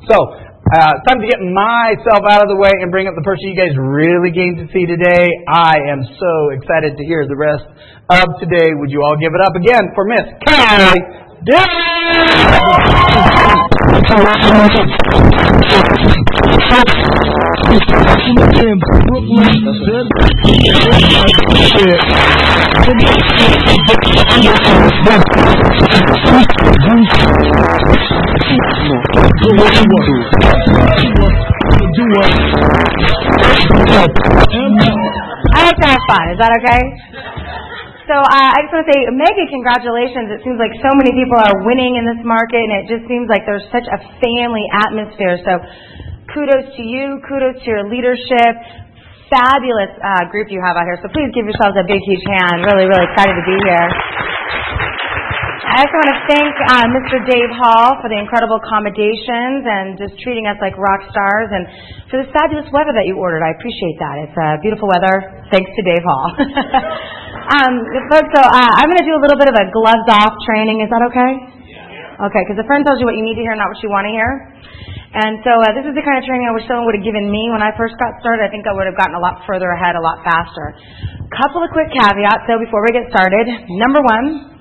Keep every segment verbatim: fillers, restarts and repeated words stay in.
So, uh, time to get myself out of the way and bring up the person you guys really came to see today. I am so excited to hear the rest of today. Would you all give it up again for Miss Callie I like to have fun. Is that okay? So uh, I just want to say, mega congratulations. It seems like so many people are winning in this market, and it just seems like there's such a family atmosphere. So kudos to you. Kudos to your leadership. Fabulous uh, group you have out here. So please give yourselves a big, huge hand. Really, really excited to be here. I also want to thank uh, Mister Dave Hall for the incredible accommodations and just treating us like rock stars, and for this fabulous weather that you ordered. I appreciate that. It's uh, beautiful weather, thanks to Dave Hall. um, folks, so uh, I'm going to do a little bit of a gloves-off training. Is that okay? Yeah. Okay, because a friend tells you what you need to hear, not what you want to hear. And so uh, this is the kind of training I wish someone would have given me when I first got started. I think I would have gotten a lot further ahead, a lot faster. Couple of quick caveats, though, before we get started. Number one,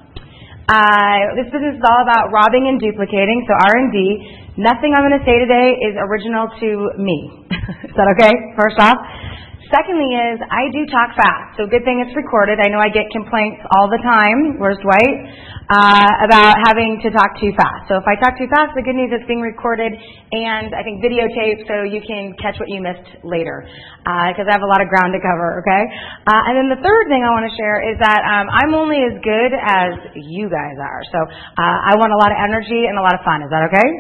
Uh, this business is all about robbing and duplicating, so R and D. Nothing I'm going to say today is original to me. Is that okay, first off? Secondly is, I do talk fast, so good thing it's recorded. I know I get complaints all the time, where's Dwight, uh, about having to talk too fast. So if I talk too fast, the good news is it's being recorded and I think videotaped, so you can catch what you missed later, because uh, I have a lot of ground to cover, okay? Uh, and then the third thing I want to share is that um, I'm only as good as you guys are. So uh, I want a lot of energy and a lot of fun. Is that okay?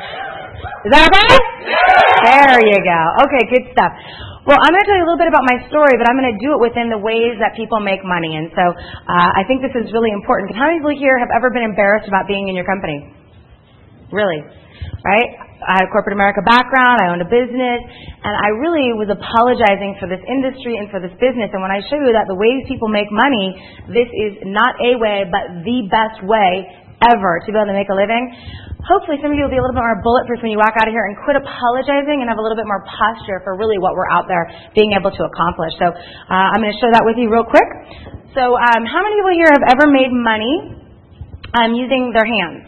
Is that okay? There you go. Okay, good stuff. Well, I'm going to tell you a little bit about my story, but I'm going to do it within the ways that people make money. And so uh, I think this is really important. How many people here have ever been embarrassed about being in your company? Really? Right? I had a corporate America background. I owned a business. And I really was apologizing for this industry and for this business. And when I show you that the ways people make money, this is not a way, but the best way ever to be able to make a living. Hopefully some of you will be a little bit more bulletproof when you walk out of here and quit apologizing and have a little bit more posture for really what we're out there being able to accomplish. So uh, I'm going to share that with you real quick. So um, how many people here have ever made money um, using their hands?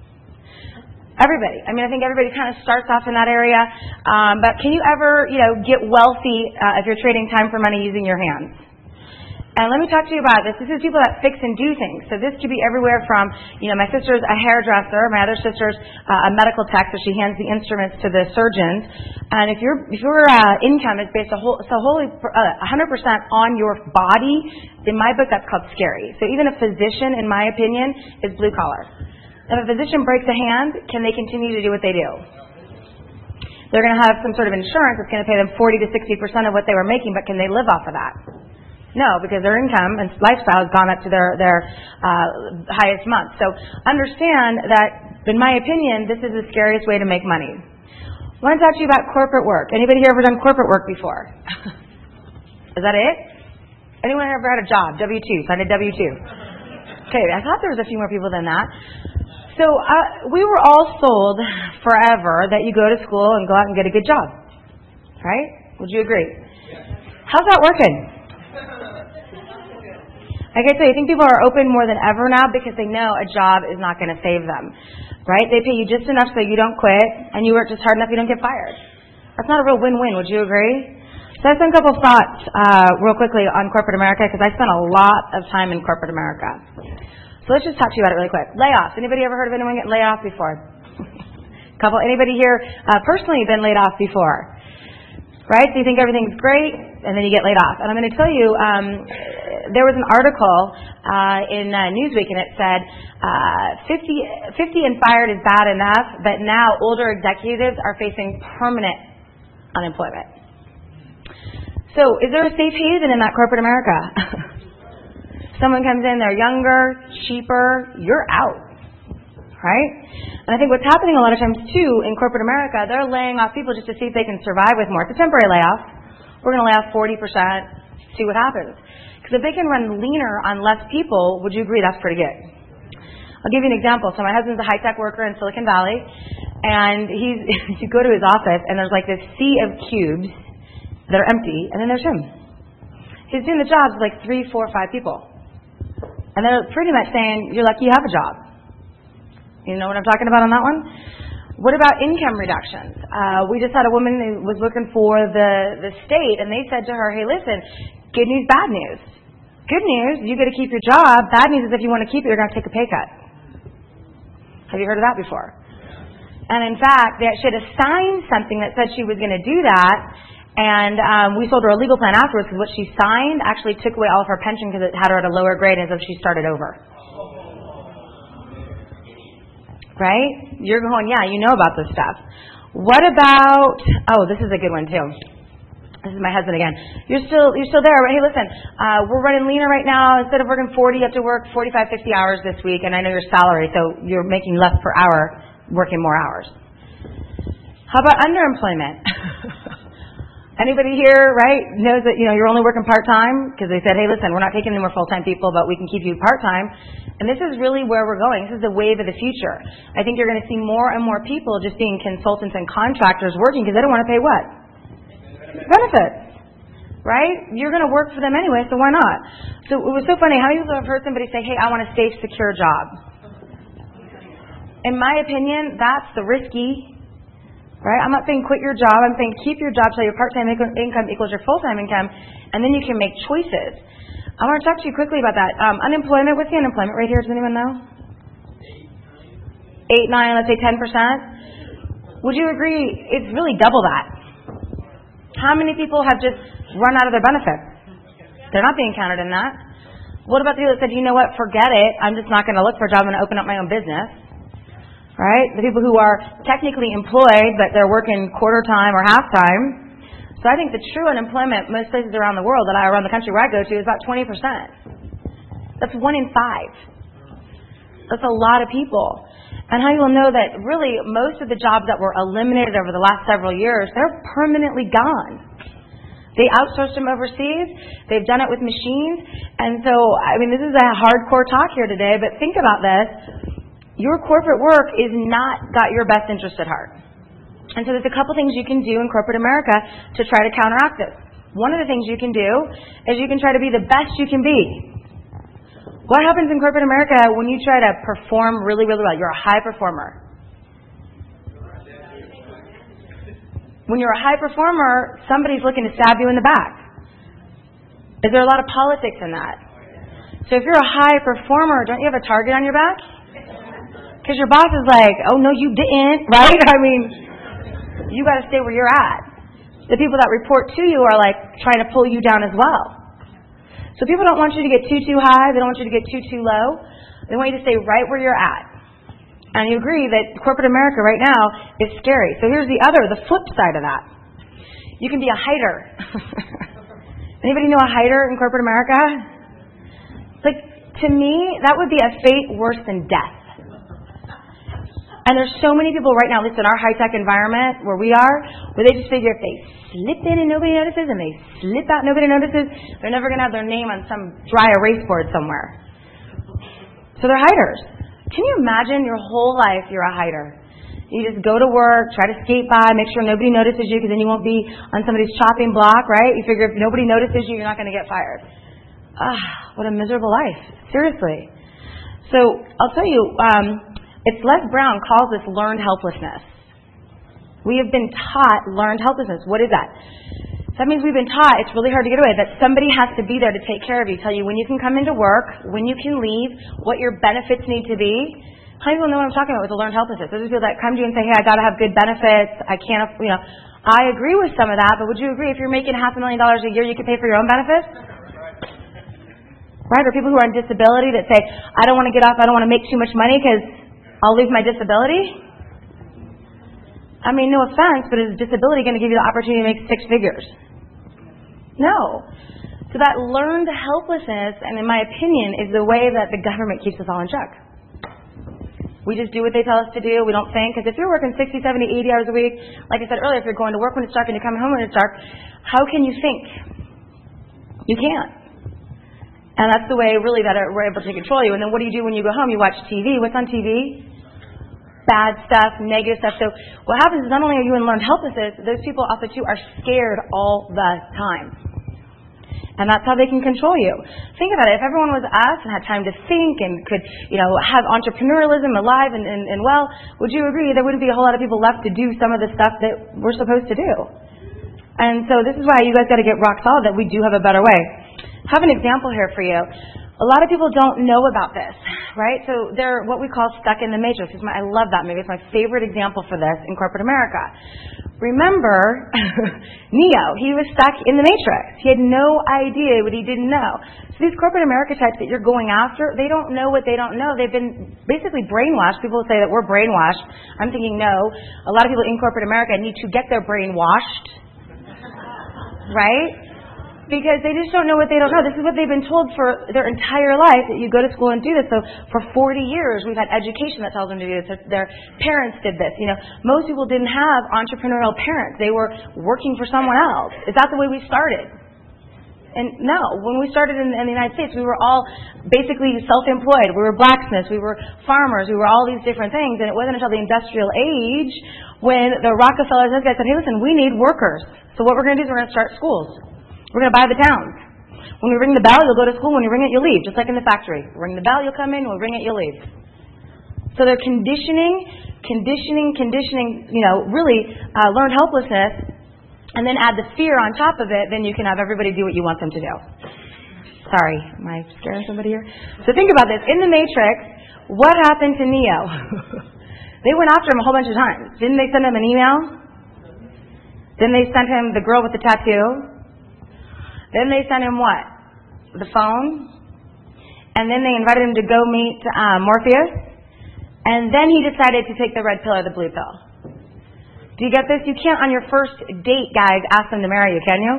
Everybody. I mean, I think everybody kind of starts off in that area. Um, but can you ever, you know, get wealthy uh, if you're trading time for money using your hands? And let me talk to you about this. This is people that fix and do things. So this could be everywhere from, you know, my sister's a hairdresser, my other sister's uh, a medical tech, so she hands the instruments to the surgeons. And if your if your uh, income is based a whole, so wholly uh, one hundred percent on your body, in my book that's called scary. So even a physician, in my opinion, is blue collar. If a physician breaks a hand, can they continue to do what they do? They're going to have some sort of insurance that's going to pay them forty to sixty percent of what they were making, but can they live off of that? No, because their income and lifestyle has gone up to their, their uh, highest month. So understand that, in my opinion, this is the scariest way to make money. I want to talk to you about corporate work. Anybody here ever done corporate work before? Is that it? Anyone ever had a job? W two. So I did W two. Okay, I thought there was a few more people than that. So uh, we were all sold forever that you go to school and go out and get a good job. Right? Would you agree? How's that working? Like I say, I think people are open more than ever now because they know a job is not going to save them, right? They pay you just enough so you don't quit, and you work just hard enough you don't get fired. That's not a real win-win. Would you agree? So I spent a couple of thoughts uh, real quickly on corporate America because I spent a lot of time in corporate America. So let's just talk to you about it really quick. Layoffs. Anybody ever heard of anyone getting laid off before? Couple. Anybody here uh, personally been laid off before? Right? So you think everything's great, and then you get laid off. And I'm going to tell you, um, there was an article uh, in uh, Newsweek, and it said uh, fifty, fifty and fired is bad enough, but now older executives are facing permanent unemployment. So is there a safe haven in that corporate America? Someone comes in, they're younger, cheaper, you're out. Right? And I think what's happening a lot of times, too, in corporate America, they're laying off people just to see if they can survive with more. It's a temporary layoff. We're going to lay off forty percent, see what happens. Because if they can run leaner on less people, would you agree that's pretty good? I'll give you an example. So my husband's a high-tech worker in Silicon Valley, and he's you go to his office, and there's like this sea of cubes that are empty, and then there's him. He's doing the jobs of like three, four, five people. And they're pretty much saying, you're lucky you have a job. You know what I'm talking about on that one? What about income reductions? Uh, we just had a woman who was looking for the, the state, and they said to her, hey, listen, good news, bad news. Good news, you get to keep your job. Bad news is if you want to keep it, you're going to take a pay cut. Have you heard of that before? And in fact, they should have signed something that said she was going to do that, and um, we sold her a legal plan afterwards because what she signed actually took away all of her pension because it had her at a lower grade as if she started over. Right? You're going, yeah, you know about this stuff. What about, oh, this is a good one too. This is my husband again. You're still you're still there, but hey, listen, uh, we're running leaner right now. Instead of working forty, you have to work forty-five, fifty hours this week, and I know your salary, so you're making less per hour, working more hours. How about underemployment? Anybody here, right, knows that, you know, you're only working part-time because they said, hey, listen, we're not taking any more full-time people, but we can keep you part-time. And this is really where we're going. This is the wave of the future. I think you're going to see more and more people just being consultants and contractors working because they don't want to pay what? Benefits, right? You're going to work for them anyway, so why not? So it was so funny. How many people have heard somebody say, hey, I want a safe, secure job? In my opinion, that's the risky, right? I'm not saying quit your job. I'm saying keep your job till your part-time income equals your full-time income, and then you can make choices. I want to talk to you quickly about that. Um, unemployment, what's the unemployment rate here? Does anyone know? Eight, nine, let's say ten percent. Would you agree it's really double that? How many people have just run out of their benefits? They're not being counted in that. What about the people that said, you know what, forget it, I'm just not going to look for a job, I'm going to open up my own business? Right? The people who are technically employed, but they're working quarter time or half time. So I think the true unemployment, most places around the world, that I around the country where I go to, is about twenty percent. That's one in five. That's a lot of people. And how you will know that really most of the jobs that were eliminated over the last several years, they're permanently gone. They outsourced them overseas. They've done it with machines. And so, I mean, this is a hardcore talk here today, but think about this. Your corporate work is not got your best interest at heart. And so there's a couple things you can do in corporate America to try to counteract this. One of the things you can do is you can try to be the best you can be. What happens in corporate America when you try to perform really, really well? You're a high performer. When you're a high performer, somebody's looking to stab you in the back. Is there a lot of politics in that? So if you're a high performer, don't you have a target on your back? Because your boss is like, oh, no, you didn't, right? I mean, you got to stay where you're at. The people that report to you are like trying to pull you down as well. So people don't want you to get too, too high. They don't want you to get too, too low. They want you to stay right where you're at. And you agree that corporate America right now is scary. So here's the other, the flip side of that. You can be a hider. Anybody know a hider in corporate America? Like, to me, that would be a fate worse than death. And there's so many people right now, at least in our high-tech environment where we are, where they just figure if they slip in and nobody notices and they slip out and nobody notices, they're never going to have their name on some dry erase board somewhere. So they're hiders. Can you imagine your whole life you're a hider? You just go to work, try to skate by, make sure nobody notices you because then you won't be on somebody's chopping block, right? You figure if nobody notices you, you're not going to get fired. Ah, what a miserable life. Seriously. So I'll tell you, um, it's Les Brown calls this learned helplessness. We have been taught learned helplessness. What is that? That means we've been taught it's really hard to get away, that somebody has to be there to take care of you, tell you when you can come into work, when you can leave, what your benefits need to be. How many people know what I'm talking about with the learned helplessness? Those are people that come to you and say, hey, I got to have good benefits. I can't, you know. I agree with some of that, but would you agree if you're making half a million dollars a year, you could pay for your own benefits? Right? Or people who are on disability that say, I don't want to get off, I don't want to make too much money because I'll lose my disability. I mean, no offense, but is disability going to give you the opportunity to make six figures? No. So that learned helplessness, and in my opinion, is the way that the government keeps us all in check. We just do what they tell us to do. We don't think. Because if you're working sixty, seventy, eighty hours a week, like I said earlier, if you're going to work when it's dark and you're coming home when it's dark, how can you think? You can't. And that's the way, really, that we're able to control you. And then what do you do when you go home? You watch T V. What's on T V? Bad stuff, negative stuff. So what happens is not only are you in learned helplessness, those people also, too, are scared all the time. And that's how they can control you. Think about it. If everyone was us and had time to think and could, you know, have entrepreneurialism alive and, and, and well, would you agree there wouldn't be a whole lot of people left to do some of the stuff that we're supposed to do? And so this is why you guys got to get rock solid that we do have a better way. I have an example here for you. A lot of people don't know about this, right? So they're what we call stuck in the matrix. It's my, I love that movie. It's my favorite example for this in corporate America. Remember Neo, he was stuck in the matrix. He had no idea what he didn't know. So these corporate America types that you're going after, they don't know what they don't know. They've been basically brainwashed. People say that we're brainwashed. I'm thinking no. A lot of people in corporate America need to get their brain washed, right? Because they just don't know what they don't know. This is what they've been told for their entire life, that you go to school and do this. So for forty years, we've had education that tells them to do this. Their parents did this. You know, most people didn't have entrepreneurial parents. They were working for someone else. Is that the way we started? And no, when we started in, in the United States, we were all basically self-employed. We were blacksmiths. We were farmers. We were all these different things. And it wasn't until the industrial age when the Rockefellers and those guys said, hey, listen, we need workers. So what we're going to do is we're going to start schools. We're going to buy the towns. When we ring the bell, you'll go to school. When you ring it, you'll leave. Just like in the factory. Ring the bell, you'll come in. We'll ring it, you'll leave. So they're conditioning, conditioning, conditioning, you know, really uh, learned helplessness, and then add the fear on top of it, then you can have everybody do what you want them to do. Sorry, am I scaring somebody here? So think about this. In the Matrix, what happened to Neo? They went after him a whole bunch of times. Didn't they send him an email? Then they sent him the girl with the tattoo. Then they sent him what? The phone. And then they invited him to go meet uh, Morpheus. And then he decided to take the red pill or the blue pill. Do you get this? You can't on your first date, guys, ask them to marry you, can you?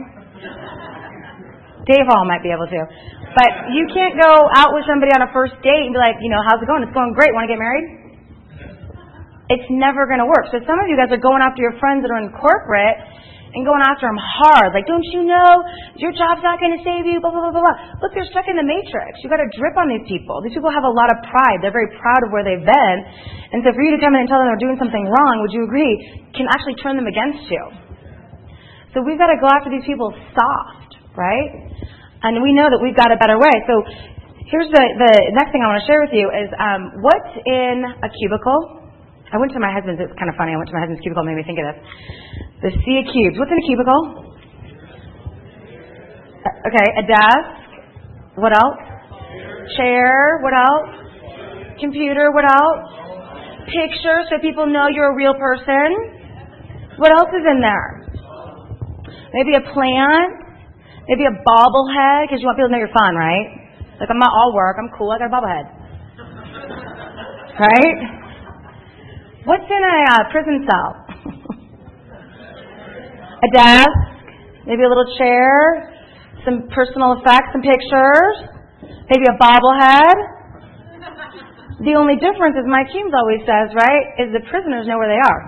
Dave Hall might be able to. But you can't go out with somebody on a first date and be like, you know, how's it going? It's going great. Want to get married? It's never going to work. So some of you guys are going after your friends that are in corporate and going after them hard. Like, don't you know your job's not going to save you, blah, blah, blah, blah, blah. Look, they're stuck in the matrix. You've got to drip on these people. These people have a lot of pride. They're very proud of where they've been. And so for you to come in and tell them they're doing something wrong, would you agree, can actually turn them against you. So we've got to go after these people soft, right? And we know that we've got a better way. So here's the, the next thing I want to share with you is um, what's in a cubicle? I went to my husband's. It's kind of funny. I went to my husband's cubicle. It made me think of this. The sea of cubes. What's in a cubicle? Okay, a desk. What else? Chair. What else? Computer. What else? Picture, so people know you're a real person. What else is in there? Maybe a plant. Maybe a bobblehead, because you want people to know you're fun, right? Like, I'm not all work. I'm cool. I got a bobblehead. Right? What's in a uh, prison cell? A desk, maybe a little chair, some personal effects, some pictures, maybe a bobblehead. The only difference, as Mike Humes always says, right, is the prisoners know where they are.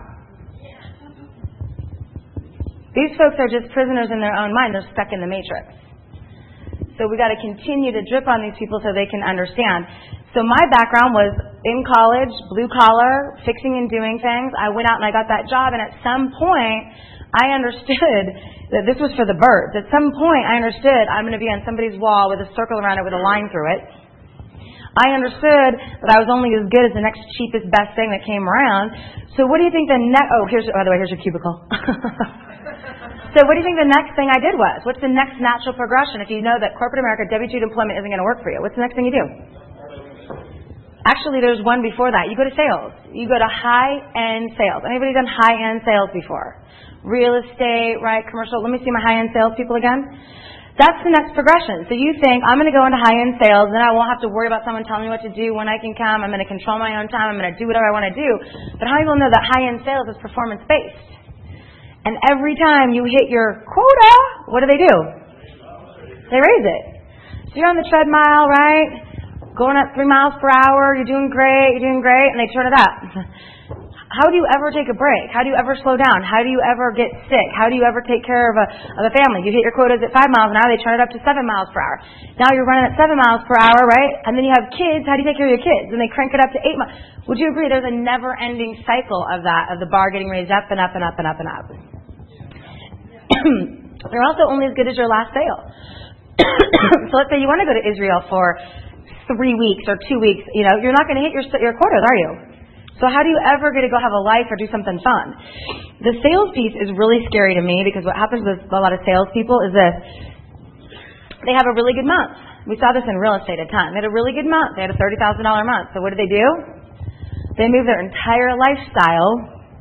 These folks are just prisoners in their own mind. They're stuck in the matrix. So we got to continue to drip on these people so they can understand. So my background was in college, blue collar, fixing and doing things. I went out and I got that job, and at some point I understood that this was for the birds. At some point I understood I'm going to be on somebody's wall with a circle around it with a line through it. I understood that I was only as good as the next cheapest, best thing that came around. So what do you think the next... Oh, here's, by the way, here's your cubicle. So what do you think the next thing I did was? What's the next natural progression if you know that corporate America, W two employment isn't going to work for you? What's the next thing you do? Actually, there's one before that. You go to sales. You go to high-end sales. Anybody done high-end sales before? Real estate, right? Commercial. Let me see my high-end sales people again. That's the next progression. So you think, I'm going to go into high-end sales, then I won't have to worry about someone telling me what to do when I can come. I'm going to control my own time. I'm going to do whatever I want to do. But how many people know that high-end sales is performance-based? And every time you hit your quota, what do they do? They raise it. So you're on the treadmill, right? Going up three miles per hour, you're doing great, you're doing great, and they turn it up. How do you ever take a break? How do you ever slow down? How do you ever get sick? How do you ever take care of a, of a family? You hit your quotas at five miles an hour, they turn it up to seven miles per hour. Now you're running at seven miles per hour, right? And then you have kids. How do you take care of your kids? And they crank it up to eight miles. Would you agree there's a never-ending cycle of that, of the bar getting raised up and up and up and up and up? You're also only as good as your last sale. So let's say you want to go to Israel for three weeks or two weeks. You know, you're not going to hit your your quotas, are you? So how do you ever get to go have a life or do something fun? The sales piece is really scary to me because what happens with a lot of salespeople is this. They have a really good month. We saw this in real estate a ton. They had a really good month. They had a thirty thousand dollars month. So what did they do? They moved their entire lifestyle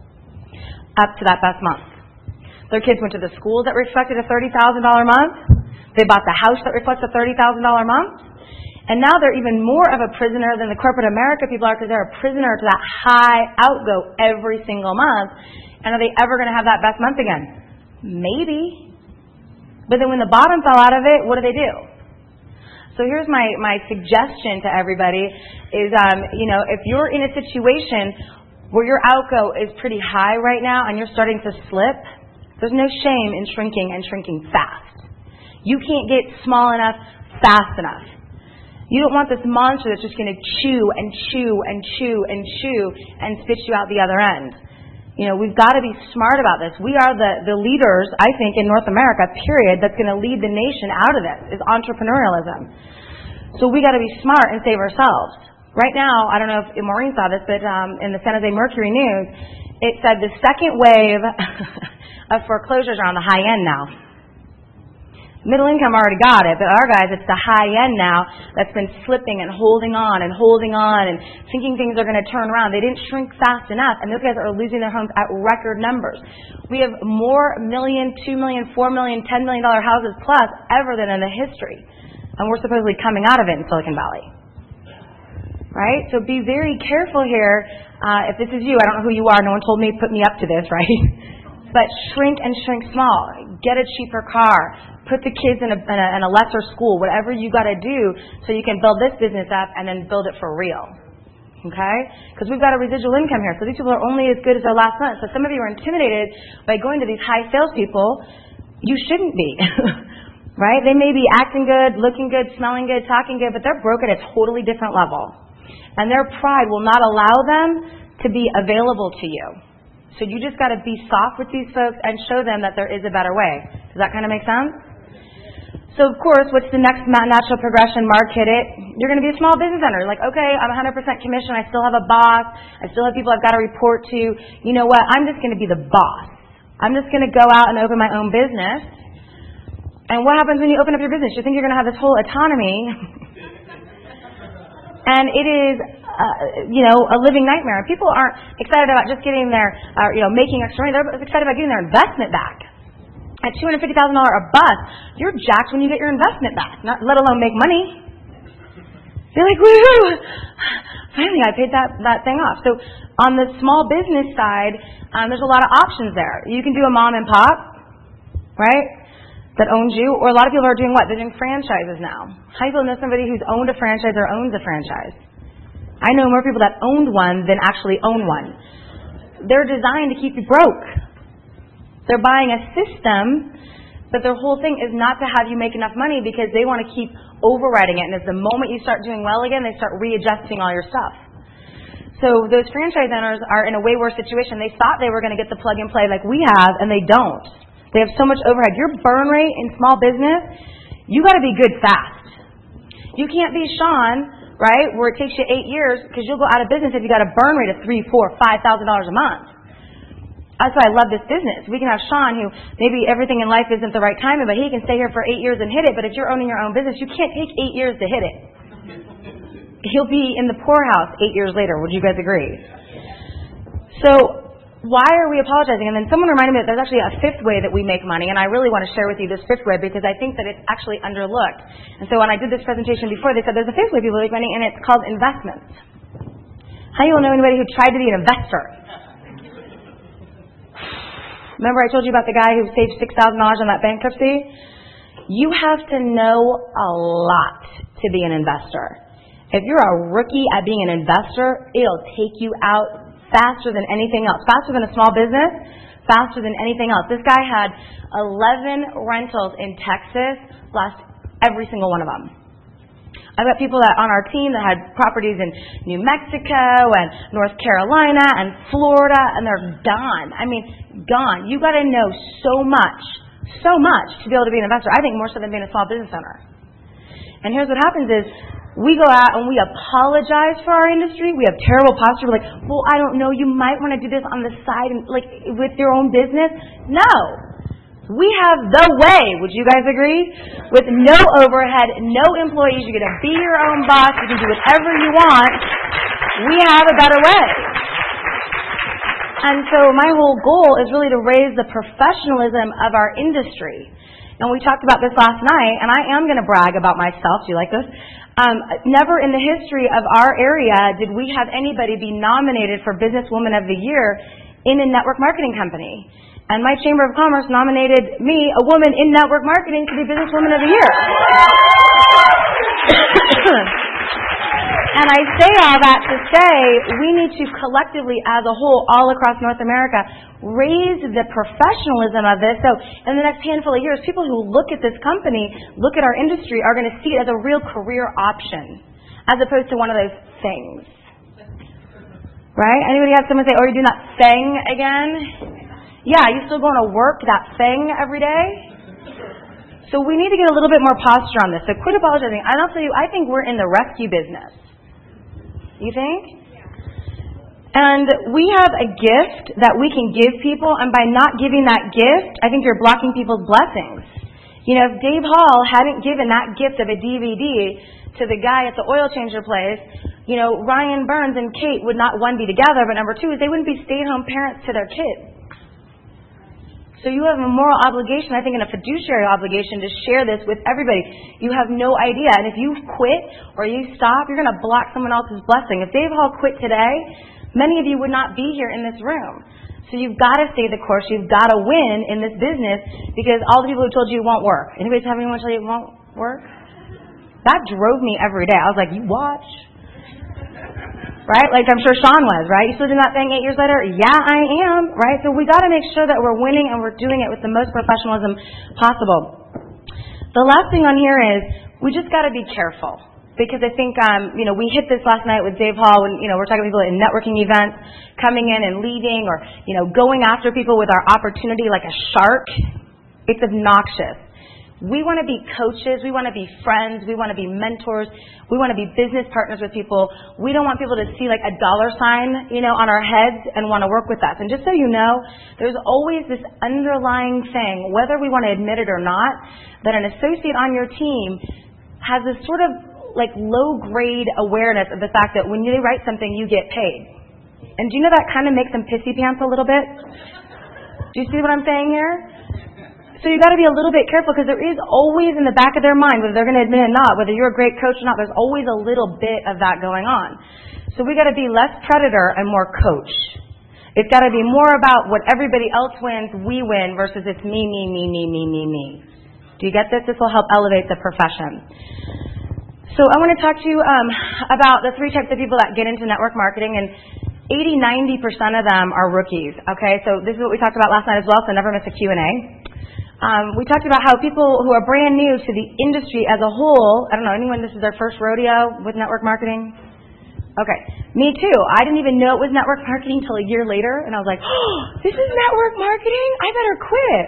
up to that best month. Their kids went to the schools that reflected a thirty thousand dollars month. They bought the house that reflects a thirty thousand dollars month. And now they're even more of a prisoner than the corporate America people are because they're a prisoner to that high outgo every single month. And are they ever going to have that best month again? Maybe. But then when the bottom fell out of it, what do they do? So here's my, my suggestion to everybody is, um, you know, if you're in a situation where your outgo is pretty high right now and you're starting to slip, there's no shame in shrinking and shrinking fast. You can't get small enough fast enough. You don't want this monster that's just going to chew and chew and chew and chew and spit you out the other end. You know, we've got to be smart about this. We are the, the leaders, I think, in North America, period, that's going to lead the nation out of this, is entrepreneurialism. So we got to be smart and save ourselves. Right now, I don't know if Maureen saw this, but um, in the San Jose Mercury News, it said the second wave of foreclosures are on the high end now. Middle income already got it, but our guys, it's the high end now that's been slipping and holding on and holding on and thinking things are going to turn around. They didn't shrink fast enough, and those guys are losing their homes at record numbers. We have more million, two million, four million, ten million dollar houses plus ever than in the history, and we're supposedly coming out of it in Silicon Valley. Right? So be very careful here. Uh, if this is you, I don't know who you are. No one told me, put me up to this, right? But shrink and shrink small. Get a cheaper car. Put the kids in a, in a, in a lesser school, whatever you got to do so you can build this business up and then build it for real. Okay? Because we've got a residual income here. So these people are only as good as their last month. So some of you are intimidated by going to these high salespeople. You shouldn't be. Right? They may be acting good, looking good, smelling good, talking good, but they're broke at a totally different level. And their pride will not allow them to be available to you. So you just got to be soft with these folks and show them that there is a better way. Does that kind of make sense? So, of course, what's the next natural progression? Mark hit it. You're going to be a small business owner. Like, okay, I'm one hundred percent commission. I still have a boss. I still have people I've got to report to. You know what? I'm just going to be the boss. I'm just going to go out and open my own business. And what happens when you open up your business? You think you're going to have this whole autonomy. And it is, uh, you know, a living nightmare. People aren't excited about just getting their, uh, you know, making extra money. They're excited about getting their investment back. At two hundred fifty thousand dollars a bust, you're jacked when you get your investment back, not let alone make money. You're like, woo! Finally, I paid that, that thing off. So on the small business side, um, there's a lot of options there. You can do a mom and pop, right, that owns you. Or a lot of people are doing what? They're doing franchises now. How do you know somebody who's owned a franchise or owns a franchise? I know more people that owned one than actually own one. They're designed to keep you broke. They're buying a system, but their whole thing is not to have you make enough money because they want to keep overriding it. And as the moment you start doing well again, they start readjusting all your stuff. So those franchise owners are in a way worse situation. They thought they were going to get the plug and play like we have, and they don't. They have so much overhead. Your burn rate in small business, you got to be good fast. You can't be Sean, right, where it takes you eight years because you'll go out of business if you got a burn rate of three, four, five thousand dollars a month. That's why I love this business. We can have Sean, who maybe everything in life isn't the right timing, but he can stay here for eight years and hit it. But if you're owning your own business, you can't take eight years to hit it. He'll be in the poorhouse eight years later. Would you guys agree? So why are we apologizing? And then someone reminded me that there's actually a fifth way that we make money, and I really want to share with you this fifth way because I think that it's actually underlooked. And so when I did this presentation before, they said there's a fifth way people make money, and it's called investments. How do you know anybody who tried to be an investor? Remember I told you about the guy who saved six thousand dollars on that bankruptcy? You have to know a lot to be an investor. If you're a rookie at being an investor, it'll take you out faster than anything else, faster than a small business, faster than anything else. This guy had eleven rentals in Texas, lost every single one of them. I've got people that on our team that had properties in New Mexico and North Carolina and Florida, and they're gone. I mean, gone. You got to know so much, so much to be able to be an investor. I think more so than being a small business owner. And here's what happens is we go out and we apologize for our industry. We have terrible posture. We're like, well, I don't know. You might want to do this on the side, and like with your own business. No. We have the way, would you guys agree? With no overhead, no employees, you get to be your own boss, you can do whatever you want. We have a better way. And so my whole goal is really to raise the professionalism of our industry. And we talked about this last night, and I am going to brag about myself. Do you like this? Um, never in the history of our area did we have anybody be nominated for Businesswoman of the Year in a network marketing company. And my Chamber of Commerce nominated me, a woman in network marketing, to be Businesswoman of the Year. And I say all that to say we need to collectively, as a whole, all across North America, raise the professionalism of this. So in the next handful of years, people who look at this company, look at our industry, are going to see it as a real career option, as opposed to one of those things. Right? Anybody have someone say, oh, you're doing that thing again? Yeah, you still going to work that thing every day? So we need to get a little bit more posture on this. So quit apologizing. And I'll tell you, I think we're in the rescue business. You think? And we have a gift that we can give people, and by not giving that gift, I think you're blocking people's blessings. You know, if Dave Hall hadn't given that gift of a D V D to the guy at the oil changer place, you know, Ryan Burns and Kate would not, one, be together, but number two, is they wouldn't be stay-at-home parents to their kids. So you have a moral obligation, I think, and a fiduciary obligation to share this with everybody. You have no idea. And if you quit or you stop, you're going to block someone else's blessing. If Dave Hall quit today, many of you would not be here in this room. So you've got to stay the course. You've got to win in this business, because all the people who told you it won't work. Anybody have anyone tell you it won't work? That drove me every day. I was like, you watch. Right? Like I'm sure Sean was, right? You still doing that thing eight years later? Yeah, I am, right? So we got to make sure that we're winning and we're doing it with the most professionalism possible. The last thing on here is we just got to be careful, because I think, um, you know, we hit this last night with Dave Hall when, you know, we're talking to people in networking events, coming in and leading, or, you know, going after people with our opportunity like a shark. It's obnoxious. We want to be coaches. We want to be friends. We want to be mentors. We want to be business partners with people. We don't want people to see like a dollar sign, you know, on our heads and want to work with us. And just so you know, there's always this underlying thing, whether we want to admit it or not, that an associate on your team has this sort of like low-grade awareness of the fact that when they write something, you get paid. And do you know that kind of makes them pissy pants a little bit? Do you see what I'm saying here? So you've got to be a little bit careful, because there is always in the back of their mind, whether they're going to admit it or not, whether you're a great coach or not, there's always a little bit of that going on. So we've got to be less predator and more coach. It's got to be more about what everybody else wins, we win, versus it's me, me, me, me, me, me, me. Do you get this? This will help elevate the profession. So I want to talk to you um, about the three types of people that get into network marketing, and eighty, ninety percent of them are rookies. Okay, so this is what we talked about last night as well, so never miss a Q and A. Um, we talked about how people who are brand new to the industry as a whole, I don't know, anyone, this is their first rodeo with network marketing? Okay, me too. I didn't even know it was network marketing until a year later, and I was like, oh, this is network marketing? I better quit.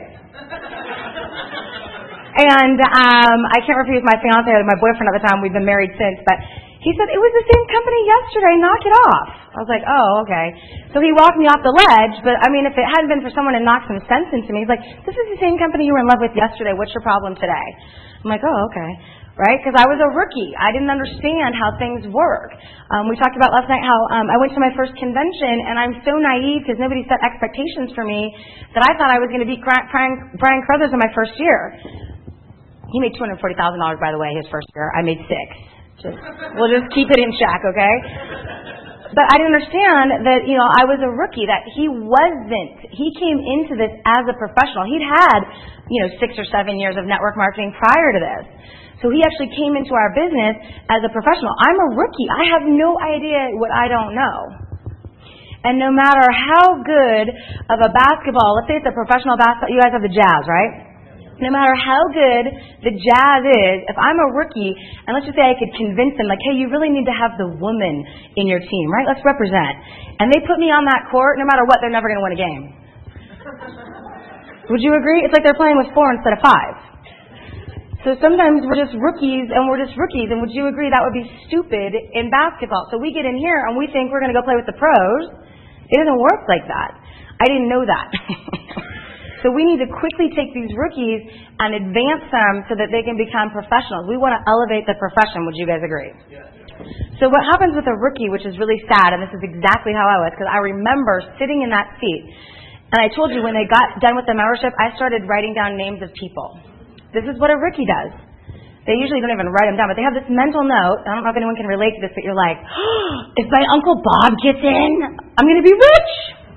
And um, I can't remember if he was my fiance or my boyfriend at the time. We've been married since, but he said, it was the same company yesterday, knock it off. I was like, oh, okay. So he walked me off the ledge, but I mean, if it hadn't been for someone to knock some sense into me, he's like, this is the same company you were in love with yesterday, what's your problem today? I'm like, oh, okay. Right? Because I was a rookie. I didn't understand how things work. Um, we talked about last night how um, I went to my first convention, and I'm so naive because nobody set expectations for me that I thought I was going to beat Brian, Brian Carruthers in my first year. He made two hundred forty thousand dollars, by the way, his first year. I made six. Just, we'll just keep it in check, okay? But I didn't understand that, you know, I was a rookie, that he wasn't. He came into this as a professional. He'd had, you know, six or seven years of network marketing prior to this. So he actually came into our business as a professional. I'm a rookie. I have no idea what I don't know. And no matter how good of a basketball, let's say it's a professional basketball, you guys have the Jazz, right? No matter how good the Jazz is, if I'm a rookie, and let's just say I could convince them, like, hey, you really need to have the woman in your team, right? Let's represent. And they put me on that court, no matter what, they're never going to win a game. Would you agree? It's like they're playing with four instead of five. So sometimes we're just rookies, and we're just rookies, and would you agree that would be stupid in basketball? So we get in here, and we think we're going to go play with the pros. It doesn't work like that. I didn't know that. So we need to quickly take these rookies and advance them so that they can become professionals. We want to elevate the profession. Would you guys agree? Yes. So what happens with a rookie, which is really sad, and this is exactly how I was, because I remember sitting in that seat, and I told you when they got done with the membership, I started writing down names of people. This is what a rookie does. They usually don't even write them down, but they have this mental note. I don't know if anyone can relate to this, but you're like, oh, if my Uncle Bob gets in, I'm going to be rich.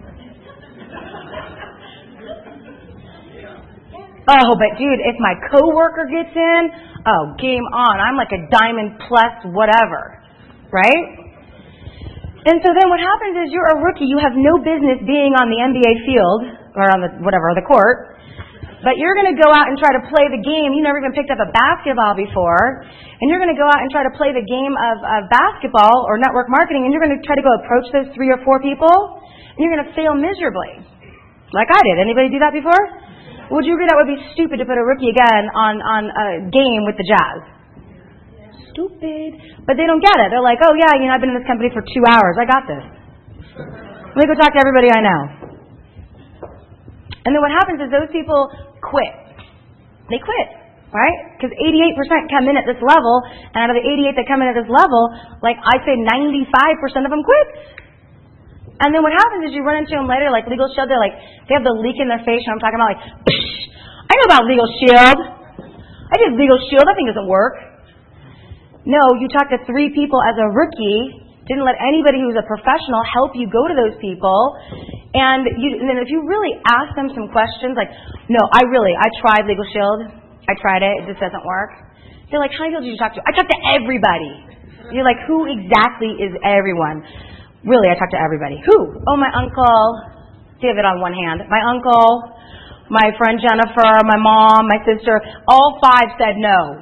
Oh, but dude, if my coworker gets in, oh, game on. I'm like a diamond plus whatever, right? And so then what happens is you're a rookie. You have no business being on the N B A field or on the whatever, the court. But you're going to go out and try to play the game. You never even picked up a basketball before. And you're going to go out and try to play the game of, of basketball or network marketing. And you're going to try to go approach those three or four people. And you're going to fail miserably. Like I did. Anybody do that before? Would you agree that would be stupid to put a rookie again on, on a game with the Jazz? Stupid. But they don't get it. They're like, oh yeah, you know, I've been in this company for two hours. I got this. Let me go talk to everybody I know. And then what happens is those people quit. They quit, right? Because eighty-eight percent come in at this level, and out of the eighty-eight that come in at this level, like I'd say ninety-five percent of them quit. And then what happens is you run into them later, like Legal Shield, they're like, they have the leak in their face, and I'm talking about like, psh, I know about Legal Shield. I did Legal Shield. That thing doesn't work. No, you talk to three people as a rookie, didn't let anybody who's a professional help you go to those people, and, you, and then if you really ask them some questions, like, no, I really, I tried Legal Shield. I tried it. It just doesn't work. They're like, how many people did you talk to? I talked to everybody. You're like, who exactly is everyone? Really, I talk to everybody. Who? Oh, my uncle. Give it on one hand. My uncle, my friend Jennifer, my mom, my sister. All five said no.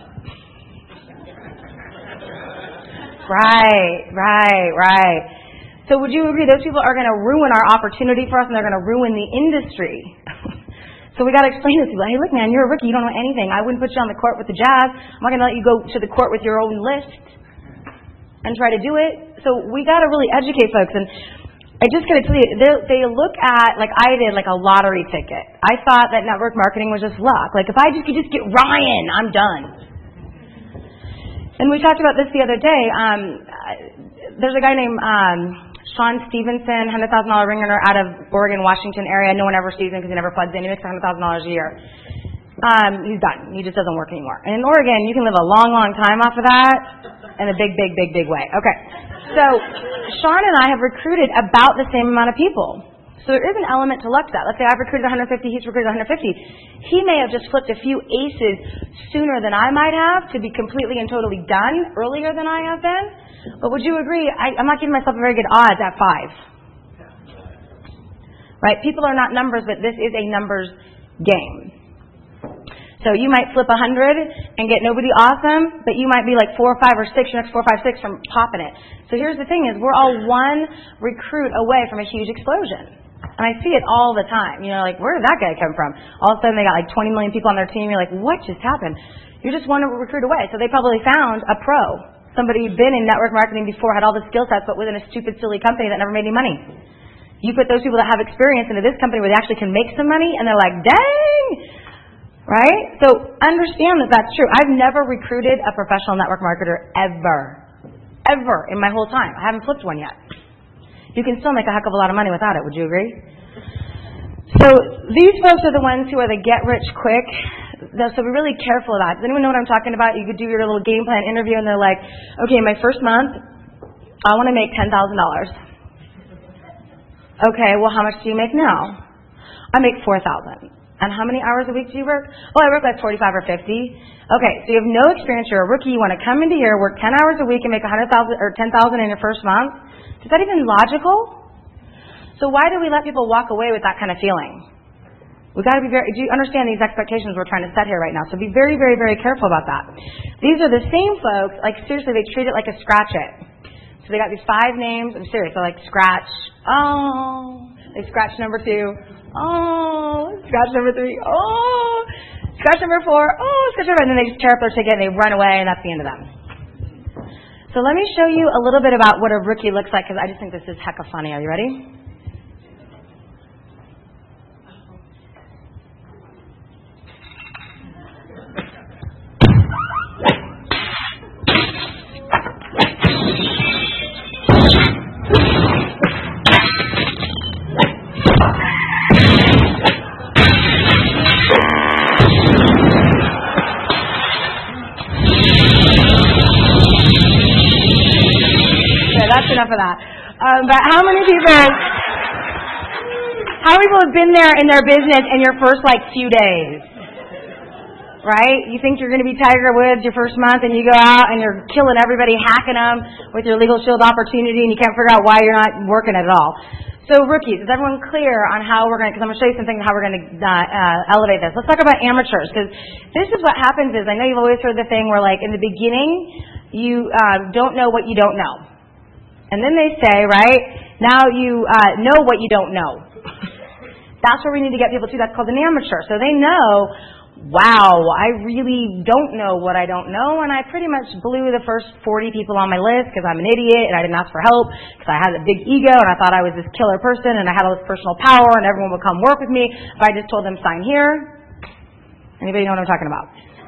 Right, right, right. So would you agree those people are going to ruin our opportunity for us, and they're going to ruin the industry? So we got to explain to people, hey, look, man, you're a rookie. You don't know anything. I wouldn't put you on the court with the Jazz. I'm not going to let you go to the court with your own list and try to do it. So we got to really educate folks. And I just got to tell you, they look at, like I did, like a lottery ticket. I thought that network marketing was just luck. Like if I just could just get Ryan, I'm done. And we talked about this the other day. Um, there's a guy named um, Sean Stevenson, one hundred thousand dollars ring earner out of Oregon, Washington area. No one ever sees him because he never plugs in. He makes one hundred thousand dollars a year. Um, he's done. He just doesn't work anymore. And in Oregon, you can live a long, long time off of that in a big, big, big, big way. Okay. So Sean and I have recruited about the same amount of people. So there is an element to luck to that. Let's say I've recruited one hundred fifty, he's recruited one hundred fifty. He may have just flipped a few aces sooner than I might have to be completely and totally done earlier than I have been. But would you agree, I, I'm not giving myself a very good odds at five. Right? People are not numbers, but this is a numbers game. So you might flip one hundred and get nobody awesome, but you might be like four or five or six, your next four, five, six from popping it. So here's the thing is we're all one recruit away from a huge explosion. And I see it all the time. You know, like, where did that guy come from? All of a sudden they got like twenty million people on their team. You're like, what just happened? You're just one recruit away. So they probably found a pro. Somebody who'd been in network marketing before, had all the skill sets, but within a stupid, silly company that never made any money. You put those people that have experience into this company where they actually can make some money, and they're like, dang! Right? So understand that that's true. I've never recruited a professional network marketer ever. Ever in my whole time. I haven't flipped one yet. You can still make a heck of a lot of money without it. Would you agree? So these folks are the ones who are the get rich quick. So be really careful of that. Does anyone know what I'm talking about? You could do your little game plan interview and they're like, okay, my first month, I want to make ten thousand dollars. Okay, well, how much do you make now? I make four thousand dollars. And how many hours a week do you work? Oh, I work like forty-five or fifty. Okay, so you have no experience. You're a rookie. You want to come into here, work ten hours a week, and make one hundred thousand or ten thousand in your first month. Is that even logical? So why do we let people walk away with that kind of feeling? We've got to be very, do you understand these expectations we're trying to set here right now? So be very, very, very careful about that. These are the same folks, like seriously, they treat it like a scratch it. So they got these five names, I'm serious, they're like scratch, oh, they scratch number two, oh, scratch number three, oh, scratch number four, oh, scratch number, and then they just tear up their ticket and they run away and that's the end of them. So let me show you a little bit about what a rookie looks like because I just think this is hecka funny. Are you ready? That's enough of that. Um, but how many people, how many people have been there in their business in your first like few days? Right? You think you're going to be Tiger Woods your first month and you go out and you're killing everybody, hacking them with your Legal Shield opportunity and you can't figure out why you're not working it at all. So rookies, is everyone clear on how we're going to, because I'm going to show you some things how we're going to uh, uh, elevate this. Let's talk about amateurs because this is what happens is, I know you've always heard the thing where like in the beginning you uh, don't know what you don't know. And then they say, right, now you uh, know what you don't know. That's where we need to get people to. That's called an amateur. So they know, wow, I really don't know what I don't know, and I pretty much blew the first forty people on my list because I'm an idiot and I didn't ask for help because I had a big ego and I thought I was this killer person and I had all this personal power and everyone would come work with me if I just told them sign here. Anybody know what I'm talking about?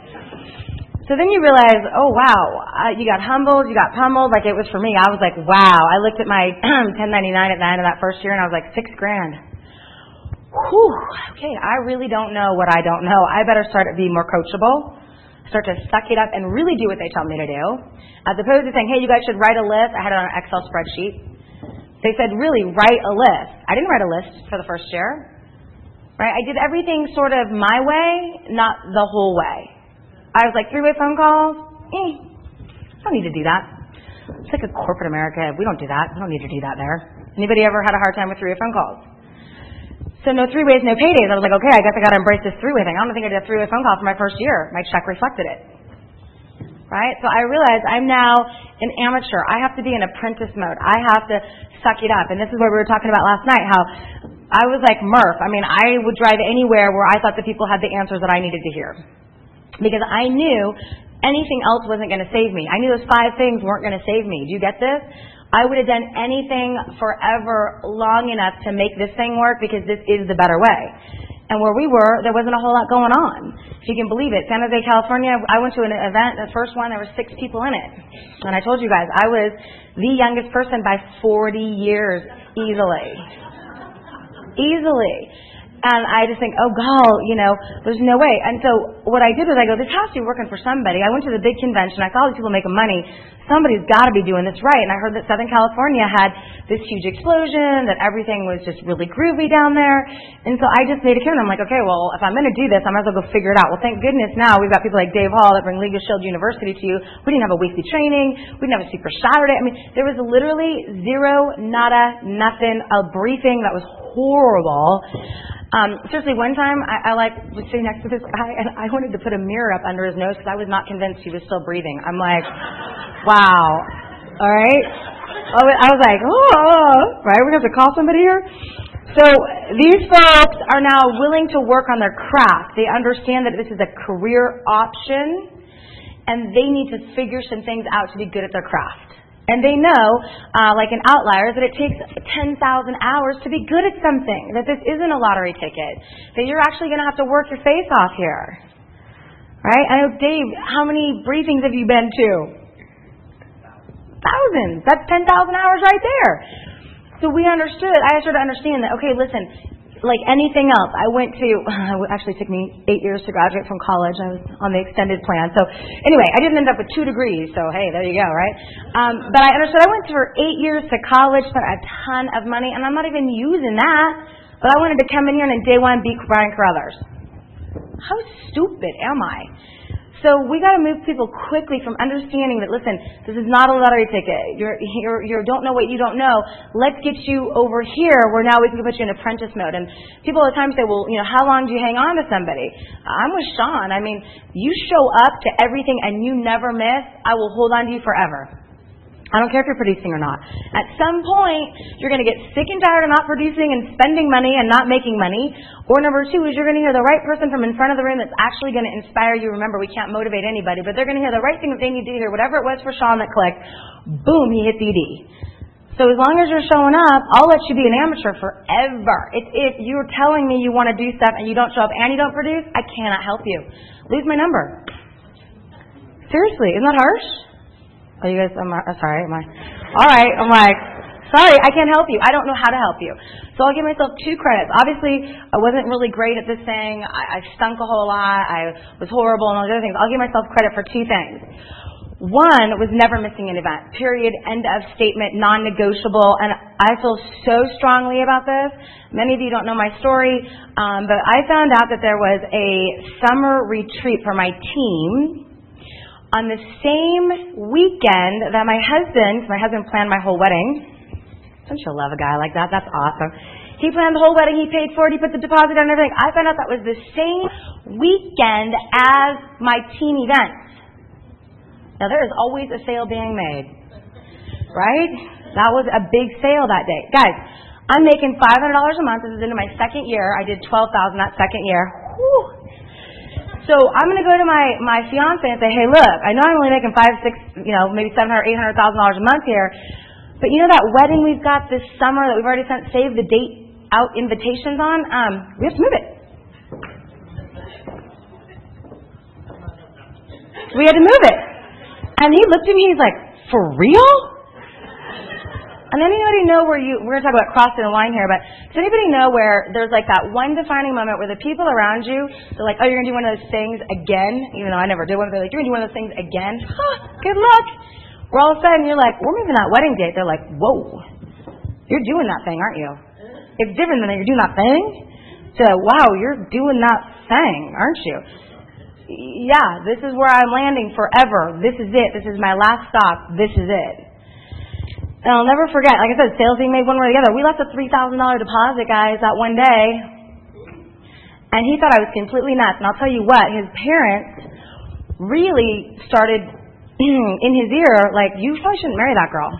So then you realize, oh, wow, uh, you got humbled, you got pummeled, like it was for me. I was like, wow. I looked at my ten ninety-nine at the end of that first year, and I was like, six grand. Whew, okay, I really don't know what I don't know. I better start to be more coachable, start to suck it up and really do what they tell me to do, as opposed to saying, hey, you guys should write a list. I had it on an Excel spreadsheet. They said, really, write a list. I didn't write a list for the first year. Right? I did everything sort of my way, not the whole way. I was like, three-way phone calls? Eh, I don't need to do that. It's like a corporate America. We don't do that. We don't need to do that there. Anybody ever had a hard time with three-way phone calls? So no three ways, no paydays. I was like, okay, I guess I got to embrace this three-way thing. I don't think I did a three-way phone call for my first year. My check reflected it. Right? So I realized I'm now an amateur. I have to be in apprentice mode. I have to suck it up. And this is what we were talking about last night, how I was like Murph. I mean, I would drive anywhere where I thought the people had the answers that I needed to hear. Because I knew anything else wasn't going to save me. I knew those five things weren't going to save me. Do you get this? I would have done anything forever long enough to make this thing work because this is the better way. And where we were, there wasn't a whole lot going on. If you can believe it, San Jose, California, I went to an event, the first one, there were six people in it. And I told you guys, I was the youngest person by forty years, easily. Easily. And I just think, oh, God, you know, there's no way. And so what I did was I go, this has to be working for somebody. I went to the big convention. I saw all these people making money. Somebody's got to be doing this right. And I heard that Southern California had this huge explosion, that everything was just really groovy down there. And so I just made a care. And I'm like, okay, well, if I'm going to do this, I might as well go figure it out. Well, thank goodness now we've got people like Dave Hall that bring Legal Shield University to you. We didn't have a weekly training. We didn't have a Super Saturday. I mean, there was literally zero, nada, nothing, a briefing that was horrible. Um, seriously, one time I, I like was sitting next to this guy and I wanted to put a mirror up under his nose because I was not convinced he was still breathing. I'm like, wow, all right. I was like, oh, right. We have to call somebody here. So these folks are now willing to work on their craft. They understand that this is a career option, and they need to figure some things out to be good at their craft. And they know, uh, like an outlier, that it takes ten thousand hours to be good at something, that this isn't a lottery ticket, that you're actually going to have to work your face off here. Right? I know, Dave, how many briefings have you been to? Thousands. That's ten thousand hours right there. So we understood, I started to understand that, okay, listen, like anything else, I went to, it actually took me eight years to graduate from college. I was on the extended plan. So anyway, I didn't end up with two degrees. So hey, there you go, right? Um, but I understood I went for eight years to college, spent a ton of money, and I'm not even using that. But I wanted to come in here and in day one beat Brian Carruthers. How stupid am I? So So we got to move people quickly from understanding that, listen, this is not a lottery ticket. You're, you're, you don't know what you don't know. Let's get you over here where now we can put you in apprentice mode. And people all the time say, well, you know, how long do you hang on to somebody? I'm with Sean. I mean, you show up to everything and you never miss, I will hold on to you forever. I don't care if you're producing or not. At some point, you're going to get sick and tired of not producing and spending money and not making money. Or number two is you're going to hear the right person from in front of the room that's actually going to inspire you. Remember, we can't motivate anybody, but they're going to hear the right thing that they need to hear. Whatever it was for Sean that clicked, boom, he hits E D. So as long as you're showing up, I'll let you be an amateur forever. If, if you're telling me you want to do stuff and you don't show up and you don't produce, I cannot help you. Lose my number. Seriously, isn't that harsh? Oh, you guys, I'm uh, sorry, am I? All right, I'm like, sorry, I can't help you. I don't know how to help you. So I'll give myself two credits. Obviously, I wasn't really great at this thing. I, I stunk a whole lot. I was horrible and all the other things. I'll give myself credit for two things. One was never missing an event. Period. End of statement. Non-negotiable. And I feel so strongly about this. Many of you don't know my story, um, but I found out that there was a summer retreat for my team on the same weekend that my husband, my husband planned my whole wedding. Don't you love a guy like that? That's awesome. He planned the whole wedding. He paid for it. He put the deposit down and everything. I found out that was the same weekend as my team event. Now, there is always a sale being made, right? That was a big sale that day. Guys, I'm making five hundred dollars a month. This is into my second year. I did twelve thousand dollars that second year. Whew. So I'm going to go to my, my fiance and say, hey, look, I know I'm only making five, six, you know, maybe seven hundred, eight hundred thousand dollars a month here, but you know that wedding we've got this summer that we've already sent save the date out invitations on? Um, we have to move it. We had to move it. And he looked at me, he's like, for real? And anybody know where you, we're going to talk about crossing the line here, but does anybody know where there's like that one defining moment where the people around you, they're like, oh, you're going to do one of those things again? Even though I never did one, they're like, you're going to do one of those things again? Huh, good luck. Where all of a sudden you're like, we're moving that wedding date. They're like, whoa, you're doing that thing, aren't you? It's different than you're doing that thing. So, wow, you're doing that thing, aren't you? Yeah, this is where I'm landing forever. This is it. This is my last stop. This is it. And I'll never forget, like I said, sales being made one way or the other. We left a three thousand dollars deposit, guys, that one day. And he thought I was completely nuts. And I'll tell you what, his parents really started in his ear, like, you probably shouldn't marry that girl.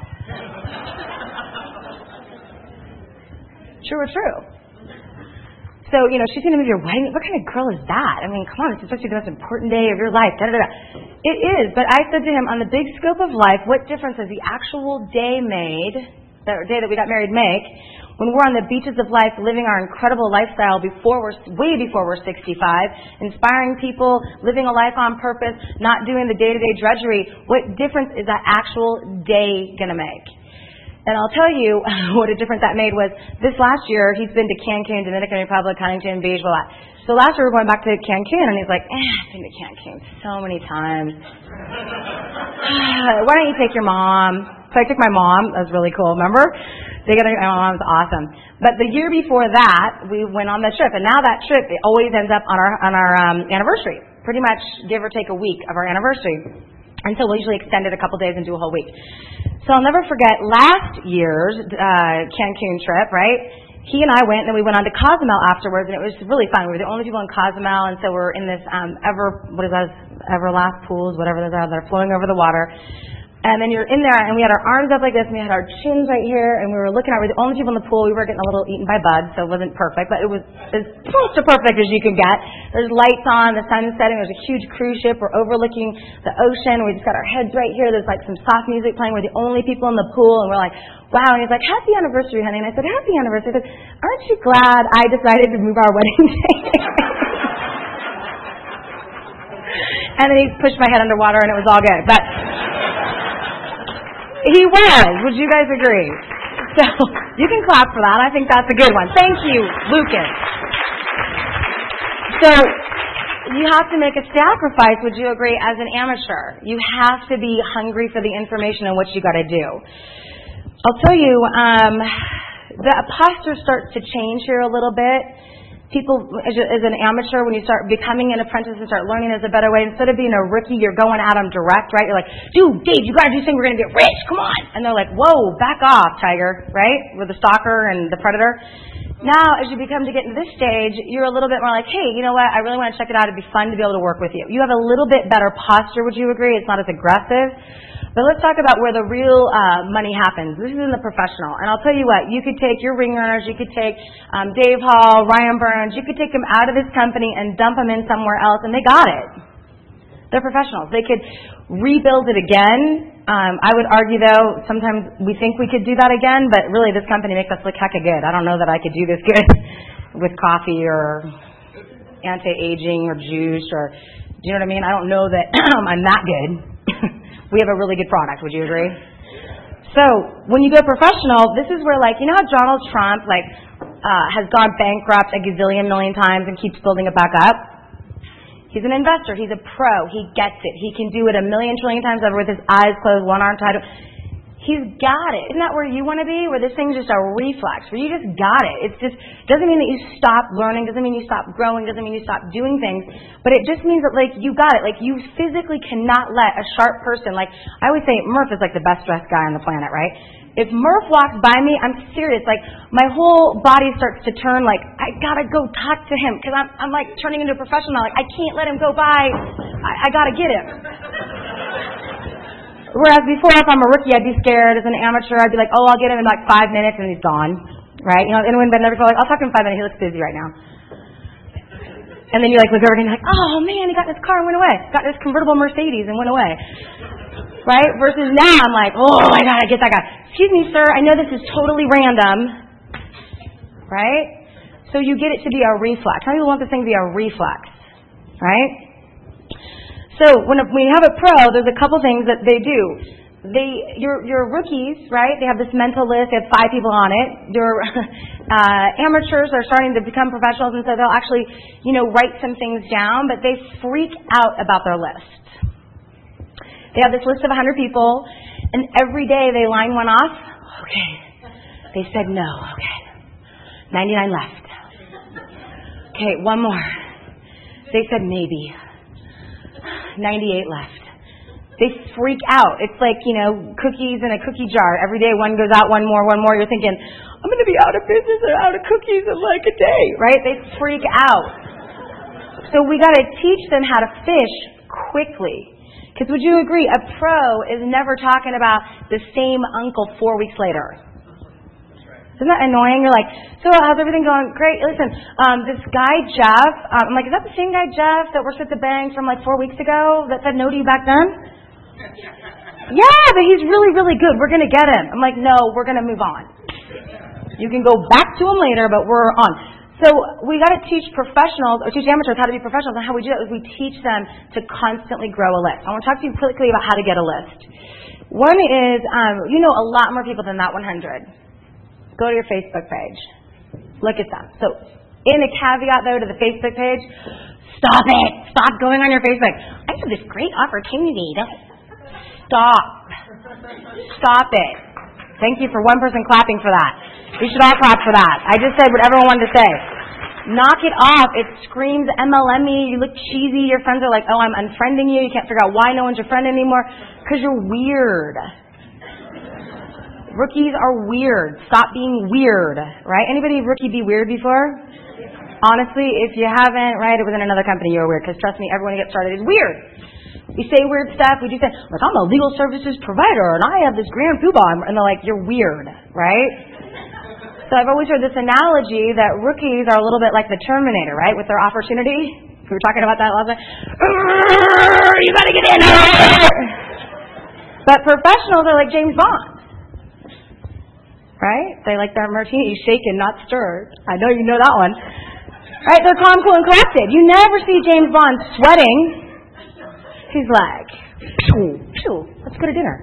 True or true? So, you know, she's going to move your wedding. What kind of girl is that? I mean, come on, it's supposed to be the most important day of your life. Da, da, da. It is, but I said to him, on the big scope of life, what difference has the actual day made, the day that we got married make, when we're on the beaches of life living our incredible lifestyle before we're, way before we're sixty-five, inspiring people, living a life on purpose, not doing the day-to-day drudgery, what difference is that actual day going to make? And I'll tell you what a difference that made was this last year, he's been to Cancun, Dominican Republic, Huntington Beach, blah, blah. So last year we were going back to Cancun, and he's like, eh, I've been to Cancun so many times. Why don't you take your mom? So I took my mom. That was really cool, remember? They got my mom was awesome. But the year before that, we went on the trip, and now that trip, it always ends up on our, on our um, anniversary. Pretty much give or take a week of our anniversary. And so we'll usually extend it a couple days and do a whole week. So I'll never forget last year's uh, Cancun trip, right? He and I went, and then we went on to Cozumel afterwards, and it was really fun. We were the only people in Cozumel, and so we're in this um, ever, what is that, Everlast pools, whatever those are, they're flowing over the water. And then you're in there, and we had our arms up like this, and we had our chins right here, and we were looking at, we were the only people in the pool. We were getting a little eaten by bugs, so it wasn't perfect, but it was as close to perfect as you could get. There's lights on, the sun's setting, there's a huge cruise ship, we're overlooking the ocean, we just got our heads right here, there's like some soft music playing, we're the only people in the pool, and we're like, wow, and he's like, happy anniversary, honey, and I said, happy anniversary. He said, aren't you glad I decided to move our wedding date? And then he pushed my head underwater, and it was all good, but he was. Would you guys agree? So you can clap for that. I think that's a good one. Thank you, Lucas. So you have to make a sacrifice, would you agree, as an amateur. You have to be hungry for the information and what you got to do. I'll tell you, um, the posture starts to change here a little bit. people, as, as an amateur, when you start becoming an apprentice and start learning, there's a better way. Instead of being a rookie, you're going at them direct, right? You're like, dude, Dave, you got to do something. We're going to get rich. Come on. And they're like, whoa, back off, tiger, right? With the stalker and the predator. Now, as you become to get into this stage, you're a little bit more like, hey, you know what? I really want to check it out. It'd be fun to be able to work with you. You have a little bit better posture, would you agree? It's not as aggressive. But let's talk about where the real uh, money happens. This is in the professional. And I'll tell you what, you could take your ring runners, you could take um, Dave Hall, Ryan Burns, you could take them out of this company and dump them in somewhere else, and they got it. They're professionals. They could rebuild it again. Um, I would argue, though, sometimes we think we could do that again, but really this company makes us look hecka good. I don't know that I could do this good with coffee or anti-aging or juice or, do you know what I mean? I don't know that I'm that good. We have a really good product. Would you agree? So when you go professional, this is where, like, you know how Donald Trump, like, uh, has gone bankrupt a gazillion million times and keeps building it back up? He's an investor. He's a pro. He gets it. He can do it a million trillion times over with his eyes closed, one arm tied up. He's got it. Isn't that where you want to be? Where this thing's just a reflex, where you just got it. It's just, doesn't mean that you stop learning, doesn't mean you stop growing, doesn't mean you stop doing things, but it just means that, like, you got it. Like, you physically cannot let a sharp person, like, I always say Murph is like the best dressed guy on the planet, right? If Murph walks by me, I'm serious. Like, my whole body starts to turn, like, I gotta go talk to him, because I'm, I'm like turning into a professional. Like, I can't let him go by. I, I gotta get him. Whereas before, if I'm a rookie, I'd be scared. As an amateur, I'd be like, oh, I'll get him in like five minutes, and he's gone. Right? You know, anyone been there before? Like, I'll talk to him in five minutes. He looks busy right now. And then you like look over and you're like, oh, man, he got in his car and went away. Got in his convertible Mercedes and went away. Right? Versus now, I'm like, oh, I gotta get that guy. Excuse me, sir. I know this is totally random. Right? So you get it to be a reflex. How many people want this thing to be a reflex? Right? So when we have a pro, there's a couple things that they do. They, your, your rookies, right? They have this mental list. They have five people on it. Your uh, amateurs are starting to become professionals, and so they'll actually, you know, write some things down. But they freak out about their list. They have this list of one hundred people, and every day they line one off. Okay, they said no. Okay, ninety-nine left. Okay, one more. They said maybe. ninety-eight left. They freak out. It's like, you know, cookies in a cookie jar. Every day one goes out, one more, one more. You're thinking, I'm going to be out of business or out of cookies in like a day, right? They freak out. So we got to teach them how to fish quickly. Because would you agree, a pro is never talking about the same uncle four weeks later. Isn't that annoying? You're like, so how's everything going? Great. Listen, um, this guy, Jeff, um, I'm like, is that the same guy, Jeff, that works at the bank from like four weeks ago that said no to you back then? Yeah, but he's really, really good. We're going to get him. I'm like, no, we're going to move on. You can go back to him later, but we're on. So we got to teach professionals, or teach amateurs how to be professionals, and how we do that is we teach them to constantly grow a list. I want to talk to you quickly about how to get a list. One is, um, you know a lot more people than that one hundred. Go to your Facebook page. Look at them. So, in a caveat, though, to the Facebook page, stop it. Stop going on your Facebook. I have this great opportunity. Don't stop. Stop it. Thank you for one person clapping for that. We should all clap for that. I just said what everyone wanted to say. Knock it off. It screams M L M-y. You look cheesy. Your friends are like, oh, I'm unfriending you. You can't figure out why no one's your friend anymore. Because you're weird. Rookies are weird. Stop being weird, right? Anybody rookie be weird before? Honestly, if you haven't, right, it was in another company you were weird, because trust me, everyone who gets started is weird. We say weird stuff. We do say, like, I'm a legal services provider, and I have this grand poobah, and they're like, you're weird, right? So I've always heard this analogy that rookies are a little bit like the Terminator, right, with their opportunity. We were talking about that last night. You gotta get in. But professionals are like James Bond. Right? They like their martini shaken, not stirred. I know you know that one. Right? They're calm, cool, and collected. You never see James Bond sweating. He's like, phew, phew, let's go to dinner.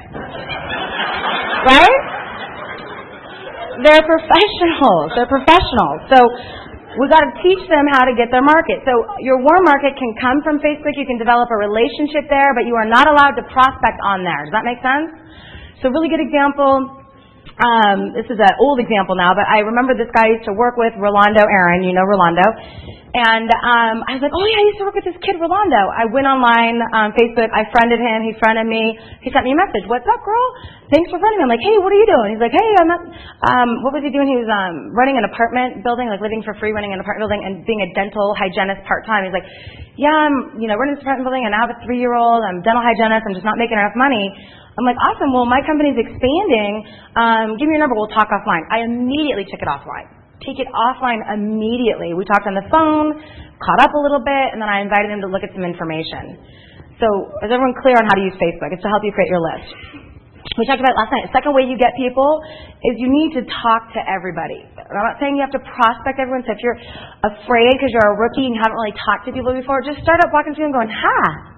Right? They're professionals. They're professionals. So we got to teach them how to get their market. So your warm market can come from Facebook. You can develop a relationship there, but you are not allowed to prospect on there. Does that make sense? So a really good example Um, this is an old example now, but I remember this guy I used to work with, Rolando Aaron. You know Rolando. And um, I was like, oh, yeah, I used to work with this kid, Rolando. I went online on Facebook. I friended him. He friended me. He sent me a message. What's up, girl? Thanks for friending me. I'm like, hey, what are you doing? He's like, hey, I'm not. Um, what was he doing? He was um, running an apartment building, like living for free, running an apartment building, and being a dental hygienist part-time. He's like, yeah, I'm you know, running this apartment building, and I have a three-year-old. I'm a dental hygienist. I'm just not making enough money. I'm like, awesome. Well, my company's expanding. Um, give me your number. We'll talk offline. I immediately took it offline. Take it offline immediately. We talked on the phone, caught up a little bit, and then I invited him to look at some information. So is everyone clear on how to use Facebook? It's to help you create your list. We talked about it last night. The second way you get people is you need to talk to everybody. I'm not saying you have to prospect everyone. So if you're afraid because you're a rookie and you haven't really talked to people before, just start up walking through and going, ha.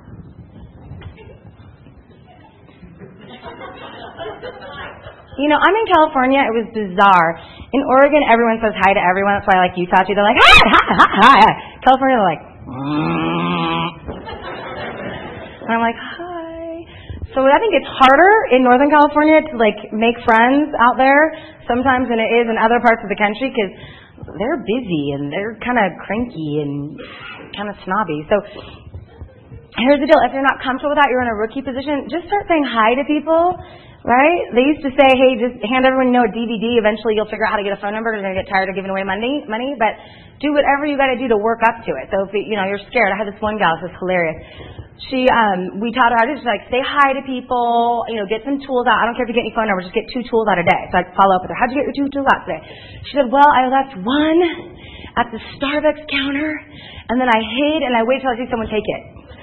You know, I'm in California. It was bizarre. In Oregon, everyone says hi to everyone. That's why I like Utah too. They're like, hi, hi, hi, hi. California, they're like, mm. And I'm like, hi. So I think it's harder in Northern California to like make friends out there sometimes than it is in other parts of the country because they're busy and they're kind of cranky and kind of snobby. So here's the deal. If you're not comfortable with that, you're in a rookie position, just start saying hi to people. Right? They used to say, hey, just hand everyone, you know, a D V D. Eventually you'll figure out how to get a phone number because you're going to get tired of giving away money. money. But do whatever you got to do to work up to it. So if, you know, you're scared. I had this one gal. This is hilarious. She, um, we taught her how to just, like, say hi to people, you know, get some tools out. I don't care if you get any phone numbers. Just get two tools out a day. So I follow up with her. How'd you get your two tools out today? She said, well, I left one at the Starbucks counter, and then I hid, and I wait till I see someone take it.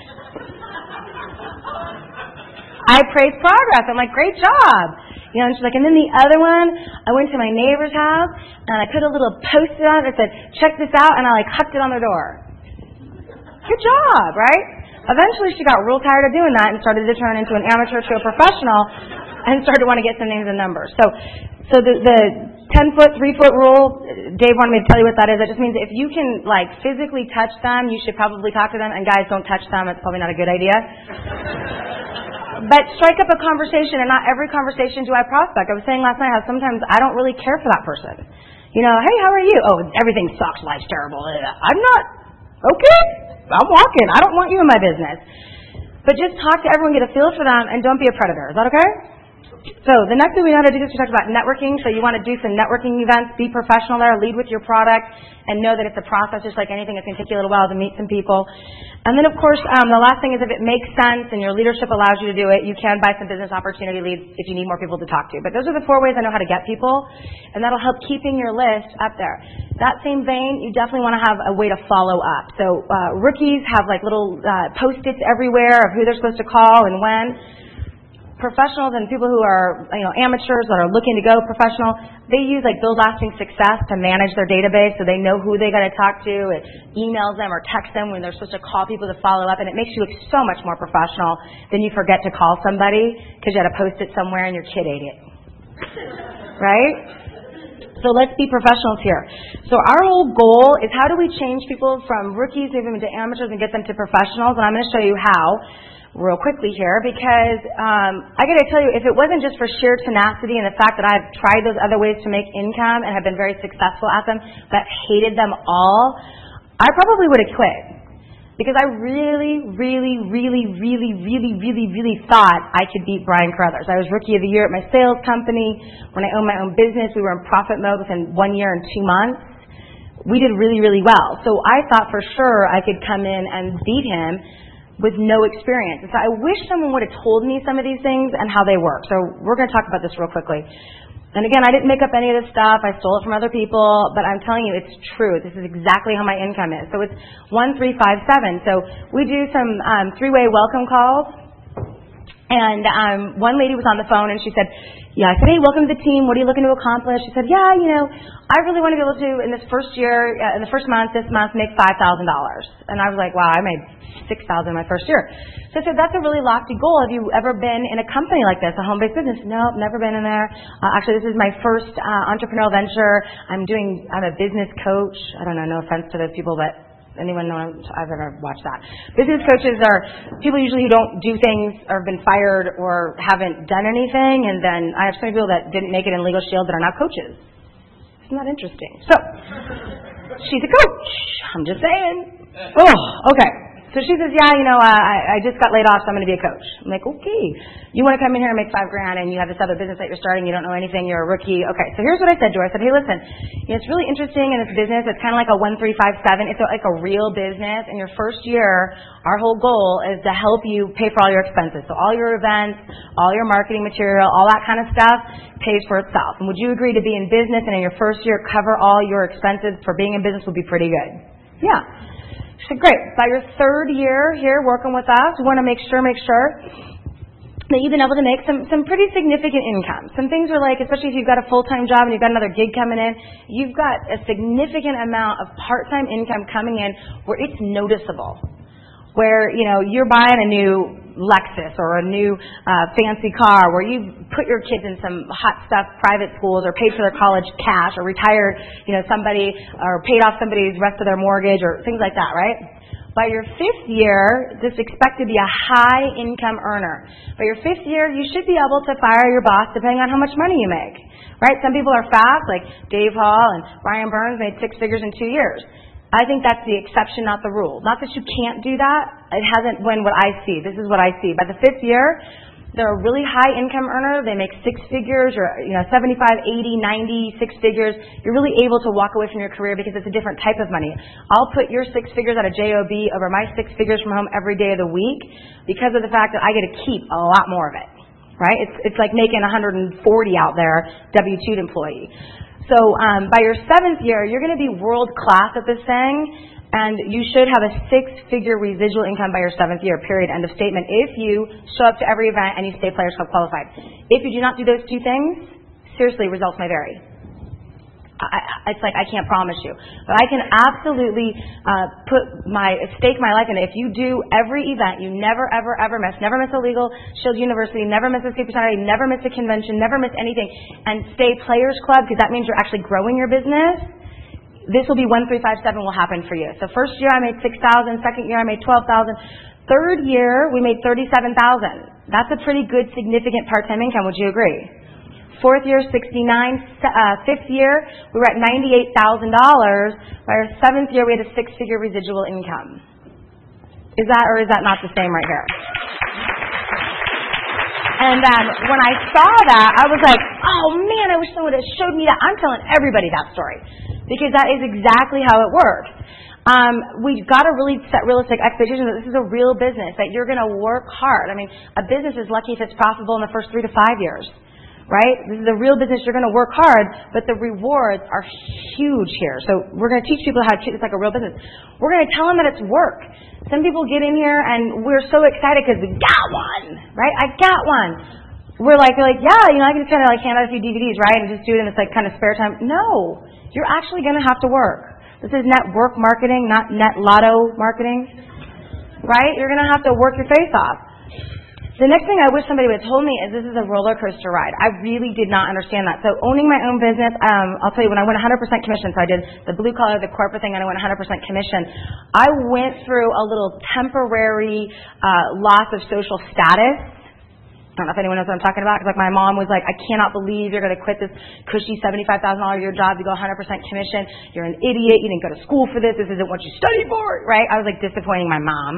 I praise progress. I'm like, great job. You know, and she's like, and then the other one, I went to my neighbor's house, and I put a little post-it on it that said, check this out, and I, like, hucked it on their door. Good job, right? Eventually, she got real tired of doing that and started to turn into an amateur to a professional and started to want to get some names and numbers. So so the, the ten-foot, three-foot rule, Dave wanted me to tell you what that is. It just means if you can, like, physically touch them, you should probably talk to them, and guys, don't touch them. It's probably not a good idea. But strike up a conversation, and not every conversation do I prospect. I was saying last night how sometimes I don't really care for that person. You know, hey, how are you? Oh, everything sucks. Life's terrible. I'm not. Okay. I'm walking. I don't want you in my business. But just talk to everyone, get a feel for them, and don't be a predator. Is that okay? So the next thing we know how to do is we talked about networking. So you want to do some networking events, be professional there, lead with your product, and know that it's a process just like anything. It's going to take you a little while to meet some people. And then, of course, um, the last thing is if it makes sense and your leadership allows you to do it, you can buy some business opportunity leads if you need more people to talk to. But those are the four ways I know how to get people, and that'll help keeping your list up there. That same vein, you definitely want to have a way to follow up. So uh, rookies have like little uh, post-its everywhere of who they're supposed to call and when. Professionals and people who are, you know, amateurs that are looking to go professional, they use like Build Lasting Success to manage their database so they know who they got to talk to. It emails them or texts them when they're supposed to call people to follow up, and it makes you look so much more professional than you forget to call somebody because you had to post it somewhere and your kid ate it. Right? So let's be professionals here. So our whole goal is how do we change people from rookies, move them into amateurs, and get them to professionals, and I'm going to show you how real quickly here, because um, I got to tell you, if it wasn't just for sheer tenacity and the fact that I've tried those other ways to make income and have been very successful at them, but hated them all, I probably would have quit. Because I really, really, really, really, really, really, really thought I could beat Brian Carruthers. I was Rookie of the Year at my sales company. When I owned my own business, we were in profit mode within one year and two months. We did really, really well. So I thought for sure I could come in and beat him with no experience. And so I wish someone would have told me some of these things and how they work. So we're going to talk about this real quickly. And again, I didn't make up any of this stuff. I stole it from other people, but I'm telling you, it's true. This is exactly how my income is. So it's one three five seven. So we do some um, three-way welcome calls. And um, one lady was on the phone, and she said, yeah, I said, hey, welcome to the team. What are you looking to accomplish? She said, yeah, you know, I really want to be able to, in this first year, uh, in the first month, this month, make five thousand dollars. And I was like, wow, I made six thousand dollars my first year. So I said, that's a really lofty goal. Have you ever been in a company like this, a home-based business? Nope, never been in there. Uh, actually, this is my first uh, entrepreneurial venture. I'm doing, I'm a business coach. I don't know, no offense to those people, but Anyone know I've ever watched that? Business coaches are people usually who don't do things or have been fired or haven't done anything, and then I have some people that didn't make it in Legal Shield that are now coaches. Isn't that interesting? So, she's a coach. I'm just saying. Oh, okay. So she says, yeah, you know, uh, I, I just got laid off, so I'm going to be a coach. I'm like, okay. You want to come in here and make five grand, and you have this other business that you're starting, you don't know anything, you're a rookie. Okay, so here's what I said to her. I said, hey, listen, you know, it's really interesting in this business. It's kind of like a one three five seven. It's like a real business. In your first year, our whole goal is to help you pay for all your expenses. So all your events, all your marketing material, all that kind of stuff pays for itself. And would you agree to be in business and in your first year cover all your expenses for being in business would be pretty good? Yeah. She said, great. By your third year here working with us, we want to make sure, make sure that you've been able to make some, some pretty significant income. Some things are like, especially if you've got a full-time job and you've got another gig coming in, you've got a significant amount of part-time income coming in where it's noticeable. Where, you know, you're buying a new Lexus or a new uh, fancy car, where you put your kids in some hot stuff private schools or paid for their college cash or retired, you know, somebody or paid off somebody's rest of their mortgage or things like that, right? By your fifth year, just expect to be a high income earner. By your fifth year, you should be able to fire your boss depending on how much money you make, right? Some people are fast, like Dave Hall and Ryan Burns made six figures in two years. I think that's the exception, not the rule. Not that you can't do that. It hasn't been what I see. This is what I see. By the fifth year, they're a really high income earner. They make six figures or, you know, seventy-five, eighty, ninety, six figures. You're really able to walk away from your career because it's a different type of money. I'll put your six figures out of J O B over my six figures from home every day of the week because of the fact that I get to keep a lot more of it, right? It's, it's like making one hundred forty out there, W two employee. So um, by your seventh year, you're going to be world class at this thing, and you should have a six-figure residual income by your seventh year, period, end of statement, if you show up to every event and you stay Players Club qualified. If you do not do those two things, seriously, results may vary. I, it's like I can't promise you. But I can absolutely uh, put my, stake my life in it. If you do every event, you never, ever, ever miss, never miss a Legal Shield University, never miss a Secret Society, never miss a convention, never miss anything, and stay Players Club, because that means you're actually growing your business, this will be one three five seven will happen for you. So first year I made six thousand dollars, second year I made twelve thousand dollars, third year we made thirty-seven thousand dollars. That's a pretty good, significant part-time income, would you agree? Fourth year, sixty-nine. Uh, fifth year, we were at ninety-eight thousand dollars. By our seventh year, we had a six-figure residual income. Is that or is that not the same right here? And then when I saw that, I was like, oh man, I wish someone had showed me that. I'm telling everybody that story because that is exactly how it works. Um, we've got to really set realistic expectations that this is a real business, that you're going to work hard. I mean, a business is lucky if it's profitable in the first three to five years. Right? This is a real business. You're going to work hard, but the rewards are huge here. So we're going to teach people how to treat this like a real business. We're going to tell them that it's work. Some people get in here and we're so excited because we got one, right? I got one. We're like, we're like, yeah, you know, I can just kind of like hand out a few D V Ds, right, and just do it in this like kind of spare time. No, you're actually going to have to work. This is network marketing, not net lotto marketing, right? You're going to have to work your face off. The next thing I wish somebody would have told me is this is a roller coaster ride. I really did not understand that. So owning my own business, um, I'll tell you, when I went one hundred percent commission, so I did the blue collar, the corporate thing, and I went one hundred percent commission, I went through a little temporary uh, loss of social status. I don't know if anyone knows what I'm talking about, because like my mom was like, I cannot believe you're going to quit this cushy seventy-five thousand dollars a year job, you go one hundred percent commission, you're an idiot, you didn't go to school for this, this isn't what you studied for, right? I was like disappointing my mom.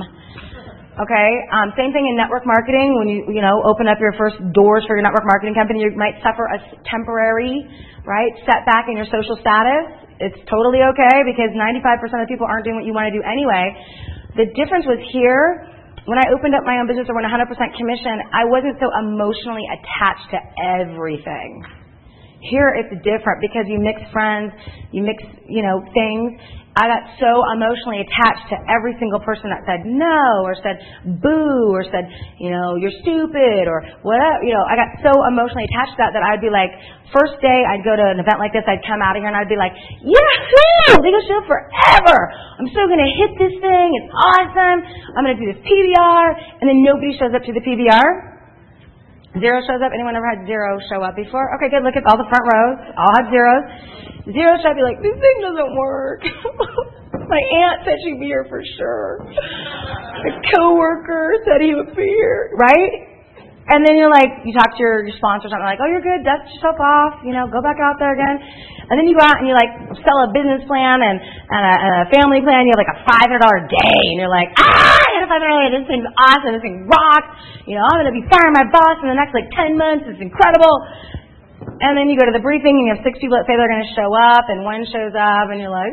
Okay, um, same thing in network marketing. When you, you know, open up your first doors for your network marketing company, you might suffer a temporary, right, setback in your social status. It's totally okay because ninety-five percent of people aren't doing what you want to do anyway. The difference was here, when I opened up my own business or went one hundred percent commission, I wasn't so emotionally attached to everything. Here it's different because you mix friends, you mix, you know, things. I got so emotionally attached to every single person that said no or said boo or said, you know, you're stupid or whatever. You know, I got so emotionally attached to that that I'd be like, first day I'd go to an event like this, I'd come out of here and I'd be like, yahoo! Legal Shield forever! I'm so going to hit this thing. It's awesome. I'm going to do this P B R. And then nobody shows up to the P B R. Zero shows up. Anyone ever had zero show up before? Okay, good. Look at all the front rows. All had zeros. Zero show up. You're like, this thing doesn't work. My aunt said she'd be here for sure. A coworker said he would be here, right? And then you're like, you talk to your, your sponsor or something like, oh, you're good, dust yourself off, you know, go back out there again. And then you go out and you like sell a business plan and, and, a, and a family plan. You have like a five hundred dollars day and you're like, ah, I had a five hundred dollars day. This thing's awesome. This thing rocks. You know, I'm going to be firing my boss in the next like ten months. It's incredible. And then you go to the briefing and you have six people that say they're going to show up and one shows up and you're like,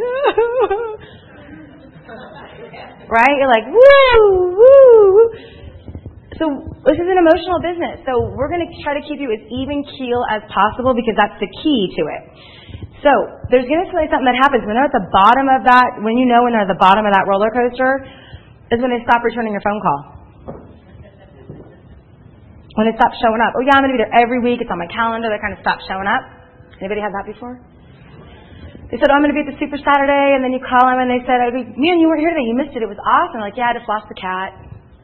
right? You're like, woo, woo. So this is an emotional business. So we're going to try to keep you as even keel as possible because that's the key to it. So there's going to be something that happens when they're at the bottom of that, when you know when they're at the bottom of that roller coaster, is when they stop returning your phone call. When they stop showing up. Oh yeah, I'm going to be there every week. It's on my calendar. They kind of stop showing up. Anybody had that before? They said, oh, I'm going to be at the Super Saturday, and then you call them and they said, oh, man, you weren't here today. You missed it. It was awesome. Like, yeah, I just lost the cat.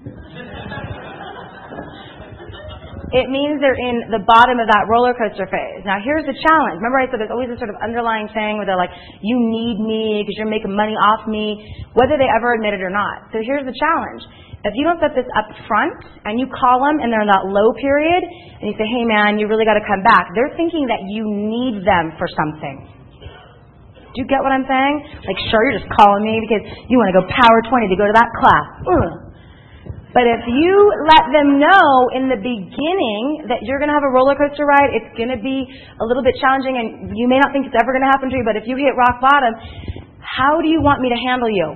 It means they're in the bottom of that roller coaster phase. Now, here's the challenge. Remember I said there's always a sort of underlying thing where they're like, you need me because you're making money off me, whether they ever admit it or not. So here's the challenge. If you don't set this up front and you call them and they're in that low period and you say, hey, man, you really got to come back, they're thinking that you need them for something. Do you get what I'm saying? Like, sure, you're just calling me because you want to go Power twenty to go to that class. Ugh. But if you let them know in the beginning that you're going to have a roller coaster ride, it's going to be a little bit challenging and you may not think it's ever going to happen to you, but if you hit rock bottom, how do you want me to handle you?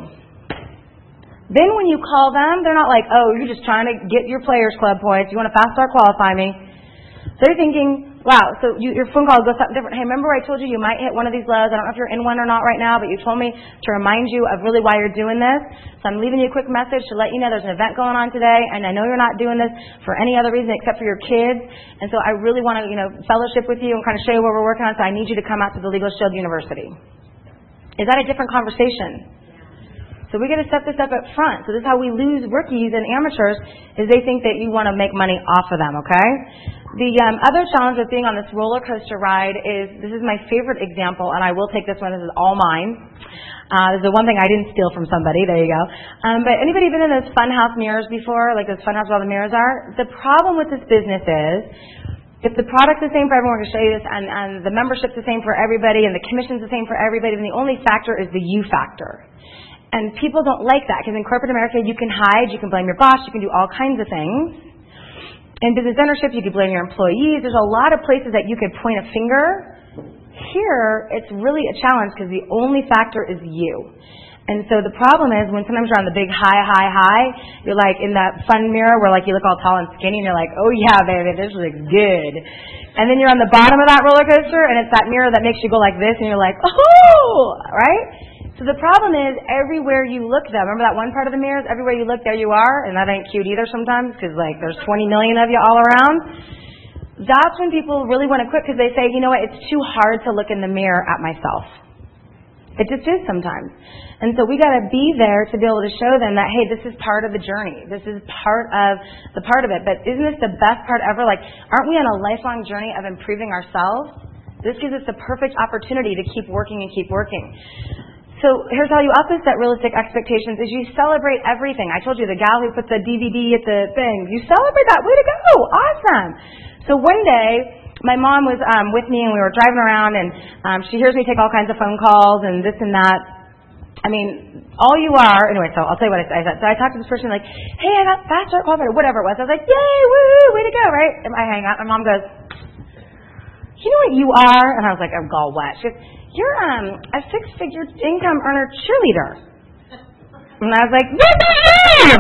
Then when you call them, they're not like, oh, you're just trying to get your Players Club points. You want to fast start qualify me. They're thinking, wow, so you, your phone call goes something different. Hey, remember I told you you might hit one of these lows. I don't know if you're in one or not right now, but you told me to remind you of really why you're doing this. So I'm leaving you a quick message to let you know there's an event going on today, and I know you're not doing this for any other reason except for your kids. And so I really want to, you know, fellowship with you and kind of show you what we're working on, so I need you to come out to the Legal Shield University. Is that a different conversation? So we got to set this up at front. So this is how we lose rookies and amateurs, is they think that you want to make money off of them, okay? The um, other challenge of being on this roller coaster ride is, this is my favorite example, and I will take this one. This is all mine. Uh, this is the one thing I didn't steal from somebody. There you go. Um, but anybody been in those funhouse mirrors before, like those funhouse where all the mirrors are? The problem with this business is, if the product's the same for everyone, we're going to show you this, and, and the membership's the same for everybody, and the commission's the same for everybody, then the only factor is the you factor. And people don't like that, because in corporate America, you can hide, you can blame your boss, you can do all kinds of things. In business ownership, you can blame your employees. There's a lot of places that you could point a finger. Here, it's really a challenge, because the only factor is you. And so the problem is, when sometimes you're on the big high, high, high, you're like in that fun mirror where like you look all tall and skinny, and you're like, oh yeah, baby, this looks good. And then you're on the bottom of that roller coaster, and it's that mirror that makes you go like this, and you're like, oh, right? So the problem is, everywhere you look, though, remember that one part of the mirror? Everywhere you look, there you are, and that ain't cute either sometimes, because like there's twenty million of you all around. That's when people really want to quit, because they say, you know what, it's too hard to look in the mirror at myself. It just is sometimes. And so we got to be there to be able to show them that, hey, this is part of the journey. This is part of the part of it. But isn't this the best part ever? Like, aren't we on a lifelong journey of improving ourselves? This gives us the perfect opportunity to keep working and keep working. So here's how you up this at realistic expectations is you celebrate everything. I told you the gal who put the D V D at the thing. You celebrate that. Way to go. Awesome. So one day, my mom was um, with me and we were driving around and um, she hears me take all kinds of phone calls and this and that. I mean, all you are, anyway, so I'll tell you what I said. So I talked to this person like, hey, I got fast start qualified or whatever it was. I was like, yay, woo, way to go, right? And I hang out. My mom goes, you know what you are? And I was like, I'm all wet. She goes, you're um, a six-figure income earner cheerleader. And I was like, yes, I am!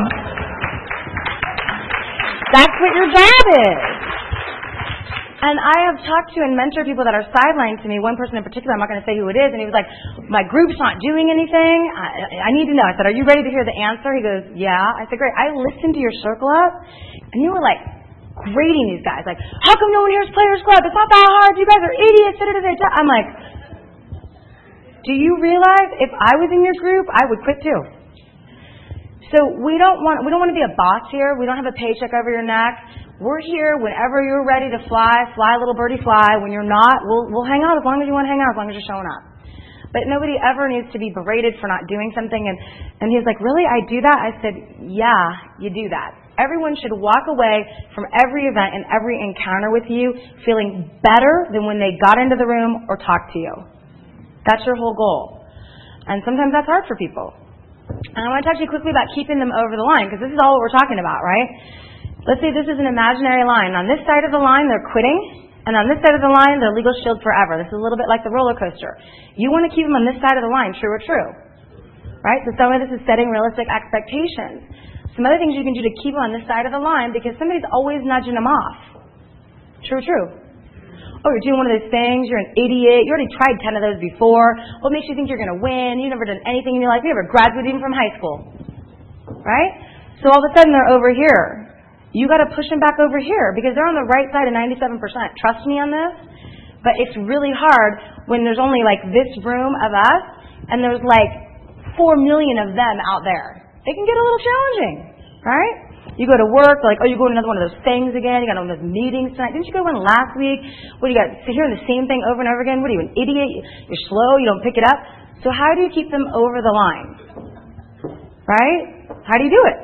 That's what your job is. And I have talked to and mentored people that are sidelined to me. One person in particular, I'm not going to say who it is, and he was like, my group's not doing anything. I, I need to know. I said, are you ready to hear the answer? He goes, yeah. I said, great. I listened to your circle up, and you were like grading these guys. Like, how come no one here's Players Club? It's not that hard. You guys are idiots. I'm like, do you realize if I was in your group, I would quit too? So we don't want we don't want to be a boss here. We don't have a paycheck over your neck. we're here whenever you're ready to fly, fly little birdie fly. When you're not, we'll, we'll hang out as long as you want to hang out, as long as you're showing up. But nobody ever needs to be berated for not doing something. And, and he's like, really, I do that? I said, yeah, you do that. Everyone should walk away from every event and every encounter with you feeling better than when they got into the room or talked to you. That's your whole goal. And sometimes that's hard for people. And I want to talk to you quickly about keeping them over the line, because this is all what we're talking about, right? Let's say this is an imaginary line. On this side of the line, they're quitting. And on this side of the line, they're legal shield forever. This is a little bit like the roller coaster. You want to keep them on this side of the line, true or true? Right? So some of this is setting realistic expectations. Some other things you can do to keep them on this side of the line, because somebody's always nudging them off. True or true? Oh, you're doing one of those things, you're an idiot, you already tried ten of those before. What makes you think you're going to win? You've never done anything in your life. You never graduated even from high school. Right? So all of a sudden they're over here. You got to push them back over here because they're on the right side of ninety-seven percent. Trust me on this. But it's really hard when there's only like this room of us and there's like four million of them out there. It can get a little challenging, right? You go to work, like, oh, you're going to another one of those things again. You got one of those meetings tonight. Didn't you go to one last week? What do you got? So hearing the same thing over and over again. What are you, an idiot? You're slow. You don't pick it up. So how do you keep them over the line? Right? How do you do it?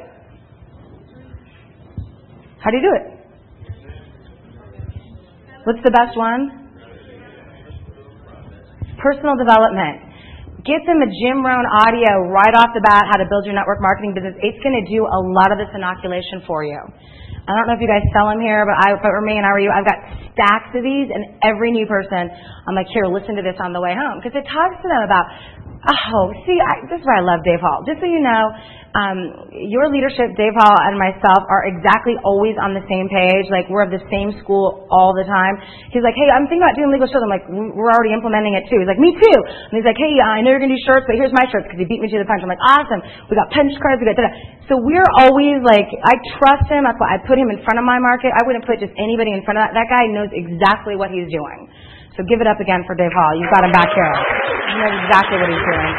How do you do it? What's the best one? Personal development. Get them a Jim Rohn audio right off the bat, how to build your network marketing business. It's going to do a lot of this inoculation for you. I don't know if you guys sell them here, but I, if it were me and I were you, I've got stacks of these, and every new person, I'm like, here, listen to this on the way home. Because it talks to them about, oh, see, I, this is why I love Dave Hall. Just so you know, um, your leadership, Dave Hall and myself, are exactly always on the same page. Like, we're of the same school all the time. He's like, hey, I'm thinking about doing legal shirts. I'm like, we're already implementing it too. He's like, me too. And he's like, hey, I know you're going to do shirts, but here's my shirts, because he beat me to the punch. I'm like, awesome. We got punch cards. We got da-da. So we're always like, I trust him. That's why I put him in front of my market. I wouldn't put just anybody in front of that. That guy knows exactly what he's doing. So give it up again for Dave Hall. You've got him back here. He knows exactly what he's doing.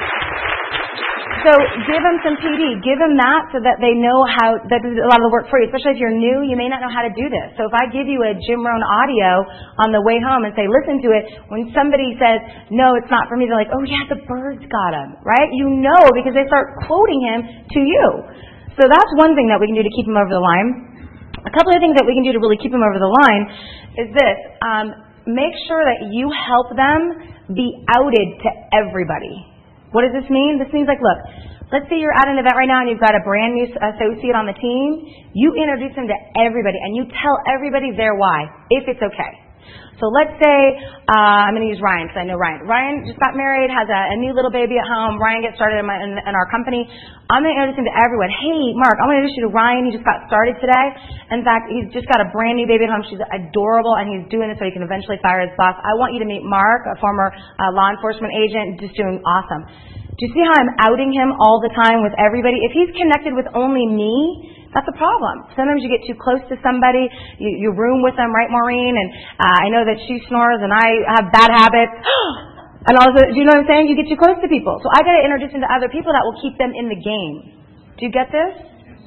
So give them some P D. Give them that so that they know how, that does a lot of the work for you. Especially if you're new, you may not know how to do this. So if I give you a Jim Rohn audio on the way home and say, listen to it, when somebody says, no, it's not for me, they're like, oh yeah, the birds got him, right? You know, because they start quoting him to you. So that's one thing that we can do to keep them over the line. A couple of things that we can do to really keep them over the line is this. Um, make sure that you help them be outed to everybody. What does this mean? This means like, look, let's say you're at an event right now and you've got a brand new associate on the team. You introduce them to everybody and you tell everybody their why, if it's okay. So let's say, uh, I'm going to use Ryan because I know Ryan. Ryan just got married, has a, a new little baby at home. Ryan gets started in, my, in, in our company. I'm going to introduce him to everyone. Hey, Mark, I'm going to introduce you to Ryan. He just got started today. In fact, he's just got a brand new baby at home. She's adorable, and he's doing this so he can eventually fire his boss. I want you to meet Mark, a former uh, law enforcement agent, just doing awesome. Do you see how I'm outing him all the time with everybody? If he's connected with only me, that's a problem. Sometimes you get too close to somebody, you, you room with them, right, Maureen? And uh, I know that she snores and I have bad habits. And also, do you know what I'm saying? You get too close to people. So I got to introduce them to other people that will keep them in the game. Do you get this?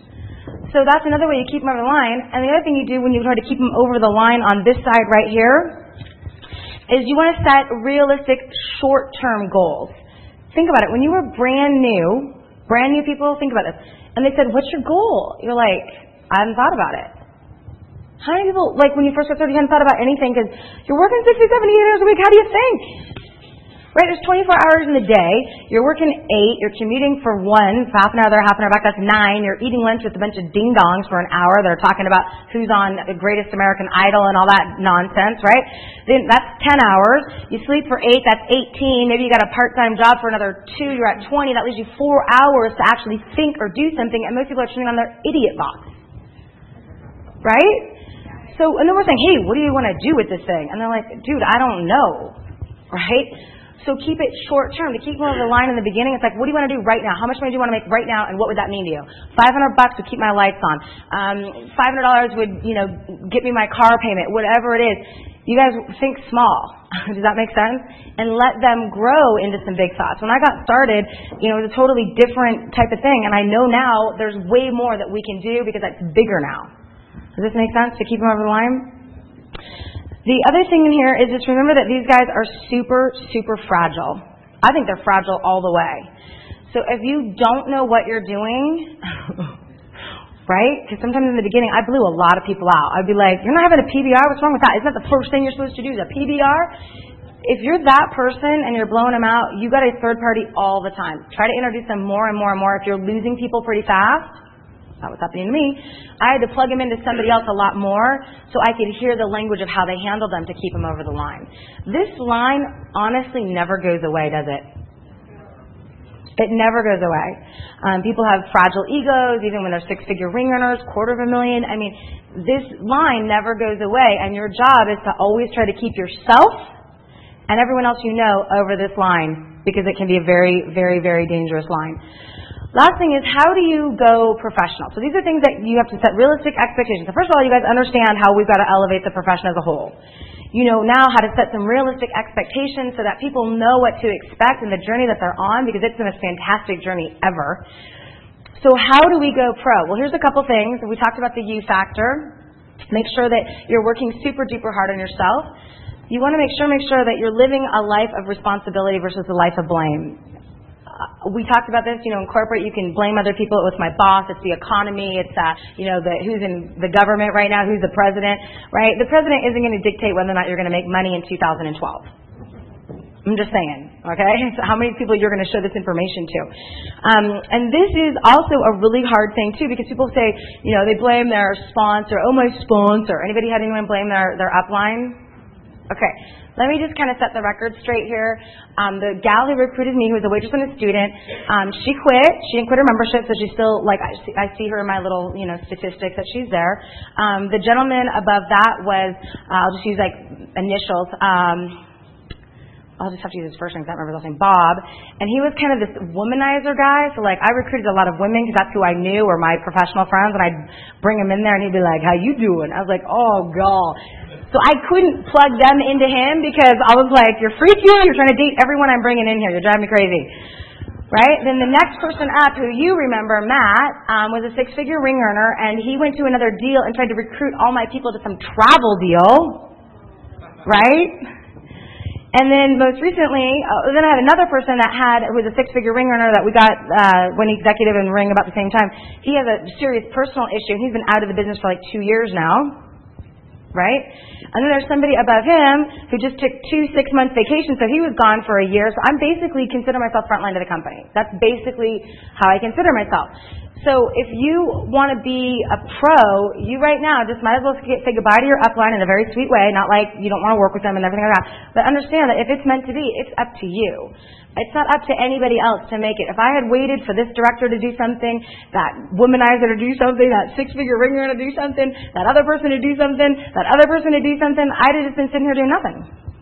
So that's another way you keep them over the line. And the other thing you do when you try to keep them over the line on this side right here is you want to set realistic short-term goals. Think about it. When you were brand new, brand new people, think about this. And they said, what's your goal? You're like, I haven't thought about it. How many people, like when you first got started, you hadn't thought about anything because you're working sixty, seventy hours a week. How do you think? Right? There's twenty-four hours in the day. You're working eight. You're commuting for one. Half an hour there, half an hour back. That's nine. You're eating lunch with a bunch of ding-dongs for an hour that are talking about who's on The Greatest American Idol and all that nonsense, right? Then that's ten hours. You sleep for eight. That's eighteen. Maybe you got a part-time job for another two. You're at twenty. That leaves you four hours to actually think or do something. And most people are turning on their idiot box. Right? So, and then we're saying, hey, what do you want to do with this thing? And they're like, dude, I don't know. Right? So keep it short term. To keep them over the line in the beginning, it's like, what do you want to do right now? How much money do you want to make right now, and what would that mean to you? Five hundred bucks would keep my lights on. Um, Five hundred dollars would, you know, get me my car payment. Whatever it is, you guys think small. Does that make sense? And let them grow into some big thoughts. When I got started, you know, it was a totally different type of thing, and I know now there's way more that we can do because it's bigger now. Does this make sense to keep them over the line? The other thing in here is just remember that these guys are super, super fragile. I think they're fragile all the way. So if you don't know what you're doing, right? Because sometimes in the beginning, I blew a lot of people out. I'd be like, you're not having a P B R? What's wrong with that? Isn't that the first thing you're supposed to do is a P B R? If you're that person and you're blowing them out, you got a third party all the time. Try to introduce them more and more and more. If you're losing people pretty fast, that was happening to me, I had to plug them into somebody else a lot more so I could hear the language of how they handle them to keep them over the line. This line honestly never goes away, does it? It never goes away. Um, people have fragile egos, even when they're six-figure ring earners, quarter of a million. I mean, this line never goes away, and your job is to always try to keep yourself and everyone else you know over this line, because it can be a very, very, very dangerous line. Last thing is, how do you go professional? So these are things that you have to set realistic expectations. So first of all, you guys understand how we've got to elevate the profession as a whole. You know now how to set some realistic expectations so that people know what to expect in the journey that they're on, because it's the most fantastic journey ever. So how do we go pro? Well, here's a couple things. We talked about the you factor. Make sure that you're working super duper hard on yourself. You want to make sure, make sure that you're living a life of responsibility versus a life of blame. Uh, we talked about this, you know, in corporate you can blame other people. It's my boss, it's the economy, it's, uh, you know, the, who's in the government right now, who's the president, right? The president isn't going to dictate whether or not you're going to make money in two thousand twelve. I'm just saying, okay? So how many people you're going to show this information to? Um, and this is also a really hard thing, too, because people say, you know, they blame their sponsor. Oh, my sponsor. Anybody had anyone blame their, their upline? Okay, let me just kind of set the record straight here. Um, the gal who recruited me, who was a waitress and a student, um, she quit. She didn't quit her membership, so she's still, like, I see, I see her in my little, you know, statistics that she's there. Um, the gentleman above that was, uh, I'll just use, like, initials. Um, I'll just have to use his first name because I don't remember his last name, Bob. And he was kind of this womanizer guy. So, like, I recruited a lot of women because that's who I knew were my professional friends. And I'd bring him in there and he'd be like, how you doing? I was like, oh, God. So I couldn't plug them into him because I was like, you're freaky. You're trying to date everyone I'm bringing in here. You're driving me crazy. Right? Then the next person up, who you remember, Matt, um, was a six-figure ring earner. And he went to another deal and tried to recruit all my people to some travel deal. Right? And then most recently, uh, then I had another person that had, who was a six-figure ring earner that we got uh, when executive and ring about the same time. He has a serious personal issue. He's been out of the business for like two years now. Right? And then there's somebody above him who just took two six-month vacations, so he was gone for a year. So I'm basically consider myself frontline to the company. That's basically how I consider myself. So if you want to be a pro, you right now just might as well say goodbye to your upline in a very sweet way, not like you don't want to work with them and everything like that. But understand that if it's meant to be, it's up to you. It's not up to anybody else to make it. If I had waited for this director to do something, that womanizer to do something, that six-figure ringer to do something, that other person to do something, that other person to do something, I'd have just been sitting here doing nothing.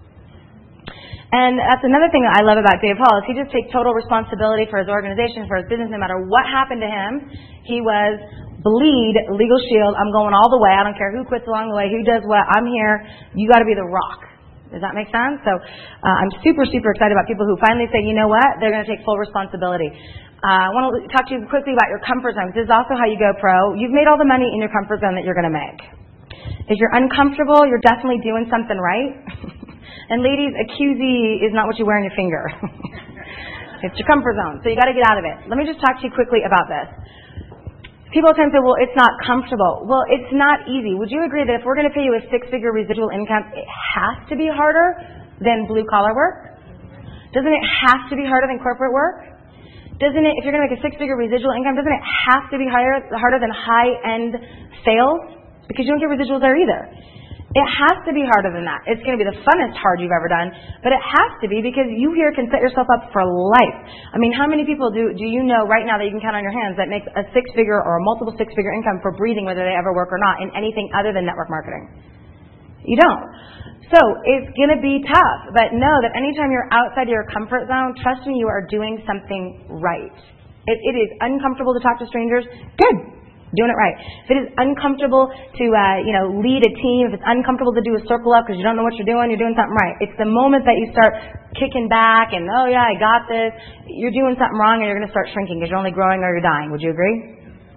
And that's another thing that I love about Dave Hall is he just takes total responsibility for his organization, for his business, no matter what happened to him. He was bleed, legal shield, I'm going all the way. I don't care who quits along the way, who does what, I'm here. You got to be the rock. Does that make sense? So uh, I'm super, super excited about people who finally say, you know what, they're going to take full responsibility. Uh, I want to talk to you quickly about your comfort zone. This is also how you go pro. You've made all the money in your comfort zone that you're going to make. If you're uncomfortable, you're definitely doing something right. And ladies, a Q Z is not what you wear on your finger. It's your comfort zone. So you got to get out of it. Let me just talk to you quickly about this. People sometimes say, well, it's not comfortable. Well, it's not easy. Would you agree that if we're going to pay you a six-figure residual income, it has to be harder than blue-collar work? Doesn't it have to be harder than corporate work? Doesn't it, if you're going to make a six-figure residual income, doesn't it have to be higher, harder than high-end sales? Because you don't get residuals there either. It has to be harder than that. It's going to be the funnest hard you've ever done, but it has to be because you here can set yourself up for life. I mean, how many people do do you know right now that you can count on your hands that make a six-figure or a multiple six-figure income for breathing, whether they ever work or not, in anything other than network marketing? You don't. So it's going to be tough, but know that anytime you're outside your comfort zone, trust me, you are doing something right. If it is uncomfortable to talk to strangers, good. Doing it right. If it is uncomfortable to, uh, you know, lead a team, if it's uncomfortable to do a circle up because you don't know what you're doing, you're doing something right. It's the moment that you start kicking back and, oh yeah, I got this, you're doing something wrong and you're going to start shrinking because you're only growing or you're dying. Would you agree?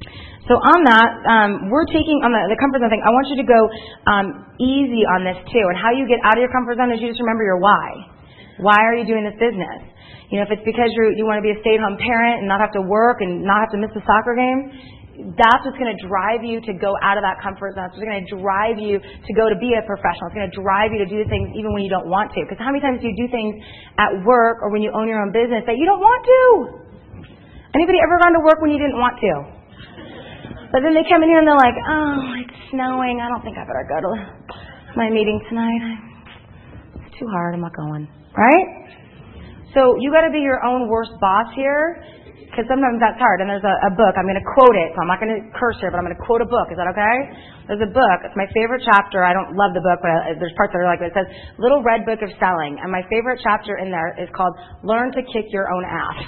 So on that, um, we're taking, on the, the comfort zone thing, I want you to go um, easy on this too. And how you get out of your comfort zone is you just remember your why. Why are you doing this business? You know, if it's because you're, you want to be a stay-at-home parent and not have to work and not have to miss the soccer game, that's what's going to drive you to go out of that comfort zone. It's what's going to drive you to go to be a professional. It's going to drive you to do things even when you don't want to. Because how many times do you do things at work or when you own your own business that you don't want to? Anybody ever gone to work when you didn't want to? But then they come in here and they're like, oh, it's snowing. I don't think I better go to my meeting tonight. It's too hard. I'm not going. Right? So you got to be your own worst boss here, because sometimes that's hard. And there's a, a book. I'm going to quote it. So I'm not going to curse here, but I'm going to quote a book. Is that okay? There's a book. It's my favorite chapter. I don't love the book, but I, there's parts that are like it. It says Little Red Book of Selling. And my favorite chapter in there is called Learn to Kick Your Own Ass.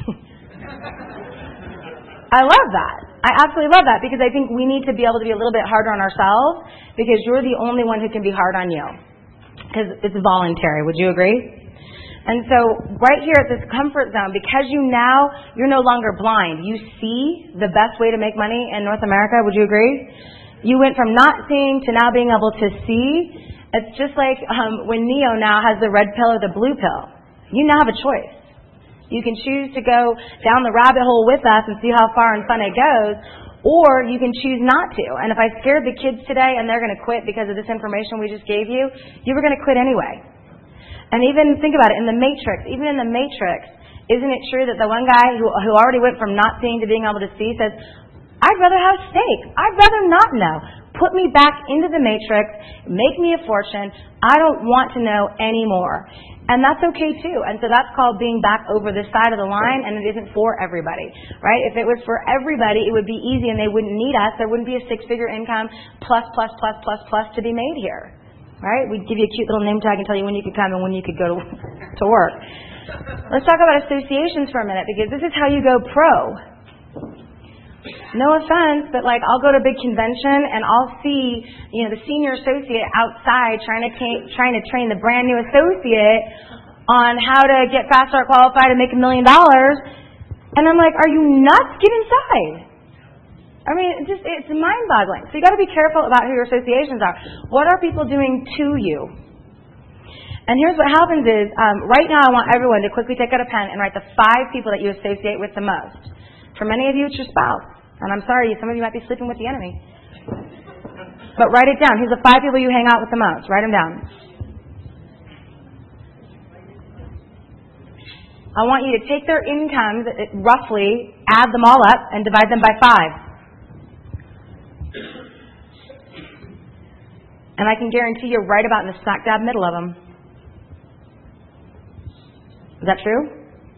I love that. I absolutely love that, because I think we need to be able to be a little bit harder on ourselves, because you're the only one who can be hard on you. Because it's voluntary. Would you agree? And so right here at this comfort zone, because you now, you're no longer blind. You see the best way to make money in North America. Would you agree? You went from not seeing to now being able to see. It's just like um, when Neo now has the red pill or the blue pill. You now have a choice. You can choose to go down the rabbit hole with us and see how far and fun it goes, or you can choose not to. And if I scared the kids today and they're going to quit because of this information we just gave you, you were going to quit anyway. And even think about it, in the Matrix, even in the Matrix, isn't it true that the one guy who, who already went from not seeing to being able to see says, I'd rather have steak. I'd rather not know. Put me back into the Matrix. Make me a fortune. I don't want to know anymore. And that's okay too. And so that's called being back over this side of the line, and it isn't for everybody, right? If it was for everybody, it would be easy and they wouldn't need us. There wouldn't be a six-figure income plus, plus, plus, plus, plus to be made here, right? We'd give you a cute little name tag and tell you when you could come and when you could go to, to work. Let's talk about associations for a minute, because this is how you go pro. No offense, but like I'll go to a big convention and I'll see, you know, the senior associate outside trying to ca- trying to train the brand new associate on how to get fast start qualified and make a million dollars, and I'm like, are you nuts? Get inside. I mean, it just it's mind-boggling. So you got to be careful about who your associations are. What are people doing to you? And here's what happens is, um, right now I want everyone to quickly take out a pen and write the five people that you associate with the most. For many of you, it's your spouse. And I'm sorry, some of you might be sleeping with the enemy. But write it down. Here's the five people you hang out with the most. Write them down. I want you to take their incomes, roughly, add them all up, and divide them by five. And I can guarantee you're right about in the smack dab middle of them. Is that true?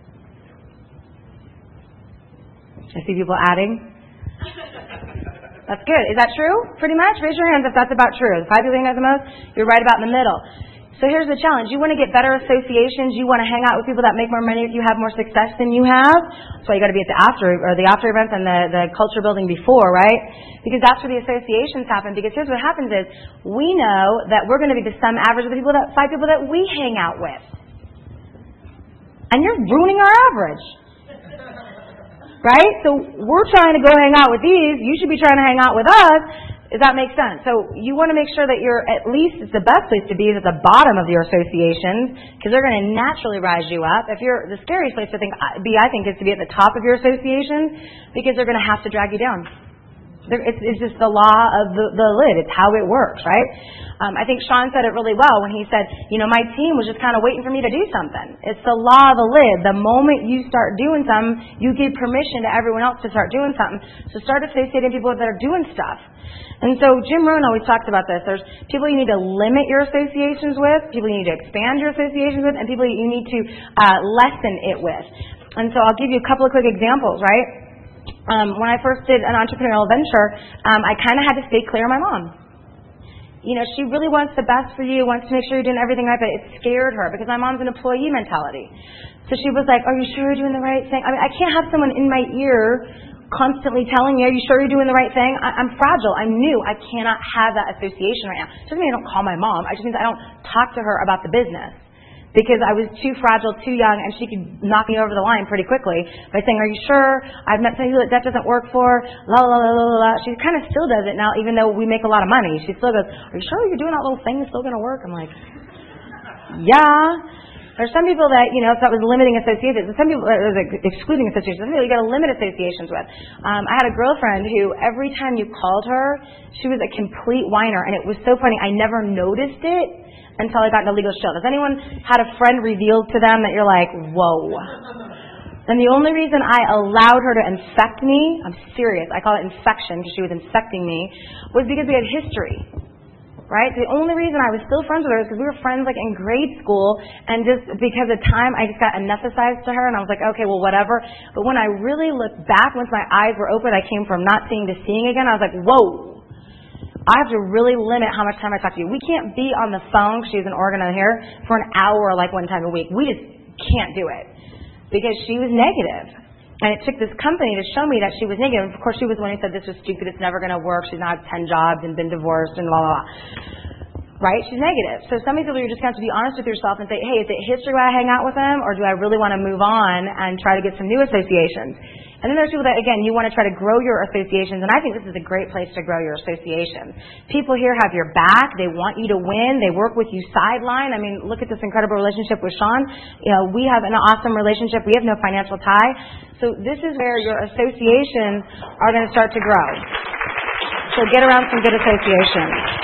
I see people adding. That's good. Is that true? Pretty much? Raise your hands if that's about true. The five people you hang out the most, you're right about in the middle. So here's the challenge. You want to get better associations. You want to hang out with people that make more money if you have more success than you have. That's why you got to be at the after or the after events and the, the culture building before, right? Because that's where the associations happen. Because here's what happens is we know that we're going to be the sum average of the people that five people that we hang out with. And you're ruining our average. Right? So we're trying to go hang out with these. You should be trying to hang out with us. Does that make sense? So you want to make sure that you're, at least it's the best place to be is at the bottom of your associations, because they're going to naturally rise you up. If you're, the scariest place to think, be, I think, is to be at the top of your associations, because they're going to have to drag you down. It's, it's just the law of the, the lid. It's how it works, right? Um, I think Sean said it really well when he said, you know, my team was just kind of waiting for me to do something. It's the law of the lid. The moment you start doing something, you give permission to everyone else to start doing something. So start associating people that are doing stuff. And so Jim Rohn always talks about this. There's people you need to limit your associations with, people you need to expand your associations with, and people you need to uh, lessen it with. And so I'll give you a couple of quick examples, right? Um, when I first did an entrepreneurial venture, um, I kind of had to stay clear of my mom. You know, she really wants the best for you, wants to make sure you're doing everything right, but it scared her because my mom's an employee mentality. So she was like, are you sure you're doing the right thing? I mean, I can't have someone in my ear constantly telling me, are you sure you're doing the right thing? I, I'm fragile. I'm new. I cannot have that association right now. It doesn't mean I don't call my mom. It just means I don't talk to her about the business. because I was too fragile, too young, and she could knock me over the line pretty quickly by saying, are you sure? I've met some people that that doesn't work for, la, la, la, la, la, la. She kind of still does it now, even though we make a lot of money. She still goes, are you sure you're doing that little thing is still going to work? I'm like, yeah. There's some people that, you know, that was limiting associations. Some people, it was excluding associations. Some people you got to limit associations with. Um, I had a girlfriend who every time you called her, she was a complete whiner. And it was so funny. I never noticed it until I got into legal shield. Has anyone had a friend revealed to them that you're like, whoa? And the only reason I allowed her to infect me, I'm serious, I call it infection because she was infecting me, was because we had history. Right? The only reason I was still friends with her is because we were friends like in grade school, and just because of time, I just got anesthetized to her, and I was like, okay, well, whatever. But when I really looked back, once my eyes were open, I came from not seeing to seeing again. I was like, whoa. I have to really limit how much time I talk to you. We can't be on the phone, she's in Oregon out here, for an hour like one time a week. We just can't do it because she was negative. And it took this company to show me that she was negative. Of course, she was the one who said this was stupid, it's never going to work, she's now had ten jobs and been divorced and blah, blah, blah. Right? She's negative. So some of these people, you're just going to have to be honest with yourself and say, hey, is it history why I hang out with them, or do I really want to move on and try to get some new associations? And then there's people that, again, you want to try to grow your associations, and I think this is a great place to grow your associations. People here have your back. They want you to win. They work with you sideline. I mean, look at this incredible relationship with Sean. You know, we have an awesome relationship. We have no financial tie. So this is where your associations are going to start to grow. So get around some good associations.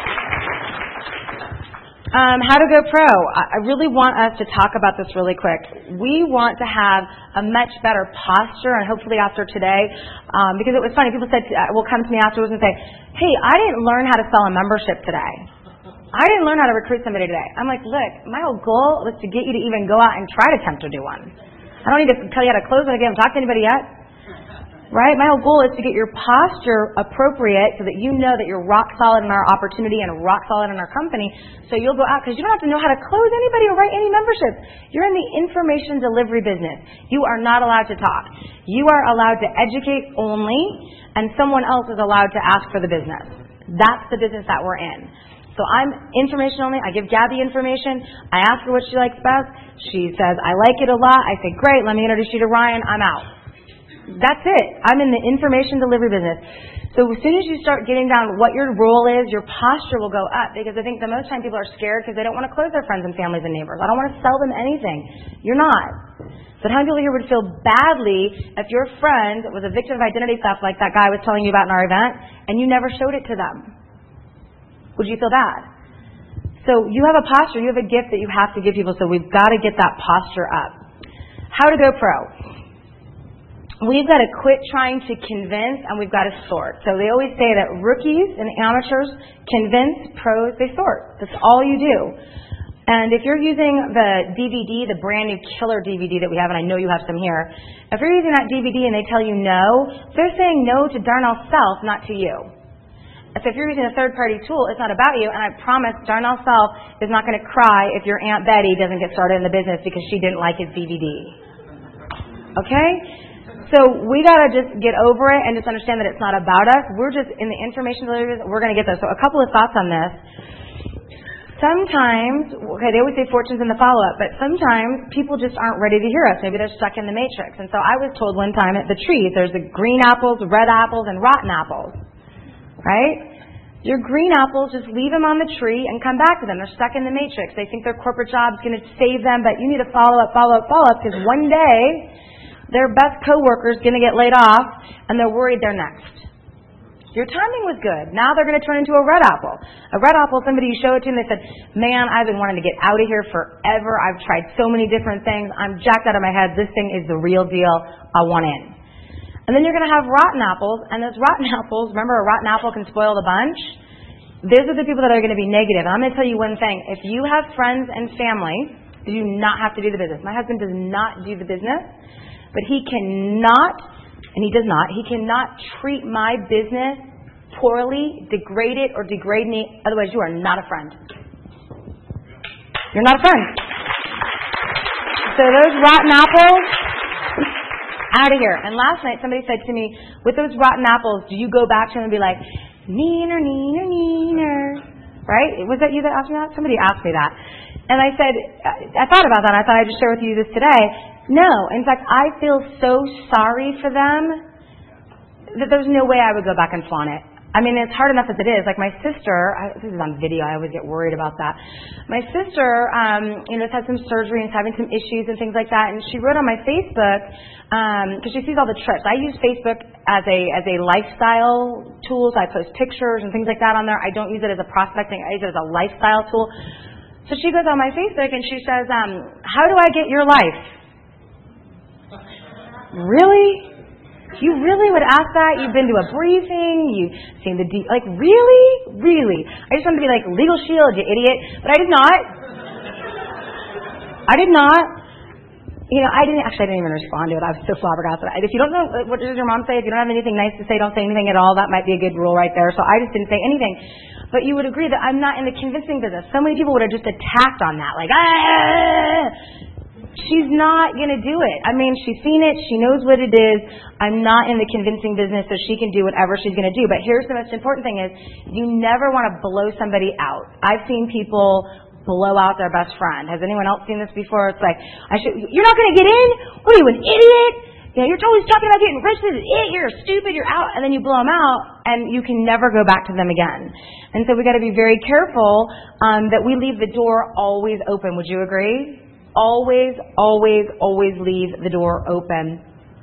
Um, how to go pro. I really want us to talk about this really quick. We want to have a much better posture, and hopefully after today, um, because it was funny, people said, uh, will come to me afterwards and say, hey, I didn't learn how to sell a membership today. I didn't learn how to recruit somebody today. I'm like, look, my whole goal was to get you to even go out and try to attempt to do one. I don't need to tell you how to close it again. I haven't talked to anybody yet. Right? My whole goal is to get your posture appropriate so that you know that you're rock solid in our opportunity and rock solid in our company. So you'll go out, because you don't have to know how to close anybody or write any memberships. You're in the information delivery business. You are not allowed to talk. You are allowed to educate only, and someone else is allowed to ask for the business. That's the business that we're in. So I'm information only. I give Gabby information. I ask her what she likes best. She says, I like it a lot. I say, great, let me introduce you to Ryan. I'm out. That's it. I'm in the information delivery business. So as soon as you start getting down what your role is, your posture will go up, because I think the most time people are scared because they don't want to close their friends and families and neighbors. I don't want to sell them anything. You're not. So how many people here would feel badly if your friend was a victim of identity theft like that guy was telling you about in our event and you never showed it to them? Would you feel bad? So you have a posture, you have a gift that you have to give people, so we've got to get that posture up. How to go pro. We've got to quit trying to convince, and we've got to sort. So they always say that rookies and amateurs convince, pros they sort. That's all you do. And if you're using the D V D, the brand new killer D V D that we have, and I know you have some here, if you're using that D V D and they tell you no, they're saying no to Darnell Self, not to you. So if you're using a third-party tool, it's not about you, and I promise Darnell Self is not going to cry if your Aunt Betty doesn't get started in the business because she didn't like his D V D. Okay? So we got to just get over it and just understand that it's not about us. We're just in the information delivery. We're going to get there. So a couple of thoughts on this. Sometimes, okay, they always say fortune's in the follow-up, but sometimes people just aren't ready to hear us. Maybe they're stuck in the matrix. And so I was told one time at the trees, there's the green apples, red apples, and rotten apples. Right? Your green apples, just leave them on the tree and come back to them. They're stuck in the matrix. They think their corporate job's going to save them, but you need to follow up, follow up, follow up, because one day their best coworker's going to get laid off, and they're worried they're next. Your timing was good. Now they're going to turn into a red apple. A red apple, somebody you show it to, and they said, man, I've been wanting to get out of here forever. I've tried so many different things. I'm jacked out of my head. This thing is the real deal. I want in. And then you're going to have rotten apples, and those rotten apples, remember a rotten apple can spoil the bunch? Those are the people that are going to be negative. And I'm going to tell you one thing. If you have friends and family, you do not have to do the business. My husband does not do the business. But he cannot, and he does not, he cannot treat my business poorly, degrade it, or degrade me. Otherwise, you are not a friend. You're not a friend. So those rotten apples, out of here. And last night, somebody said to me, with those rotten apples, do you go back to them and be like, neener, neener, neener? Right? Was that you that asked me that? Somebody asked me that. And I said, I thought about that. I thought I'd just share with you this today. No. In fact, I feel so sorry for them that there's no way I would go back and flaunt it. I mean, it's hard enough as it is. Like my sister, I, this is on video, I always get worried about that. My sister, um, you know, has had some surgery and is having some issues and things like that, and she wrote on my Facebook, because um, she sees all the trips. I use Facebook as a as a lifestyle tool, so I post pictures and things like that on there. I don't use it as a prospecting, I use it as a lifestyle tool. So she goes on my Facebook and she says, um, how do I get your life? Really? You really would ask that? You've been to a briefing, you've seen the de- like really, really. I just wanted to be like, Legal Shield, you idiot. But I did not. I did not. You know, I didn't actually. I didn't even respond to it. I was so flabbergasted. If you don't know, what does your mom say? If you don't have anything nice to say, don't say anything at all. That might be a good rule right there. So I just didn't say anything. But you would agree that I'm not in the convincing business. So many people would have just attacked on that, like, ah. She's not going to do it. I mean, she's seen it. She knows what it is. I'm not in the convincing business, so she can do whatever she's going to do. But here's the most important thing is you never want to blow somebody out. I've seen people blow out their best friend. Has anyone else seen this before? It's like, I should. You're not going to get in? What are you, an idiot? You know, you're always talking about getting rich. This is it. You're stupid. You're out. And then you blow them out, and you can never go back to them again. And so we got to be very careful um, that we leave the door always open. Would you agree? Always, always, always leave the door open.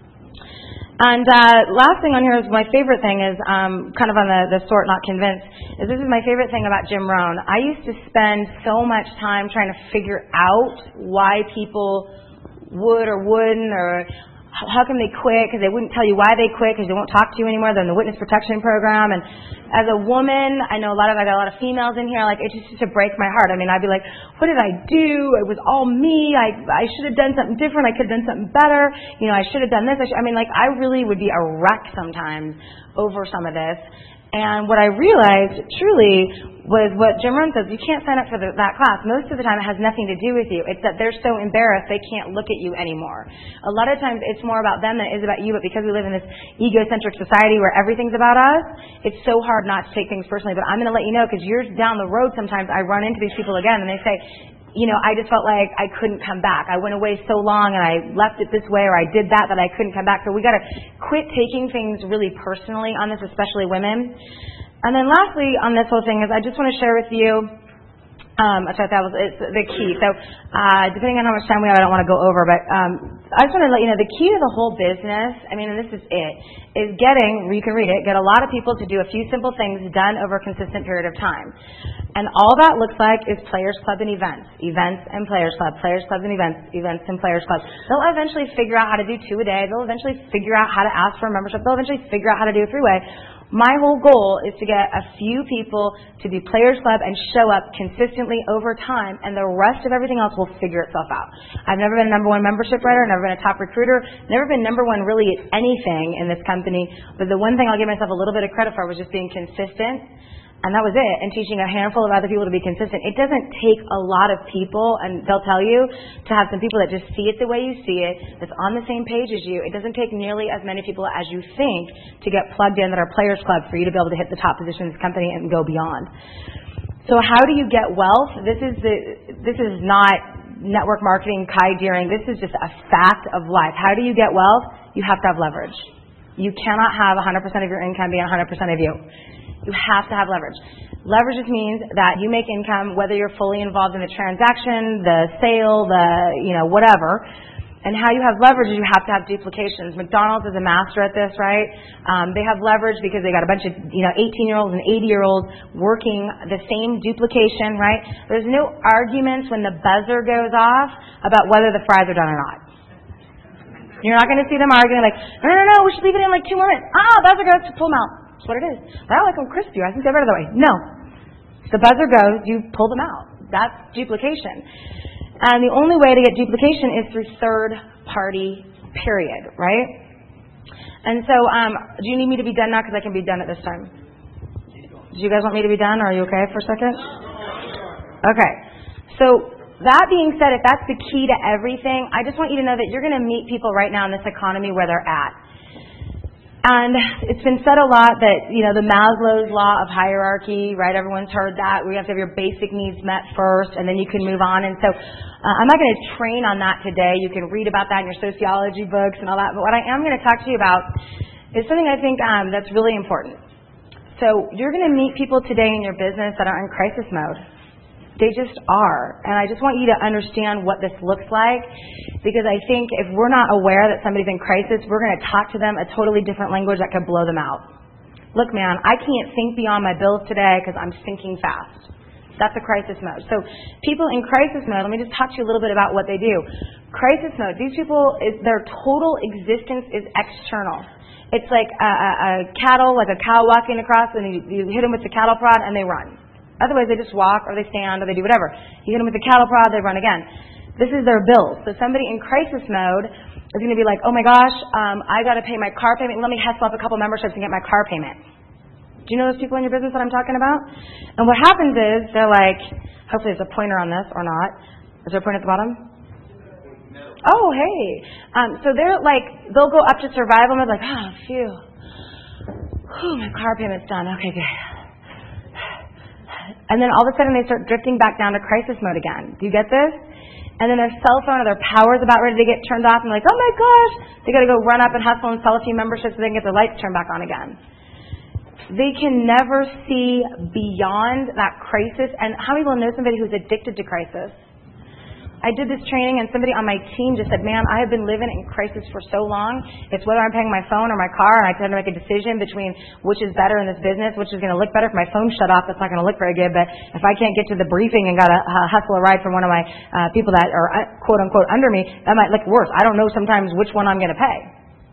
And uh, last thing on here is my favorite thing is um, kind of on the, the sort not convinced, is this is my favorite thing about Jim Rohn. I used to spend so much time trying to figure out why people would or wouldn't, or how come they quit, because they wouldn't tell you why they quit, because they won't talk to you anymore. They're in the witness protection program. And as a woman, I know a lot of, I got a lot of females in here, like, it just used to break my heart. I mean, I'd be like, what did I do? It was all me. I I should have done something different. I could have done something better. You know, I should have done this. I, should, I mean, like, I really would be a wreck sometimes over some of this. And what I realized, truly, was what Jim Rohn says, you can't sign up for the, that class. Most of the time, it has nothing to do with you. It's that they're so embarrassed, they can't look at you anymore. A lot of times, it's more about them than it is about you, but because we live in this egocentric society where everything's about us, it's so hard not to take things personally. But I'm going to let you know, because years down the road, sometimes I run into these people again, and they say, you know, I just felt like I couldn't come back. I went away so long and I left it this way, or I did that that I couldn't come back. So we got to quit taking things really personally on this, especially women. And then lastly on this whole thing is I just want to share with you, um, I thought that was it's the key. So uh, depending on how much time we have, I don't want to go over, but um, I just want to let you know the key to the whole business, I mean, and this is it, is getting, you can read it, get a lot of people to do a few simple things done over a consistent period of time. And all that looks like is Players Club and events. Events and Players Club. Players Club and events. Events and Players Club. They'll eventually figure out how to do two a day. They'll eventually figure out how to ask for a membership. They'll eventually figure out how to do a three-way. My whole goal is to get a few people to do Players Club and show up consistently over time, and the rest of everything else will figure itself out. I've never been a number one membership writer, never been a top recruiter, never been number one really at anything in this company, but the one thing I'll give myself a little bit of credit for was just being consistent. And that was it, and teaching a handful of other people to be consistent. It doesn't take a lot of people, and they'll tell you, to have some people that just see it the way you see it, that's on the same page as you. It doesn't take nearly as many people as you think to get plugged in that are Players Club for you to be able to hit the top position in this company and go beyond. So how do you get wealth? This is the, this is not network marketing, kai-deering. This is just a fact of life. How do you get wealth? You have to have leverage. You cannot have one hundred percent of your income be one hundred percent of you. You have to have leverage. Leverage just means that you make income whether you're fully involved in the transaction, the sale, the, you know, whatever. And how you have leverage is you have to have duplications. McDonald's is a master at this, right? Um, they have leverage because they got a bunch of, you know, eighteen-year-olds and eighty-year-olds working the same duplication, right? There's no arguments when the buzzer goes off about whether the fries are done or not. You're not going to see them arguing like, no, no, no, we should leave it in like two more minutes. Ah, buzzer goes to pull them out. That's what it is. But I like them crispy. I think they're better that way. No. The buzzer goes, you pull them out. That's duplication. And the only way to get duplication is through third-party, period, right? And so, um, do you need me to be done now? Because I can be done at this time. Do you guys want me to be done? Are you okay for a second? Okay. So, that being said, if that's the key to everything, I just want you to know that you're going to meet people right now in this economy where they're at. And it's been said a lot that, you know, the Maslow's law of hierarchy, right? Everyone's heard that. We have to have your basic needs met first, and then you can move on. And so uh, I'm not going to train on that today. You can read about that in your sociology books and all that. But what I am going to talk to you about is something I think um, that's really important. So you're going to meet people today in your business that are in crisis mode. They just are. And I just want you to understand what this looks like, because I think if we're not aware that somebody's in crisis, we're going to talk to them a totally different language that could blow them out. Look, man, I can't think beyond my bills today because I'm thinking fast. That's a crisis mode. So people in crisis mode, let me just talk to you a little bit about what they do. Crisis mode, these people, is their total existence is external. It's like a, a, a cattle, like a cow walking across, and you, you hit them with the cattle prod and they run. Otherwise, they just walk or they stand or they do whatever. You hit them with the cattle prod, they run again. This is their bills. So somebody in crisis mode is going to be like, oh my gosh, um, I got to pay my car payment. Let me hustle up a couple memberships and get my car payment. Do you know those people in your business that I'm talking about? And what happens is they're like, hopefully there's a pointer on this or not. Is there a pointer at the bottom? Oh, hey. Um, so they're like, they'll go up to survival mode like, oh, phew. Whew, my car payment's done. Okay, good. And then all of a sudden they start drifting back down to crisis mode again. Do you get this? And then their cell phone or their power's about ready to get turned off and they're like, oh my gosh, they got to go run up and hustle and sell a few memberships so they can get their lights turned back on again. They can never see beyond that crisis. And how many people know somebody who's addicted to crisis? I did this training and somebody on my team just said, man, I have been living in crisis for so long. It's whether I'm paying my phone or my car, and I tend to make a decision between which is better in this business, which is going to look better. If my phone's shut off, that's not going to look very good. But if I can't get to the briefing and got to uh, hustle a ride from one of my uh, people that are uh, quote unquote under me, that might look worse. I don't know sometimes which one I'm going to pay.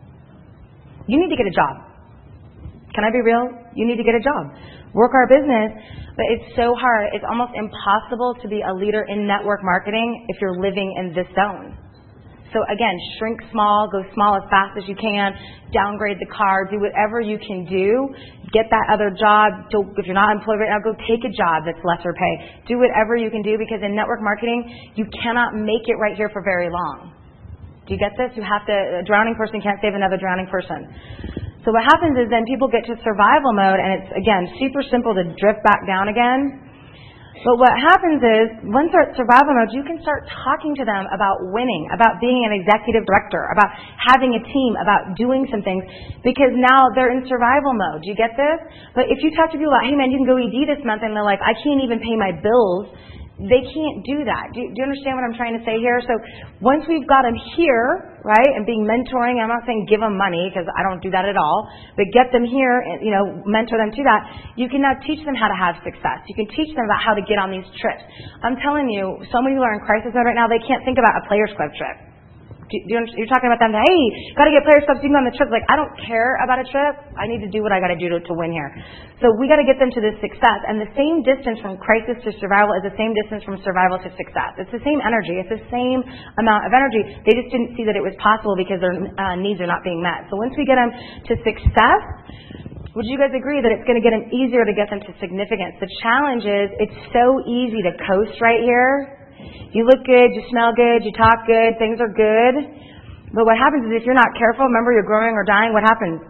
You need to get a job. Can I be real? You need to get a job. Work our business. But it's so hard. It's almost impossible to be a leader in network marketing if you're living in this zone. So again, shrink small, go small as fast as you can, downgrade the car, do whatever you can do. Get that other job. Don't, if you're not employed right now, go take a job that's lesser pay. Do whatever you can do, because in network marketing, you cannot make it right here for very long. Do you get this? You have to, a drowning person can't save another drowning person. So what happens is then people get to survival mode, and it's, again, super simple to drift back down again. But what happens is, once they're at survival mode, you can start talking to them about winning, about being an executive director, about having a team, about doing some things, because now they're in survival mode. Do you get this? But if you talk to people about, hey man, you can go E D this month, and they're like, I can't even pay my bills, they can't do that. Do you, do you understand what I'm trying to say here? So once we've got them here, right, and being mentoring, I'm not saying give them money because I don't do that at all, but get them here and, you know, mentor them to that. You can now teach them how to have success. You can teach them about how to get on these trips. I'm telling you, so many people are in crisis mode right now, they can't think about a Players Club trip. Do you, you're talking about them, hey, got to get Players Club so you can go on the trip. Like, I don't care about a trip. I need to do what I got to do to, to win here. So we got to get them to this success. And the same distance from crisis to survival is the same distance from survival to success. It's the same energy. It's the same amount of energy. They just didn't see that it was possible because their uh, needs are not being met. So once we get them to success, would you guys agree that it's going to get them easier to get them to significance? The challenge is it's so easy to coast right here. You look good, you smell good, you talk good, things are good. But what happens is if you're not careful, remember you're growing or dying, what happens?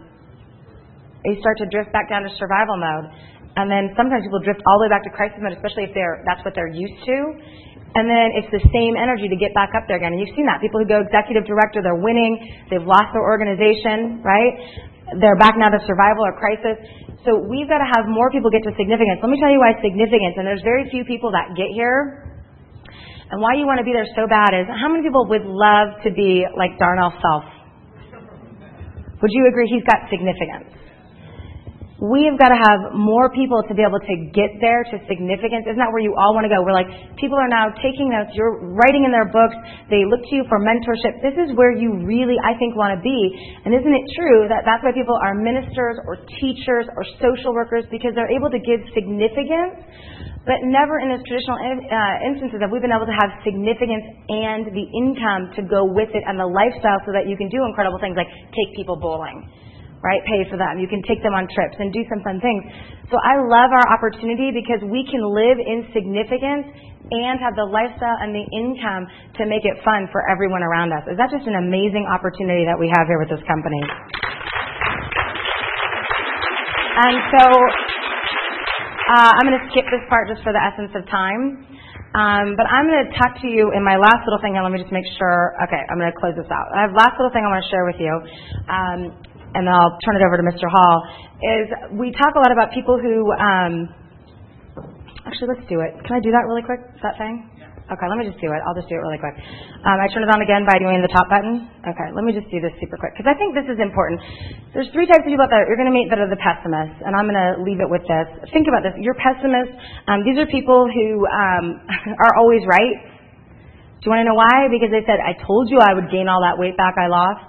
You start to drift back down to survival mode. And then sometimes people drift all the way back to crisis mode, especially if they're that's what they're used to. And then it's the same energy to get back up there again. And you've seen that. People who go executive director, they're winning, they've lost their organization, right? They're back now to survival or crisis. So we've got to have more people get to significance. Let me tell you why significance, and there's very few people that get here. And why you want to be there so bad is, how many people would love to be like Darnell Self? Would you agree he's got significance? We've got to have more people to be able to get there to significance. Isn't that where you all want to go? We're like, people are now taking notes. You're writing in their books. They look to you for mentorship. This is where you really, I think, want to be. And isn't it true that that's why people are ministers or teachers or social workers, because they're able to give significance, but never in those traditional uh, instances have we been able to have significance and the income to go with it and the lifestyle so that you can do incredible things like take people bowling, right? Pay for them. You can take them on trips and do some fun things. So I love our opportunity because we can live in significance and have the lifestyle and the income to make it fun for everyone around us. Is that just an amazing opportunity that we have here with this company? And so uh, I'm going to skip this part just for the essence of time. Um, but I'm going to talk to you in my last little thing here. Let me just make sure. Okay, I'm going to close this out. I have last little thing I want to share with you, um, and then I'll turn it over to Mister Hall, is we talk a lot about people who, um, actually, let's do it. Can I do that really quick, that thing? Okay, let me just do it. I'll just do it really quick. Um, I turn it on again by doing the top button. Okay, let me just do this super quick, because I think this is important. There's three types of people out there you're going to meet that are the pessimists, and I'm going to leave it with this. Think about this. You're pessimists. Um, these are people who um, are always right. Do you want to know why? Because they said, I told you I would gain all that weight back I lost.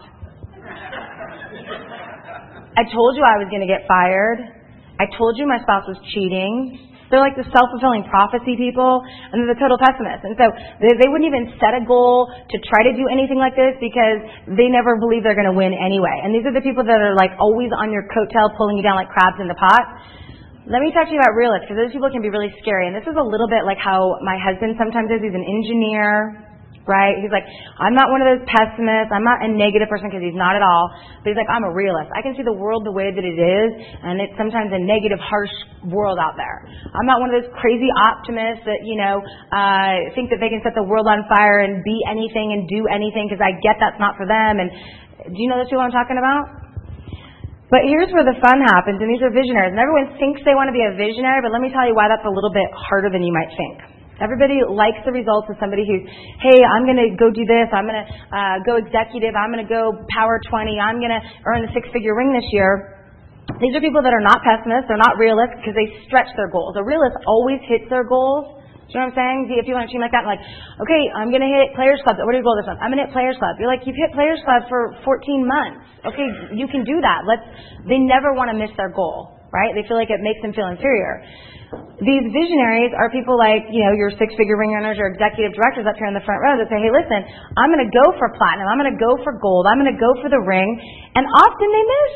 I told you I was going to get fired. I told you my spouse was cheating. They're like the self-fulfilling prophecy people, and they're the total pessimists. And so they, they wouldn't even set a goal to try to do anything like this because they never believe they're going to win anyway. And these are the people that are like always on your coattail, pulling you down like crabs in the pot. Let me talk to you about realists, because those people can be really scary. And this is a little bit like how my husband sometimes is. He's an engineer. Right? He's like, I'm not one of those pessimists. I'm not a negative person, because he's not at all. But he's like, I'm a realist. I can see the world the way that it is, and it's sometimes a negative, harsh world out there. I'm not one of those crazy optimists that, you know, uh, think that they can set the world on fire and be anything and do anything, because I get that's not for them. And do you know those people I'm talking about? But here's where the fun happens, and these are visionaries. And everyone thinks they want to be a visionary, but let me tell you why that's a little bit harder than you might think. Everybody likes the results of somebody who's, hey, I'm going to go do this. I'm going to uh, go executive. I'm going to go power twenty. I'm going to earn the six-figure ring this year. These are people that are not pessimists. They're not realists, because they stretch their goals. A realist always hits their goals. Do you know what I'm saying? If you want to team like that, like, okay, I'm going to hit Players Club. What are your goals this month? I'm going to hit Players Club. You're like, you've hit Players Club for fourteen months. Okay, you can do that. Let's. They never want to miss their goal, right? They feel like it makes them feel inferior. These visionaries are people like, you know, your six-figure ring earners, your executive directors up here in the front row that say, hey, listen, I'm going to go for platinum. I'm going to go for gold. I'm going to go for the ring. And often they miss.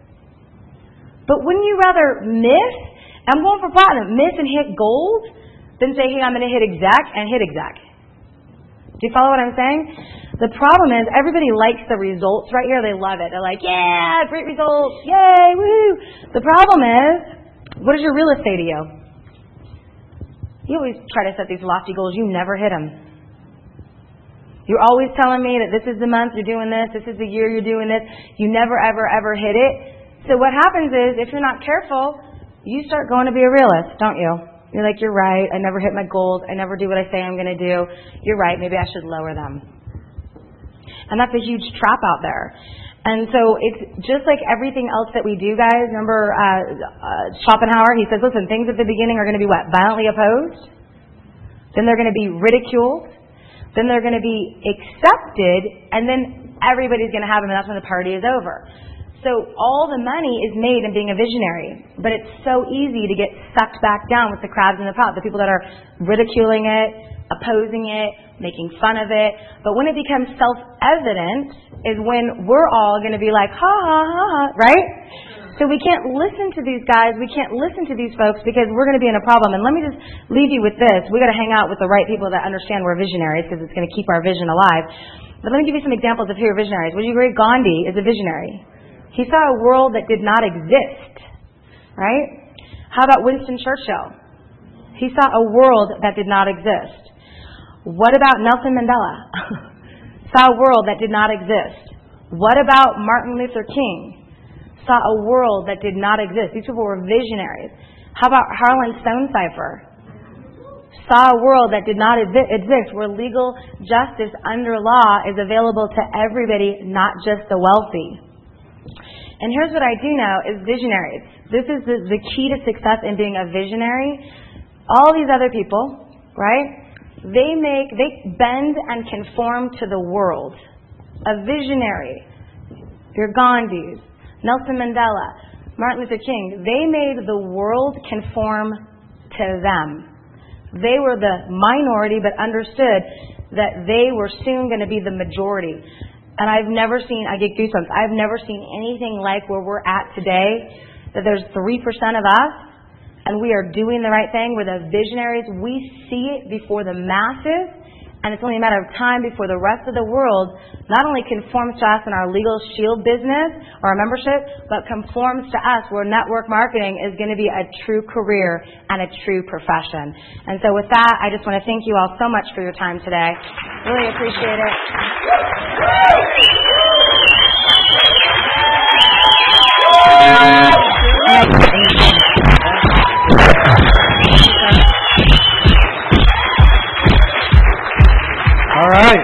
But wouldn't you rather miss? I'm going for platinum. Miss and hit gold than say, hey, I'm going to hit exec and hit exec. Do you follow what I'm saying? The problem is everybody likes the results right here. They love it. They're like, yeah, great results. Yay, woo. The problem is, what does your realist say to you? You always try to set these lofty goals. You never hit them. You're always telling me that this is the month you're doing this, this is the year you're doing this. You never, ever, ever hit it. So what happens is, if you're not careful, you start going to be a realist, don't you? You're like, you're right. I never hit my goals. I never do what I say I'm going to do. You're right. Maybe I should lower them. And that's a huge trap out there. And so it's just like everything else that we do, guys. Remember uh, uh, Schopenhauer? He says, listen, things at the beginning are going to be what? Violently opposed. Then they're going to be ridiculed. Then they're going to be accepted. And then everybody's going to have them, and that's when the party is over. So all the money is made in being a visionary. But it's so easy to get sucked back down with the crabs in the pot, the people that are ridiculing it, opposing it, making fun of it. But when it becomes self-evident is when we're all going to be like, ha, ha, ha, ha, right? So we can't listen to these guys. We can't listen to these folks because we're going to be in a problem. And let me just leave you with this. We've got to hang out with the right people that understand we're visionaries, because it's going to keep our vision alive. But let me give you some examples of who are visionaries. Would you agree Gandhi is a visionary? He saw a world that did not exist, right? How about Winston Churchill? He saw a world that did not exist. What about Nelson Mandela? Saw a world that did not exist. What about Martin Luther King? Saw a world that did not exist. These people were visionaries. How about Harlan Stonecipher? Saw a world that did not exist, where legal justice under law is available to everybody, not just the wealthy. And here's what I do know is visionaries. This is the, the key to success in being a visionary. All these other people, right? They make, they bend and conform to the world. A visionary, your Gandhis, Nelson Mandela, Martin Luther King, they made the world conform to them. They were the minority, but understood that they were soon going to be the majority. And I've never seen, I get goosebumps, I've never seen anything like where we're at today, that there's three percent of us, and we are doing the right thing. We're the visionaries. We see it before the masses, And it's only a matter of time before the rest of the world not only conforms to us in our Legal Shield business or our membership, but conforms to us where network marketing is going to be a true career and a true profession. And so with that, I just want to thank you all so much for your time today. Really appreciate it. All right.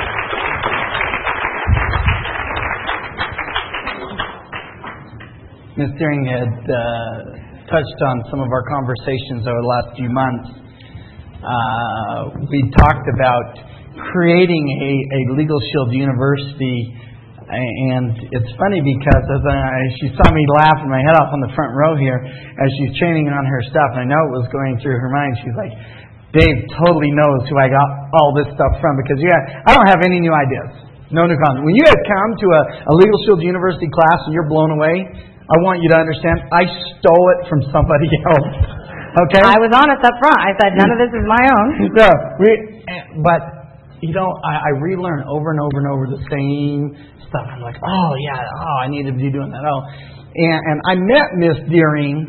Miz Deering had uh, touched on some of our conversations over the last few months. Uh, we talked about creating a, a Legal Shield University, and it's funny because as I, she saw me laughing my head off on the front row here as she's training on her stuff, and I know it was going through her mind. She's like, Dave totally knows who I got all this stuff from because yeah, I don't have any new ideas. No new content. When you guys come to a, a Legal Shield University class and you're blown away, I want you to understand I stole it from somebody else. Okay? I was honest up front. I said none of this is my own. No, we, but you know, I, I relearn over and over and over the same stuff. I'm like, oh yeah, oh I need to be doing that. Oh, and, and I met Miss Deering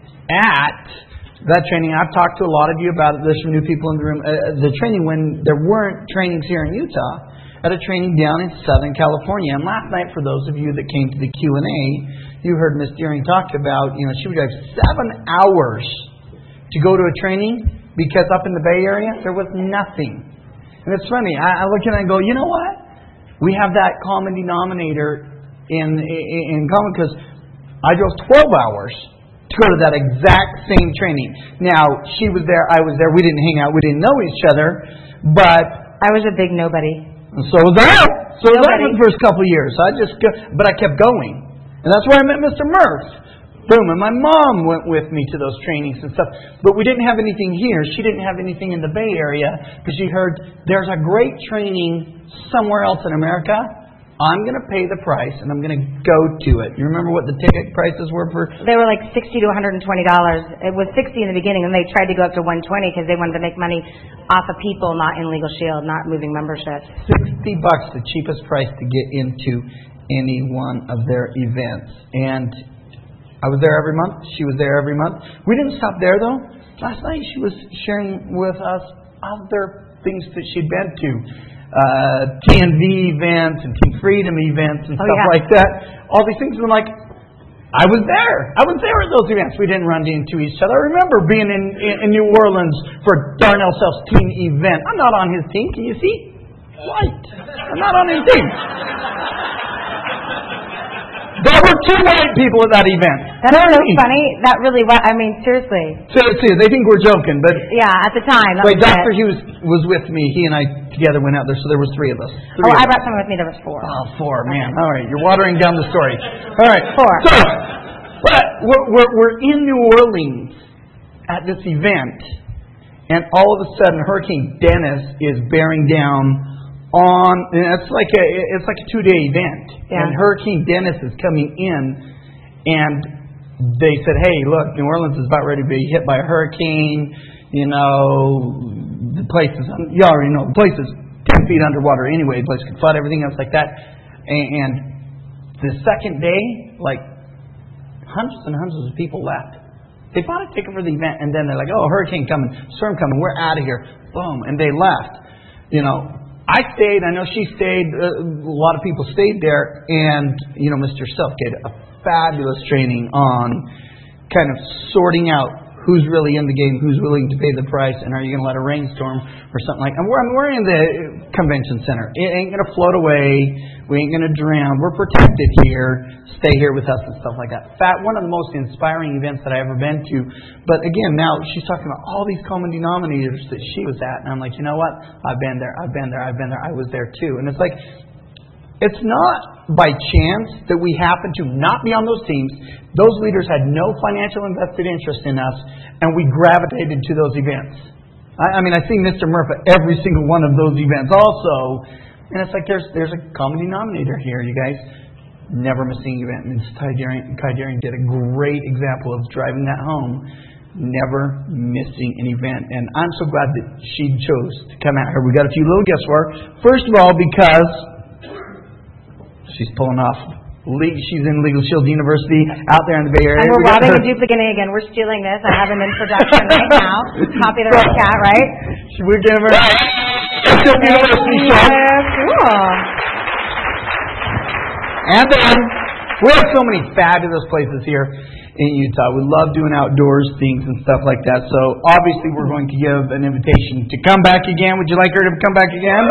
at that training. I've talked to a lot of you about it. There's some new people in the room. Uh, the training when there weren't trainings here in Utah, at a training down in Southern California. And last night, for those of you that came to the Q and A, you heard Miss Deering talk about, you know, she would drive seven hours to go to a training because up in the Bay Area, there was nothing. And it's funny. I, I look at it and go, you know what? We have that common denominator in, in, in common because I drove twelve hours to go to that exact same training. Now, she was there, I was there, we didn't hang out, we didn't know each other, but... I was a big nobody. So was I. So was I Nobody. for the first couple of years. I just, go, but I kept going. And that's where I met Mister Murph. Boom, and my mom went with me to those trainings and stuff. But we didn't have anything here. She didn't have anything in the Bay Area because she heard there's a great training somewhere else in America. I'm going to pay the price, and I'm going to go to it. You remember what the ticket prices were for? They were like sixty to one hundred twenty dollars. It was sixty in the beginning, and they tried to go up to one hundred twenty because they wanted to make money off of people not in Legal Shield, not moving memberships. sixty bucks, the cheapest price to get into any one of their events. And I was there every month. She was there every month. We didn't stop there, though. Last night, she was sharing with us other things that she'd been to. Uh, T N V events and Team Freedom events and oh, stuff yeah. like that. All these things. And I'm like, I was there. I was there at those events. We didn't run into each other. I remember being in, in, in New Orleans for Darnell Self's team event. I'm not on his team. Can you see? White. I'm not on his team. There were two white people at that event. That's so funny. That really, I mean, seriously. Seriously, they think we're joking, but... Yeah, at the time. Wait, Doctor Hughes was with me. He and I together went out there, so there was three of us. Three oh, of I us. brought someone with me. There was four. Oh, four, man. All right, you're watering down the story. All right. Four. So, but we're, we're, we're in New Orleans at this event, and all of a sudden, Hurricane Dennis is bearing down on, it's like a it's like a two day event, yeah. and Hurricane Dennis is coming in, and they said, "Hey, look, New Orleans is about ready to be hit by a hurricane. You know, the place is you already know the place is ten feet underwater anyway. The place could flood, everything else like that." And the second day, like hundreds and hundreds of people left. They bought a ticket for the event, and then they're like, "Oh, hurricane coming, storm coming, we're out of here." Boom, and they left. You know. I stayed. I know she stayed. Uh, a lot of people stayed there. And, you know, Mister Self did a fabulous training on kind of sorting out who's really in the game, who's willing to pay the price, and are you going to let a rainstorm or something like that. And we're, we're in the convention center. It ain't going to float away. We ain't going to drown. We're protected here. Stay here with us and stuff like that. Fat, one of the most inspiring events that I've ever been to. But again, now she's talking about all these common denominators that she was at. And I'm like, you know what? I've been there. I've been there. I've been there. I was there too. And it's like, it's not by chance that we happen to not be on those teams. Those leaders had no financial invested interest in us, and we gravitated to those events. I, I mean, I see Mister Murphy at every single one of those events also. And it's like there's there's a common denominator here, you guys. Never missing an event. And Kai Deering, Kai Deering did a great example of driving that home. never missing an event. And I'm so glad that she chose to come out here. We got a few little gifts for her. First of all, because she's pulling off. She's in Legal Shield University out there in the Bay Area. And we're we robbing and duplicating again. We're stealing this. I have him in production right now. Copy the right cat, right? We're giving her University. Yeah, cool. And then we have so many fabulous places here in Utah. We love doing outdoors things and stuff like that. So obviously we're going to give an invitation to come back again. Would you like her to come back again?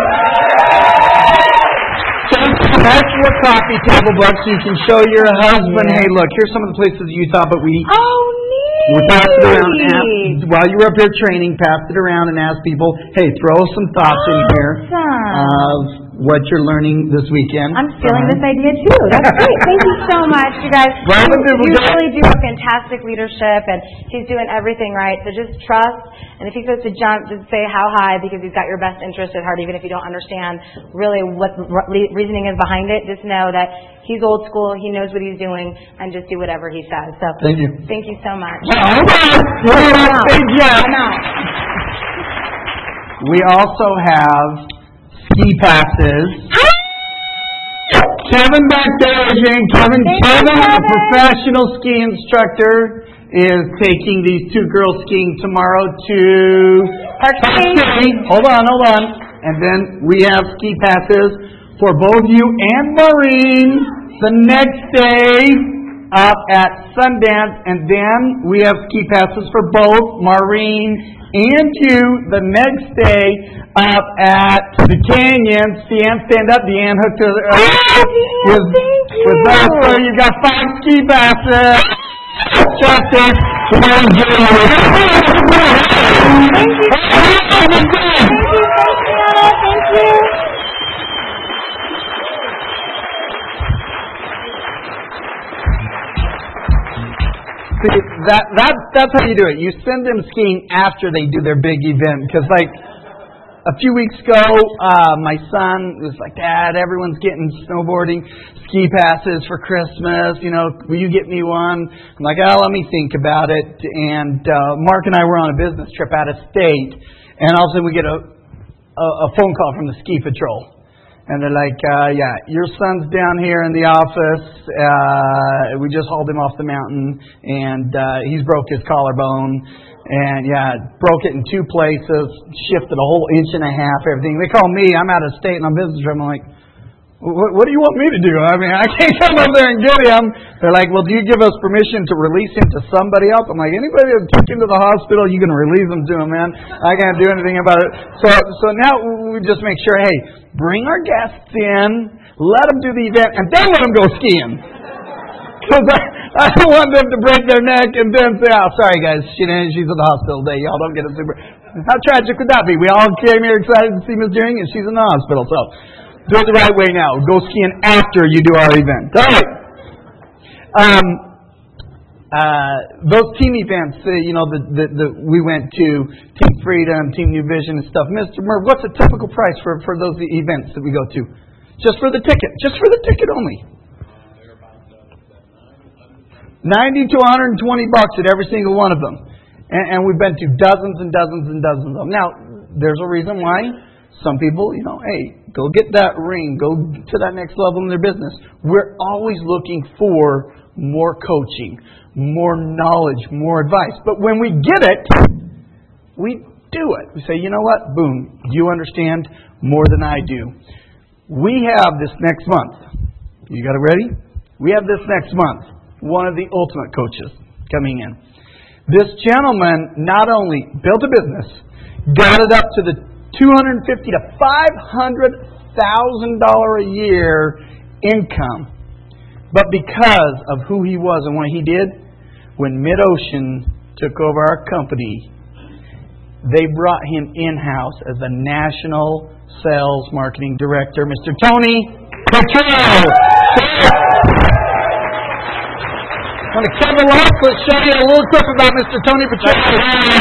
Actual coffee table book so you can show your husband, yeah. Hey, look, here's some of the places in Utah, but we oh, neat. we passed it around and asked, while you were up here training, passed it around and asked people, hey, throw some thoughts awesome. in here of what you're learning this weekend. I'm stealing uh-huh. this idea too. That's great. Thank you so much, you guys. Well, you, you really do a fantastic leadership, and he's doing everything right. So just trust, and if he goes to jump, just say how high, because he's got your best interest at heart, even if you don't understand really what the reasoning is behind it. Just know that he's old school, he knows what he's doing, and just do whatever he says. So thank you. Thank you so much. Well, thank you. We also have ski passes. Kevin back there again. Kevin, Kevin, a professional ski instructor, is taking these two girls skiing tomorrow to Park City. Hold on, hold on. And then we have ski passes for both you and Maureen the next day up at Sundance. And then we have ski passes for both Maureen and you the next day up at the Canyon. Deanne, stand up. Deanne hooked her uh, oh, with, thank you. with us. So you got five ski passes. Justice. Thank you. Thank you. Thank you. Thank you. See, that, that, that's how you do it. You send them skiing after they do their big event. Because, like, a few weeks ago, uh, my son was like, Dad, everyone's getting snowboarding ski passes for Christmas. You know, will you get me one? I'm like, oh, let me think about it. And uh, Mark and I were on a business trip out of state. And all of a sudden we get a, a, a phone call from the ski patrol. And they're like, uh, yeah, your son's down here in the office. Uh, we just hauled him off the mountain, and uh, he's broke his collarbone. And, yeah, broke it in two places, shifted a whole inch and a half, everything. They call me. I'm out of state and on business trip. I'm like, what, what do you want me to do? I mean, I can't come up there and get him. They're like, well, do you give us permission to release him to somebody else? I'm like, anybody that took him to the hospital, you can release him to him, man. I can't do anything about it. So, so now we just make sure, hey, bring our guests in, let them do the event, and then let them go skiing. Because I, I don't want them to break their neck and then say, oh, sorry, guys, she didn't, she's at the hospital today. Y'all don't get it super. How tragic would that be? We all came here excited to see Miss Deering, and she's in the hospital. So do it the right way now. Go skiing after you do our event. All right. Um, uh, those team events, uh, you know, the, the, the, we went to Team Freedom, Team New Vision and stuff. Mister Murph, what's a typical price for, for those events that we go to? Just for the ticket. Just for the ticket only. ninety to one hundred twenty bucks at every single one of them. And, and we've been to dozens and dozens and dozens of them. Now, there's a reason why some people, you know, hey, go get that ring, go to that next level in their business. We're always looking for more coaching, more knowledge, more advice. But when we get it, we do it. We say, you know what? Boom, you understand more than I do. We have this next month. You got it ready? We have this next month. One of the ultimate coaches coming in. This gentleman not only built a business, got it up to the two hundred fifty to five hundred thousand dollars a year income, but because of who he was and what he did, when MidOcean took over our company, they brought him in-house as a national sales marketing director, Mister Tony Petrillo. On the cover lock, let's show you a little clip about Mister Tony Petrillo.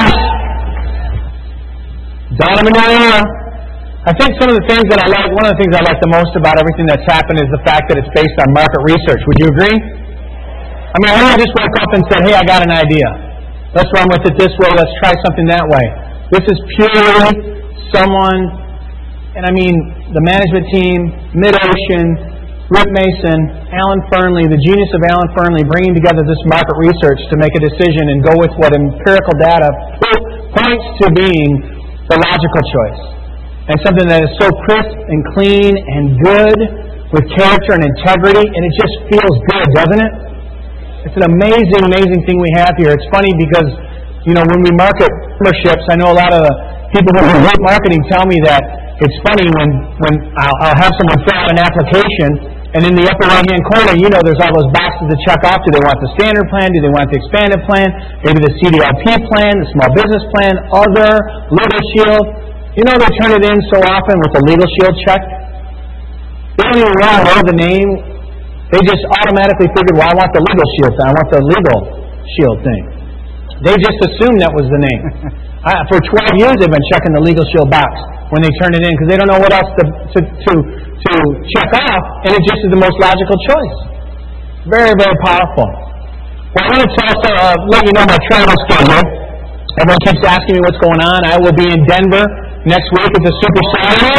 Donna Manila. I think some of the things that I like, one of the things I like the most about everything that's happened is the fact that it's based on market research. Would you agree? I mean, I really just woke up and said, hey, I got an idea. Let's run with it this way. Let's try something that way. This is purely someone, and I mean the management team, Mid-Ocean, Rick Mason, Alan Fernley, the genius of Alan Fernley, bringing together this market research to make a decision and go with what empirical data points to being the logical choice. And something that is so crisp and clean and good with character and integrity, and it just feels good, doesn't it? It's an amazing, amazing thing we have here. It's funny because, you know, when we market memberships, I know a lot of the people who do great marketing tell me that it's funny when, when I'll, I'll have someone fill out an application, and in the upper right-hand corner, you know, there's all those boxes to check off. Do they want the standard plan? Do they want the expanded plan? Maybe the C D R P plan, the small business plan, other, Legal Shield. You know they turn it in so often with the Legal Shield check. They don't even want to know the name. They just automatically figured, well, I want the Legal Shield thing. I want the Legal Shield thing. They just assumed that was the name. I, for twelve years, they've been checking the Legal Shield box when they turn it in because they don't know what else to, to, to, to check off, and it just is the most logical choice. Very, very powerful. Well, I want to also uh, let you know my travel schedule. Everyone keeps asking me what's going on. I will be in Denver next week at the Super Saturday.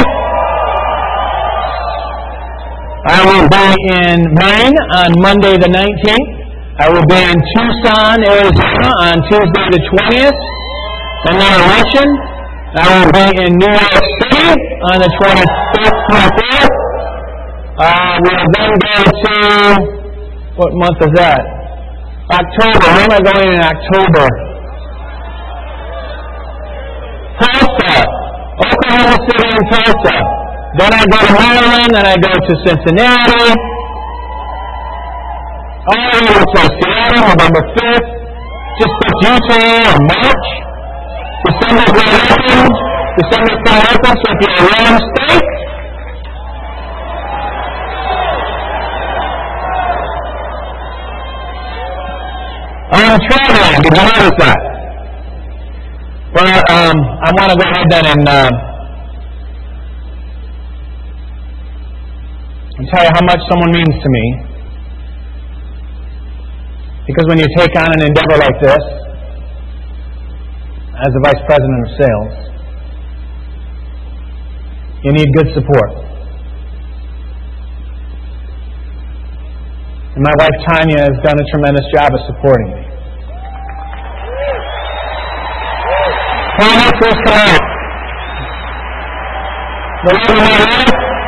I will be in Maine on Monday the nineteenth. I will be in Tucson, Arizona on Tuesday the twentieth. And then election. I will be in New York City on the twenty-fifth, twenty-fourth. Uh, we'll then go to, what month is that? October. Where am I going in October? Tulsa. Oklahoma City and Tulsa. Then I go to Maryland, then I go to Cincinnati. All the way to Seattle, November fifth. Just pick Utah in March. December Grand Rapids. December Grand Rapids with your lamb steak. I'm traveling. Did you notice that? Well, um, I want to go ahead then and uh, and tell you how much someone means to me. Because when you take on an endeavor like this, as the Vice President of Sales, you need good support. And my wife Tanya has done a tremendous job of supporting me. Tanya, please come out. The love of my life.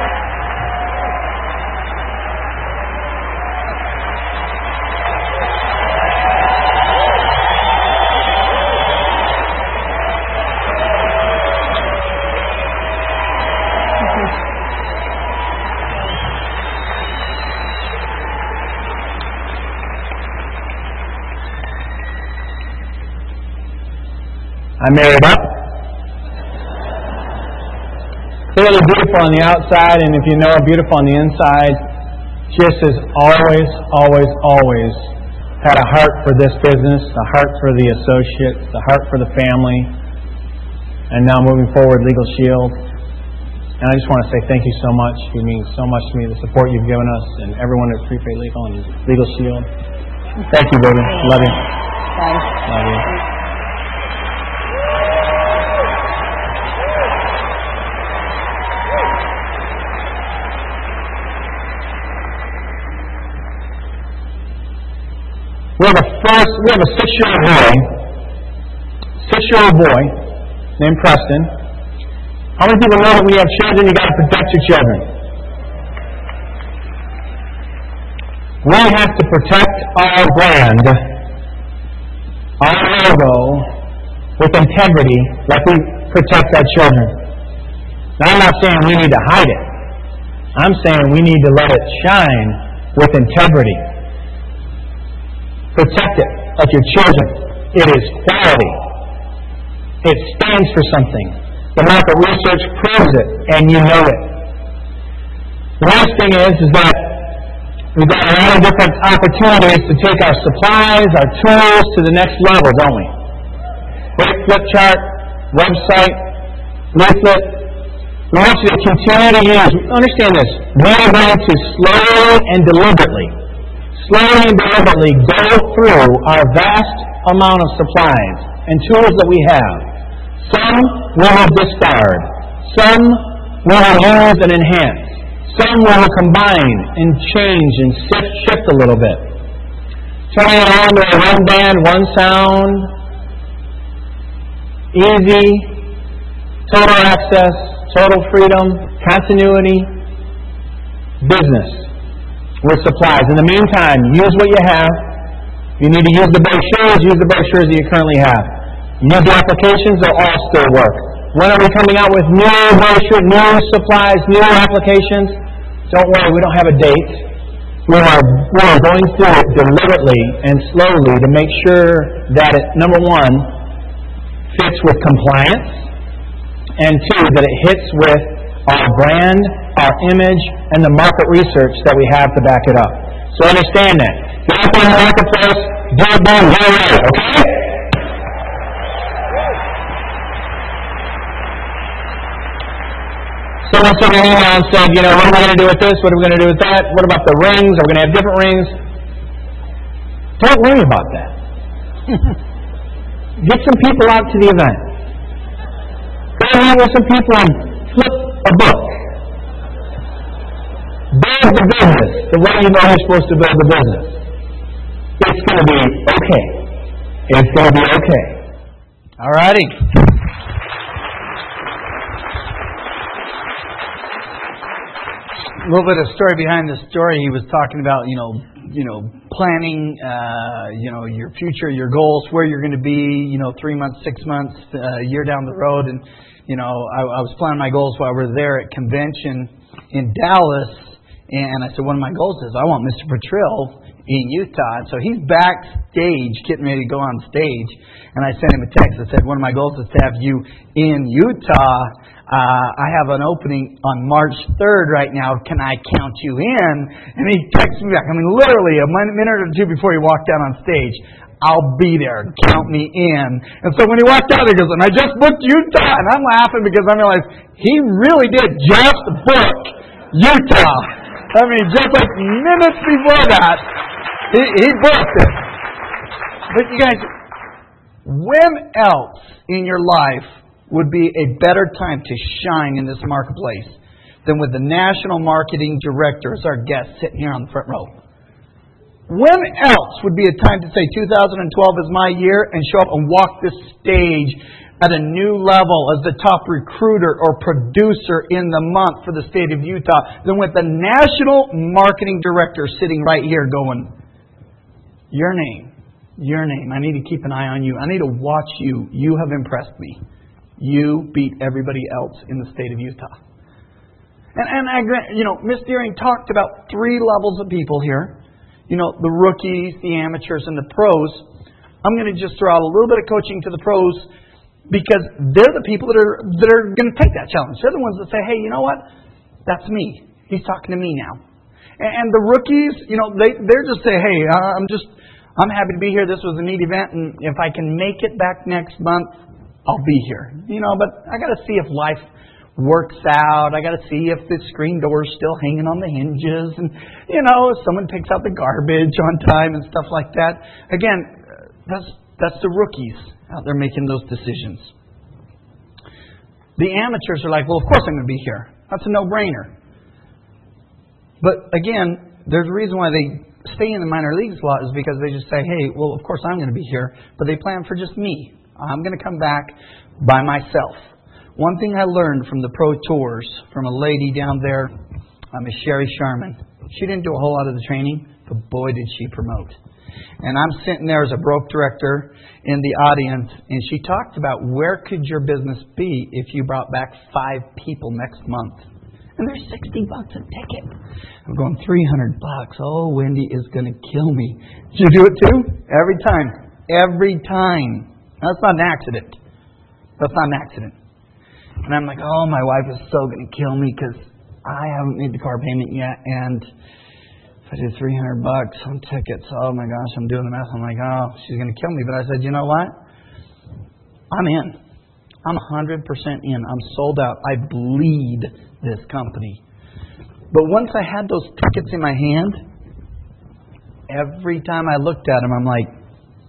I married up. Clearly beautiful on the outside, and if you know her, beautiful on the inside. Just has always, always, always had a heart for this business, a heart for the associates, a heart for the family, and now moving forward, Legal Shield. And I just want to say thank you so much. You mean so much to me, the support you've given us, and everyone at Prepaid Legal and Legal Shield. Thank you, baby. Love you. Thanks. Love you. We have a first, we have a six-year-old boy, six-year-old boy named Preston. How many people know that when you have children, you got to protect your children? We have to protect our brand, our logo, with integrity, like we protect our children. Now, I'm not saying we need to hide it. I'm saying we need to let it shine with integrity. Protect it like your children. It is quality. It stands for something. The market research proves it, and you know it. The last thing is, is that we've got a lot of different opportunities to take our supplies, our tools to the next level, don't we? Great flip chart, website, leaflet. We want you to continue to use. Understand this. We are going to slowly and deliberately slowly and deliberately go through our vast amount of supplies and tools that we have. Some we will discard. Some we will use and enhance. Some we will combine and change and shift, shift a little bit. Turning it on to a one band, one sound, easy, total access, total freedom, continuity, business with supplies. In the meantime, use what you have. You need to use the brochures, use the brochures that you currently have. Use the applications, they'll all still work. When are we coming out with new brochures, new supplies, new applications? Don't worry, we don't have a date. We are, we are going through it deliberately and slowly to make sure that it, number one, fits with compliance, and two, that it hits with our brand, our image, and the market research that we have to back it up. So understand that. Get out there in the marketplace, do it, do it, do it, okay? Someone sent me an email and said, you know, what are we going to do with this? What are we going to do with that? What about the rings? Are we going to have different rings? Don't worry about that. Get some people out to the event. Go around with some people and flip a book. Build the business the way you know you're supposed to build the business. It's going to be okay. It's going to be okay. All righty. A little bit of story behind the story. He was talking about, you know, you know, planning, uh, you know, your future, your goals, where you're going to be, you know, three months, six months, uh, a year down the road. And, you know, I, I was planning my goals while we were there at convention in Dallas. And I said, one of my goals is I want Mister Petrill in Utah. So he's backstage getting ready to go on stage. And I sent him a text that said, one of my goals is to have you in Utah. Uh, I have an opening on March third right now. Can I count you in? And he texted me back. I mean, literally a minute or two before he walked out on stage, I'll be there. Count me in. And so when he walked out, he goes, and I just booked Utah. And I'm laughing because I realized he really did just book Utah. I mean, just like minutes before that, he, he booked it. But you guys, when else in your life would be a better time to shine in this marketplace than with the National Marketing Director as our guest sitting here on the front row? When else would be a time to say two thousand twelve is my year and show up and walk this stage at a new level as the top recruiter or producer in the month for the state of Utah than with the National Marketing Director sitting right here going, your name, your name. I need to keep an eye on you. I need to watch you. You have impressed me. You beat everybody else in the state of Utah. And, and I, you know, Miss Deering talked about three levels of people here. You know, the rookies, the amateurs, and the pros. I'm going to just throw out a little bit of coaching to the pros because they're the people that are that are going to take that challenge. They're the ones that say, hey, you know what? That's me. He's talking to me now. And, and the rookies, you know, they, they're just say, hey, I'm just, I'm happy to be here. This was a neat event. And if I can make it back next month, I'll be here. You know, but I got to see if life works out. I got to see if the screen door's still hanging on the hinges. And, you know, if someone picks out the garbage on time and stuff like that. Again, that's that's the rookies out there making those decisions. The amateurs are like, well, of course I'm going to be here. That's a no-brainer. But, again, there's a reason why they stay in the minor leagues a lot is because they just say, hey, well, of course I'm going to be here. But they plan for just me. I'm going to come back by myself. One thing I learned from the Pro Tours, from a lady down there, uh, Miss Sherry Sharman. She didn't do a whole lot of the training, but boy did she promote. And I'm sitting there as a broke director in the audience, and she talked about where could your business be if you brought back five people next month. And they're sixty bucks a ticket. I'm going, three hundred bucks. Oh, Wendy is going to kill me. Did you do it too? Every time. Every time. That's not an accident. That's not an accident. And I'm like, oh, my wife is so going to kill me because I haven't made the car payment yet. And if I do three hundred bucks on tickets, oh my gosh, I'm doing the math. I'm like, oh, she's going to kill me. But I said, you know what? I'm in. I'm one hundred percent in. I'm sold out. I bleed this company. But once I had those tickets in my hand, every time I looked at them, I'm like,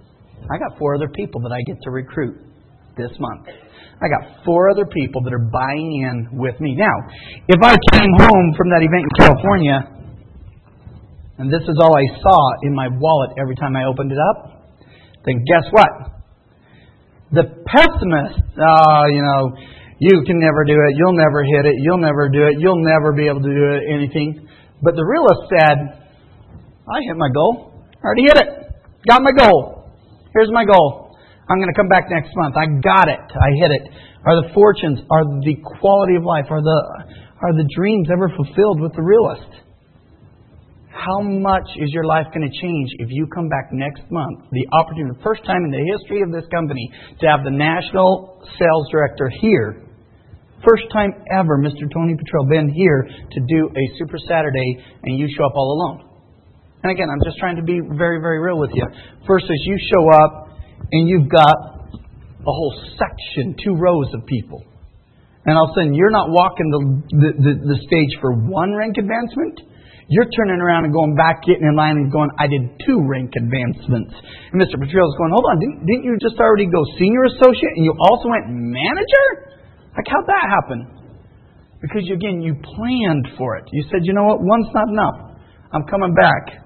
I got four other people that I get to recruit this month. I got four other people that are buying in with me. Now, if I came home from that event in California, and this is all I saw in my wallet every time I opened it up, then guess what? The pessimist, oh, you know, you can never do it, you'll never hit it, you'll never do it, you'll never be able to do it, anything. But the realist said, I hit my goal. I already hit it. Got my goal. Here's my goal. I'm going to come back next month. I got it. I hit it. Are the fortunes, are the quality of life, are the are the dreams ever fulfilled with the realist? How much is your life going to change if you come back next month? The opportunity, the first time in the history of this company, to have the national sales director here. First time ever, Mister Tony Petrell been here to do a Super Saturday, and you show up all alone. And again, I'm just trying to be very, very real with you. First is you show up, and you've got a whole section, two rows of people. And all of a sudden, you're not walking the, the, the, the stage for one rank advancement. You're turning around and going back, getting in line and going, I did two rank advancements. And Mister Petrell's going, hold on, didn't, didn't you just already go senior associate and you also went manager? Like, how'd that happen? Because, again, you planned for it. You said, you know what, one's not enough. I'm coming back.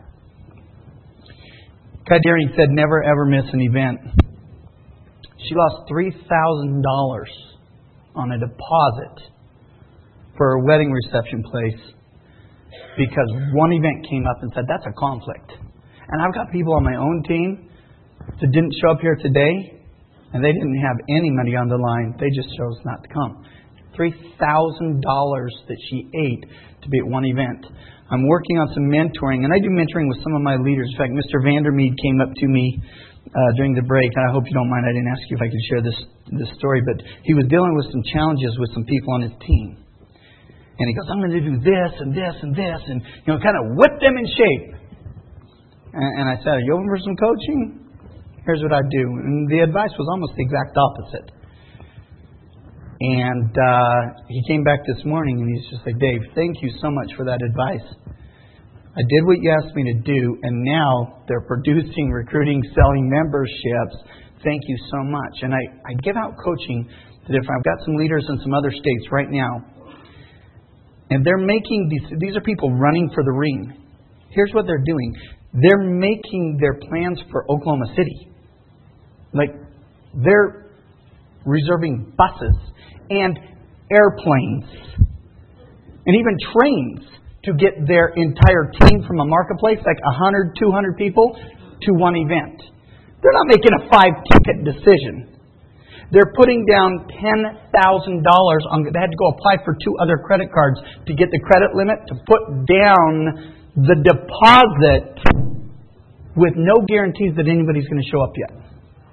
Kai Deering said, never ever miss an event. She lost three thousand dollars on a deposit for a wedding reception place because one event came up and said, that's a conflict. And I've got people on my own team that didn't show up here today, and they didn't have any money on the line. They just chose not to come. three thousand dollars that she ate to be at one event. I'm working on some mentoring, and I do mentoring with some of my leaders. In fact, Mister Vandermeed came up to me uh, during the break, and I hope you don't mind. I didn't ask you if I could share this, this story, but he was dealing with some challenges with some people on his team. And he goes, I'm going to do this and this and this, and you know, kind of whip them in shape. And, and I said, are you open for some coaching? Here's what I do. And the advice was almost the exact opposite. And uh, he came back this morning and he's just like, Dave, thank you so much for that advice. I did what you asked me to do, and now they're producing, recruiting, selling memberships. Thank you so much. And I, I give out coaching that if I've got some leaders in some other states right now, and they're making these, these are people running for the ring. Here's what they're doing. They're making their plans for Oklahoma City. Like, they're reserving buses and airplanes and even trains to get their entire team from a marketplace, like one hundred, two hundred people, to one event. They're not making a five-ticket decision. They're putting down ten thousand dollars on. They had to go apply for two other credit cards to get the credit limit to put down the deposit with no guarantees that anybody's going to show up yet.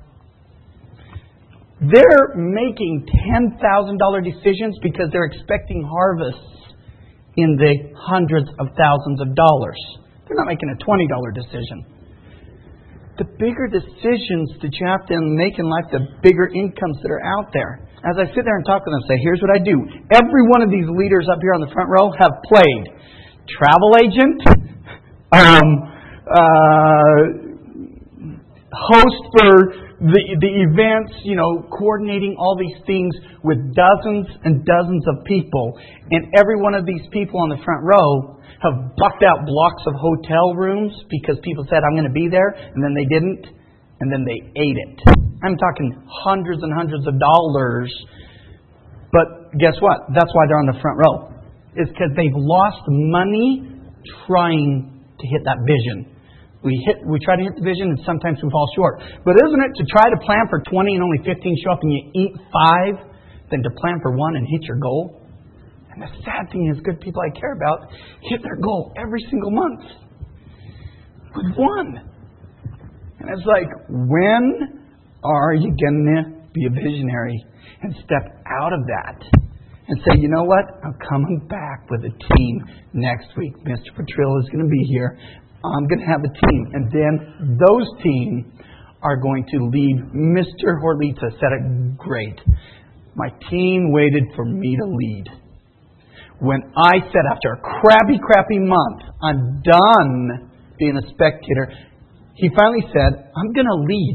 They're making ten thousand dollars decisions because they're expecting harvests in the hundreds of thousands of dollars. They're not making a twenty dollars decision. The bigger decisions that you have to make in life, the bigger incomes that are out there. As I sit there and talk with them, say, here's what I do. Every one of these leaders up here on the front row have played travel agent, um, uh, host for the the events, you know, coordinating all these things with dozens and dozens of people. And every one of these people on the front row have bucked out blocks of hotel rooms because people said, I'm going to be there, and then they didn't, and then they ate it. I'm talking hundreds and hundreds of dollars. But guess what? That's why they're on the front row. It's because they've lost money trying to hit that vision. We hit, we try to hit the vision, and sometimes we fall short. But isn't it to try to plan for twenty and only fifteen show up and you eat five, than to plan for one and hit your goal? And the sad thing is, good people I care about hit their goal every single month with one. And it's like, when are you going to be a visionary and step out of that and say, you know what? I'm coming back with a team next week. Mister Petrell is going to be here. I'm going to have a team. And then those teams are going to lead. Mister Horlitza said it great. My team waited for me to lead. When I said after a crappy, crappy month, I'm done being a spectator, he finally said, I'm going to lead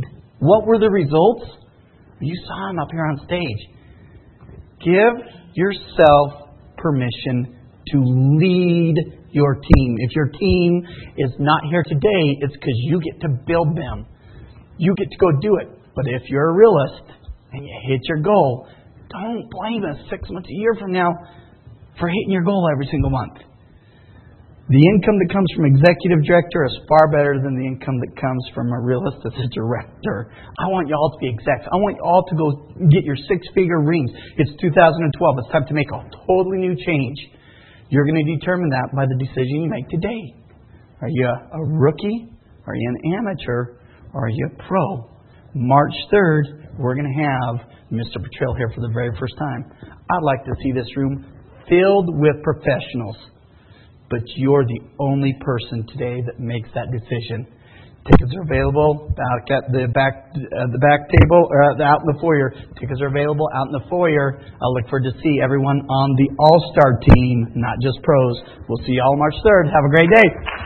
What were the results? You saw them up here on stage. Give yourself permission to lead your team. If your team is not here today, it's because you get to build them. You get to go do it. But if you're a realist and you hit your goal, don't blame us six months, a year from now for hitting your goal every single month. The income that comes from executive director is far better than the income that comes from a realist as a director. I want you all to be execs. I want you all to go get your six-figure rings. It's two thousand twelve. It's time to make a totally new change. You're going to determine that by the decision you make today. Are you a rookie? Are you an amateur? Or are you a pro? March third, we're going to have Mister Petrell here for the very first time. I'd like to see this room filled with professionals. But you're the only person today that makes that decision. Tickets are available back at the back uh, the back table, or uh, out in the foyer. Tickets are available out in the foyer. I look forward to see everyone on the All-Star team, not just pros. We'll see you all March third. Have a great day.